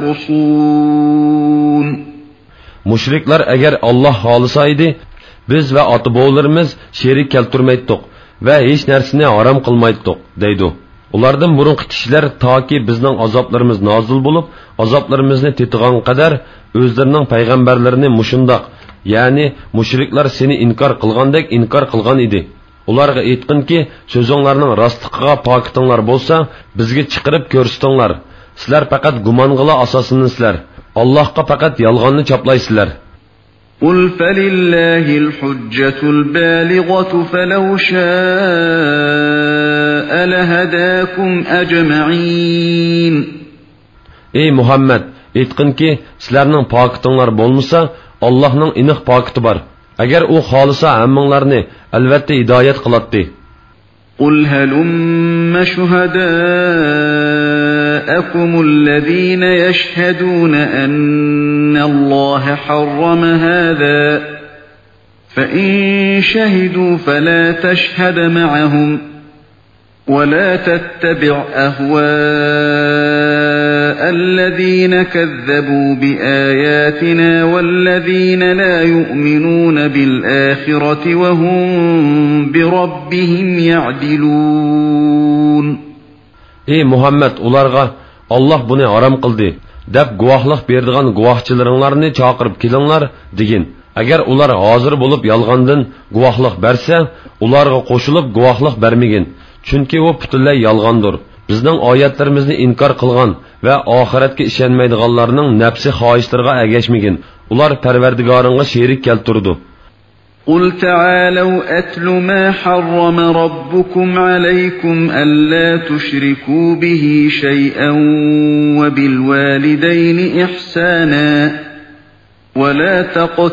تخرصون. Müşrikler eğer Allah halısaydı, biz ve atıboğullarımız şerik keltirmeydik ve hiç nersini haram kılmaydık deydi. Ulardan burunqi kishilar toki bizning azoblarimiz nozil bo'lib, azoblarimizni tetigan qadar o'zlarining payg'ambarlarini mushundoq, ya'ni mushriklar seni inkor qilgandek inkor qilgan edi. Ularga aytqinki, so'zinglarning rostligiga pokitinglar bo'lsa, bizga chiqarib ko'rsatinglar. Sizlar faqat gumong'ila asosinizlar. Allohga faqat yolg'onni choplaysizlar. قل فلله الحجة البالغة فلو شاء لهداكم أجمعين. Ey Muhammed, aytqinki, sizlarning pokitinglar bo'lmasa, Allohning aniq pokiti bor. Agar u xolisa hammanglarni albatta hidoyat qiladi. قل هلم شهداءكم الذين يشهدون أن الله حرم هذا فإن شهدوا فلا تشهد معهم ولا تتبع أهواء الذين كذبوا بآياتنا والذين لا يؤمنون بالآخرة وهم بربهم يعدلون. Ey Muhammed, ularga Allah buni haram qildi deb guvohlik berdigan guvohchilaringlarni chaqirib kelinglar degin. Agar ular hozir bo'lib yolg'ondan guvohlik bersa, ularga qo'shilib guvohlik bermagin. Chunki u butunlay yolg'ondir. Bizning oyatlarimizni inkor qilgan va oxiratga ishonmaydiganlarning nafsi xohishlariga ergashmagin. Ular Parvardigoringga sherik keltirdi. قل تعالوا أتل ما حرم ربكم عليكم ألا تشركوا به شيئا وبالوالدين إحسانا ولا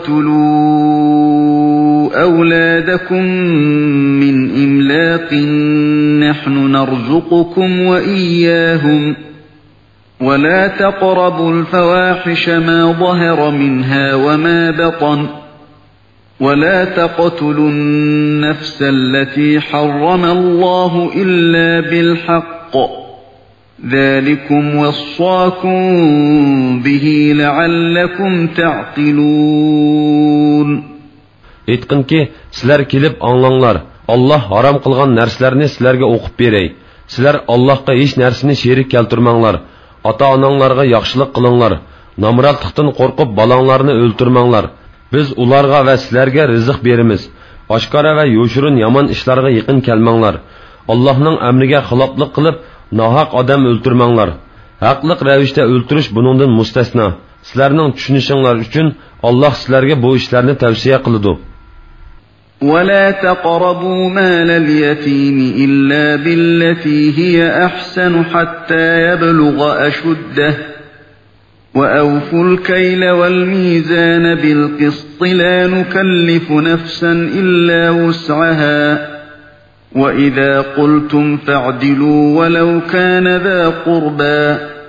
تقتلوا أولادكم من إملاق نحن نرزقكم وإياهم ولا تقربوا الفواحش ما ظهر منها وما بطن ولا تقتلوا النفس التي حرم الله إلا بالحق ذلكم وصاكم به لعلكم تعقلون. Aytqinki, sizlar kelib anlanglar. Allah haram qilgan narsalarni sizlarga o'qib beray. Sizlar Allohga hech narsani sherik keltirmanglar. ota-onanglarga yaxshilik qilinglar. Namratlıqdan qo'rqib balanglarni o'ltirmanglar. Biz ularga va sizlarga rizq beramiz. Oshkora va yo'shirin yomon ishlarga yaqin kelmanglar. Allohning amriga xiloflik qilib, nohaq odam o'ltirmanglar. Haqliq ravishda o'ltirish buningdan mustasno. Sizlarning tushunishinglar uchun Alloh sizlarga bu ishlarni tavsiya qiladi. ولا تقربوا مال اليتيم إلا بالتي هي أحسن حتى يبلغ أشده وأوفوا الكيل والميزان بالقسط لا نكلف نفسا إلا وسعها وإذا قلتم فاعدلوا ولو كان ذا قربى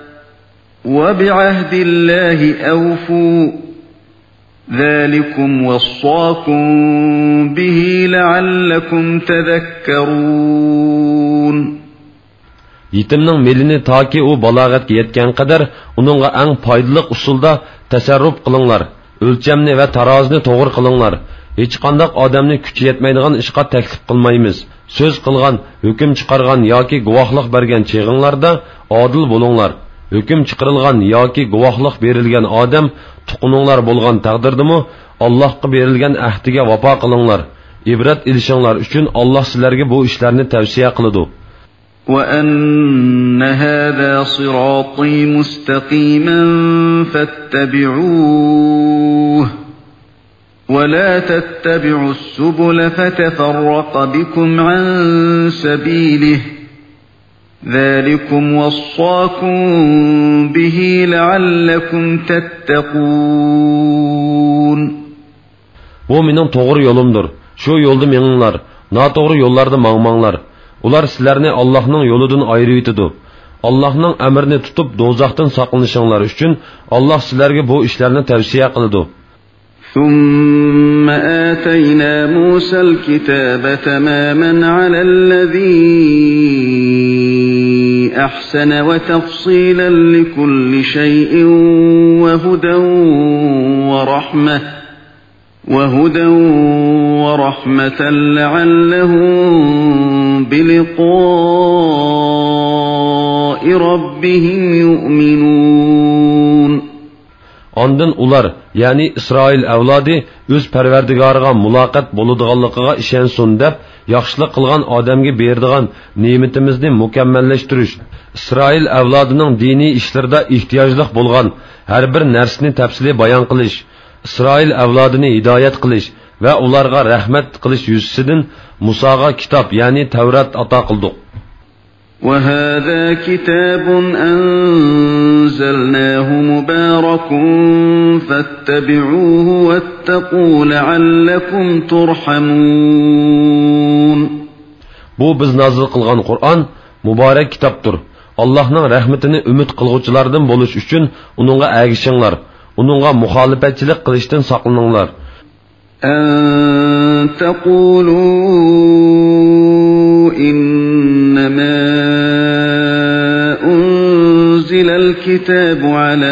وبعهد الله أوفوا ذلكم وصاكم به لعلكم تذكرون. Yetimning melini toki u balog'atga yetgan qadar uningga eng foydali usulda tasarruf qilinglar. O'lchamni va tarozini to'g'ri qilinglar. Hech qanday odamni kuchi yetmaydigan ishga taklif qilmaymiz. So'z qilgan, hukm chiqargan yoki guvohlik bergan cheg'inglarda odil bo'linglar. Hüküm çıkarılgan yoki guvohlik berilgan odam tuquninglar bo'lgan taqdirdimi Allohga berilgan ahdiga vafo qilinglar. İbrat ilishinglar uchun Alloh sizlarga bu ishlarni tavsiya qiladi. وَأَنَّ هَذَا صِرَاطِي مُسْتَقِيمًا فَاتَّبِعُوهُ وَلَا تَتَّبِعُوا السُّبُلَ فَتَفَرَّقَ بِكُمْ عَن سَبِيلِهِ ذلكم وصاكم به لعلكم تتقون. Bu mening to'g'ri yo'limdir. Shu yo'lda meninglar. Noto'g'ri yo'llarda mangmanglar. Ular sizlarni Allohning yo'lidan ayirib etadi. Allohning amrini tutib do'zaxdan saqlanishinglar uchun Alloh sizlarga bu ishlarni tavsiya qiladi. ثم آتينا موسى الكتاب تماما على الذي أحسن وتفصيلا لكل شيء وهدى ورحمة وهدى ورحمة لعلهم بلقاء ربهم يؤمنون. Ondan ular, yani İsrail avlodi o'z Parvardigoriga muloqot bo'ladiganligiga ishonsin deb, yaxshilik qilgan odamga beradigan ne'matimizni mukammallashtirish, İsrail avlodining diniy ishlarida ehtiyojli bo'lgan har bir narsani tafsili bayon qilish, İsrail avlodini hidoyat qilish va ularga rahmat qilish yuzasidan Musoga kitob, ya'ni Tavrat ato qildik. وَهَذَا كِتَابٌ أَنزَلْنَاهُ مُبَارَكٌ فَاتَّبِعُوهُ وَاتَّقُوا لَعَلَّكُمْ تُرْحَمُونَ. Bu biz nazil qilgan Qur'on muborak kitobdir. Allohning rahmatini umid qilguvchilardan bo'lish uchun uningga agishinglar. Uningga muxolifatchilik qilishdan saqlaninglar. أَن تَقُولُوا إِنَّمَا أُنزِلَ الْكِتَابُ عَلَى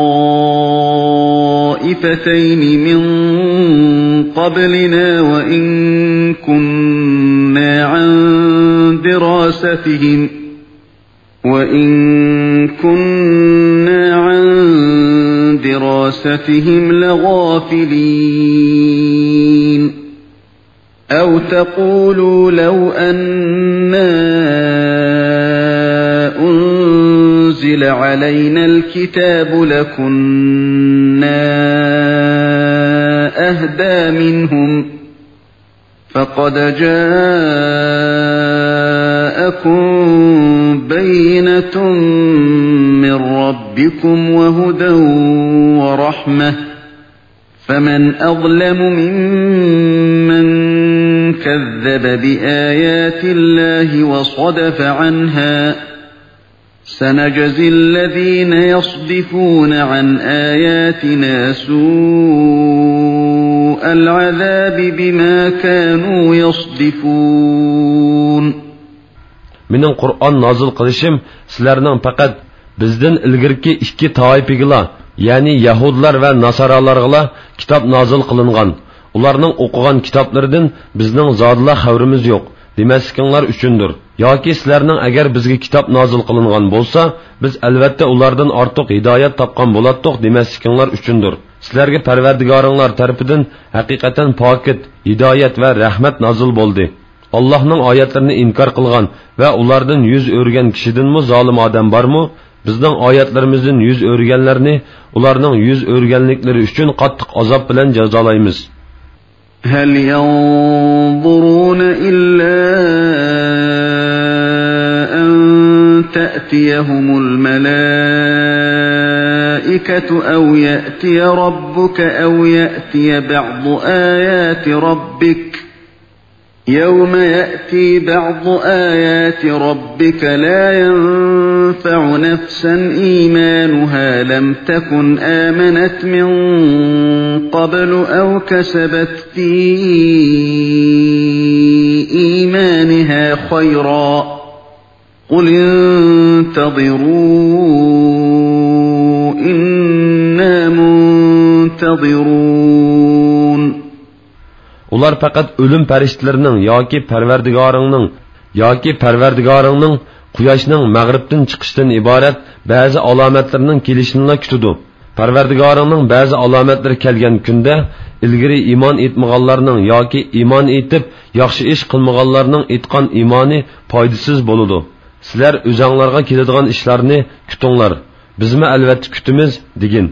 طَائِفَتَيْنِ مِنْ قَبْلِنَا وَإِنْ كُنَّا عَنْ دِرَاسَتِهِمْ وَإِنْ كُنَّا عَنْ دِرَاسَتِهِمْ لَغَافِلِينَ. أَوْ تَقُولُوا لَوْ أَنَّا أُنزِلَ عَلَيْنَا الْكِتَابُ لَكُنَّا أَهْدَى مِنْهُمْ فَقَدْ جَاءَكُمْ بَيِّنَةٌ مِّن رَّبِّكُمْ وَهُدًى وَرَحْمَةٌ فَمَنْ أَظْلَمُ مِمَّنْ كَذَّبَ بِآيَاتِ اللَّهِ وَصَدَفَ عَنْهَا سَنَجْزِي الَّذِينَ يَصْدِفُونَ عَنْ آيَاتِنَا سُوءَ الْعَذَابِ بِمَا كَانُوا يَصْدِفُونَ. Mening Qur'on nozil qilishim sizlarning faqat bizdan ilgirki ikki toifigila, ya'ni Yahudlar va Nasoralarga kitob nozil qilingan. Ularning o'qigan kitoblaridan bizning zodla xabarimiz yo'q. demaslikinglar uchundir. Yoki sizlarning agar bizga kitob nozil qilingan bo'lsa, biz albatta ulardan ortiq hidoyat topgan bo'latdiq demaslikinglar uchundir. Sizlarga Parvardigoringlar tarafidan haqiqatan pokit, hidoyat va rahmat nozil bo'ldi. Allohning oyatlarini inkor qilgan va ulardan yuz o'rgan kishidanmi zolim odam bormi? Bizning oyatlarimizdan yuz o'rganlarni ularning yuz o'rganliklari uchun qattiq azob bilan jazolaymiz. هل ينظرون إلا أن تأتيهم الملائكة أو يأتي ربك أو يأتي بعض آيات ربك يوم يأتي بعض آيات ربك لا ينفع نفسا إيمانها لم تكن آمنت من قبل أو كسبت في إيمانها خيرا قل انتظروا إنا منتظرون. Ular faqat ölüm farishtalarining yoki Parvardigoringning yoki Parvardigoringning quyoshning mag'ribdan chiqishidan iborat ba'zi alomatlarning kelishini kutadi. Parvardigoringning ba'zi alomatlari kelgan kunda ilgari iymon etmaganlarning yoki iymon etib yaxshi ish qilmaganlarning etgan iymoni foydasiz bo'ladi. Sizlar o'zinglarga keladigan ishlarni kutinglar. Bizmi albatta kutimiz degin.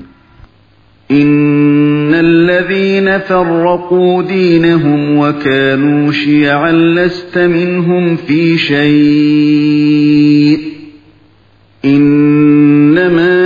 إن الذين فرقوا دينهم وكانوا شيعا لست منهم في شيء إنما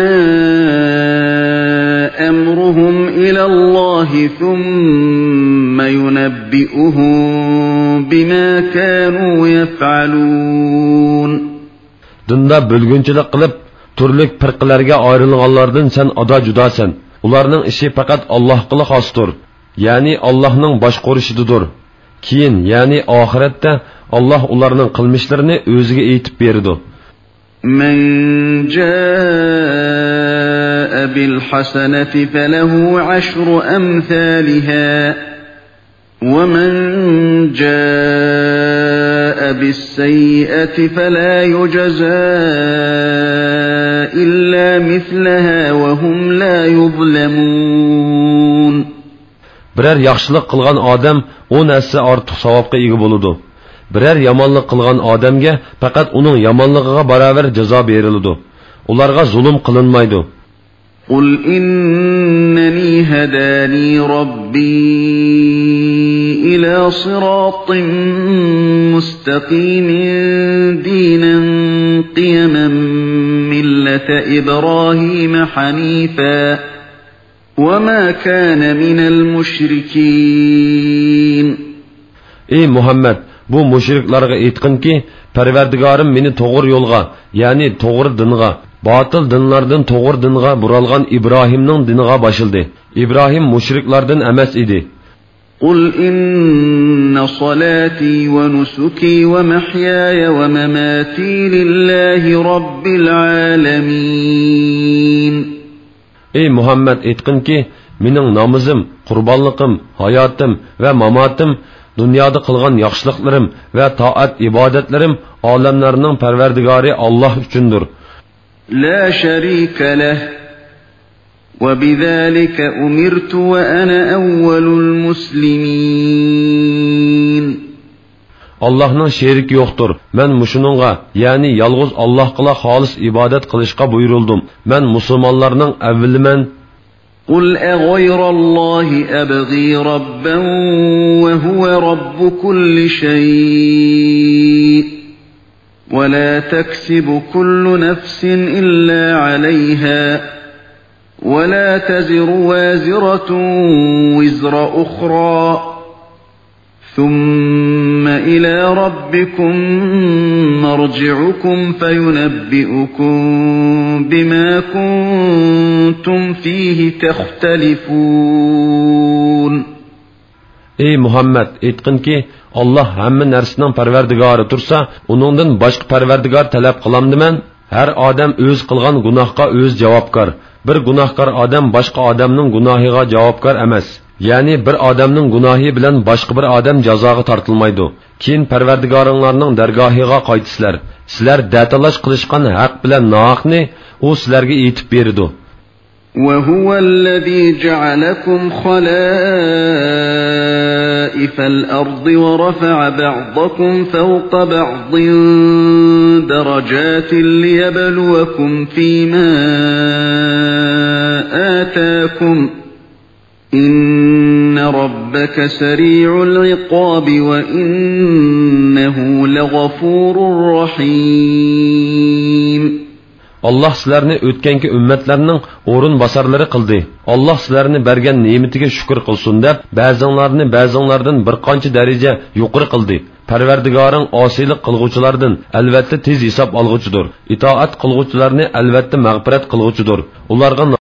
أمرهم إلى الله ثم ينبئهم بما كانوا يفعلون. Dinda bölgünçilik qilib turlik firqalarga ayrilganlardan sen ada judasan. Ularning ishi faqat Allohga xosdir, ya'ni Allohning boshqarishidir. Keyin, ya'ni oxiratda Alloh ularning qilmishlarini o'ziga aytib berdi. من جاء بالحسنة فله عشر أمثالها ومن جاء بالسيئة فلا يجزى إلا مثلها وهم لا يظلمون. Birer yaxshilik qilgan odam o'n hassa ortiq savobga ega bo'ladi. Birer yomonlik qilgan odamga faqat uning yomonligiga barobar jazo beriladi. Ularga zulm qilinmaydi. قل إنني هداني ربي إلى صراط مستقيم دينا قيما ملة إبراهيم حنيفا وما كان من المشركين. Ey Muhammed, bu müşriklarga aytqinki, Parvardigorim meni to'g'ri yo'lga, ya'ni to'g'ri dinga, batıl dinlardan to'g'ri dinga buralgan İbrahimning diniga boshildi. İbrahim müşriklardan emas edi. قل إن صلاتي ونسكي ومحياي ومماتي لله رب العالمين. Ey Muhammed aytqinki, mening namozim, qurbanliqim, hayotim va mamatim, dunyoda qilgan yaxshiliklarim va toat ibodatlarim olamlarning Parvardigori Alloh uchundir. لا شريك له وبذلك أمرت وأنا أول المسلمين. Allah'ның şeriki yoktur. Men muşununğa, yani yalğız Allah'la halis ibadet kılışqa buyuruldum. Men musulmanlarının evvelimen. قل أغير الله أبغي ربا وهو رب كل شيء ولا تكسب كل نفس إلا عليها ولا تزر وازرة وزر أخرى ثم إلى ربكم مرجعكم فينبئكم بما كنتم فيه تختلفون. Ey Muhammed, aytqin ki, Allah hamma narsaning parvardigori tursa, uningdan boshqa parvardigor talab qilamdiman? Har odam o'z qilgan gunohga o'z javobgar. Bir gunohkor odam boshqa odamning gunohiga javobgar emas. ya'ni bir odamning gunohi bilan boshqa bir odam jazoga tortilmaydi. Keyin Parvardigoringlarning dargohiga qaytisizlar. Sizlar datalash qilishgan haq bilan nohaqni u sizlarga yetib berdi. وهو الذي جعلكم خلائف الأرض ورفع بعضكم فوق بعض درجات ليبلوكم فيما آتاكم إن ربك سريع العقاب وإنه لغفور رحيم. Allah sizlarni o'tganki ummatlarning o'rin bosarlari qildi. Allah sizlarni bergan ne'matiga shukr qilsin deb, ba'zinglarni ba'zinglardan bir qancha daraja yuqori qildi. Parvardigoring osiylik qilguvchilardan albatta tez hisob olg'uchidir. Itoat qilguvchilarni albatta mag'firat qilg'uchidir. Ularga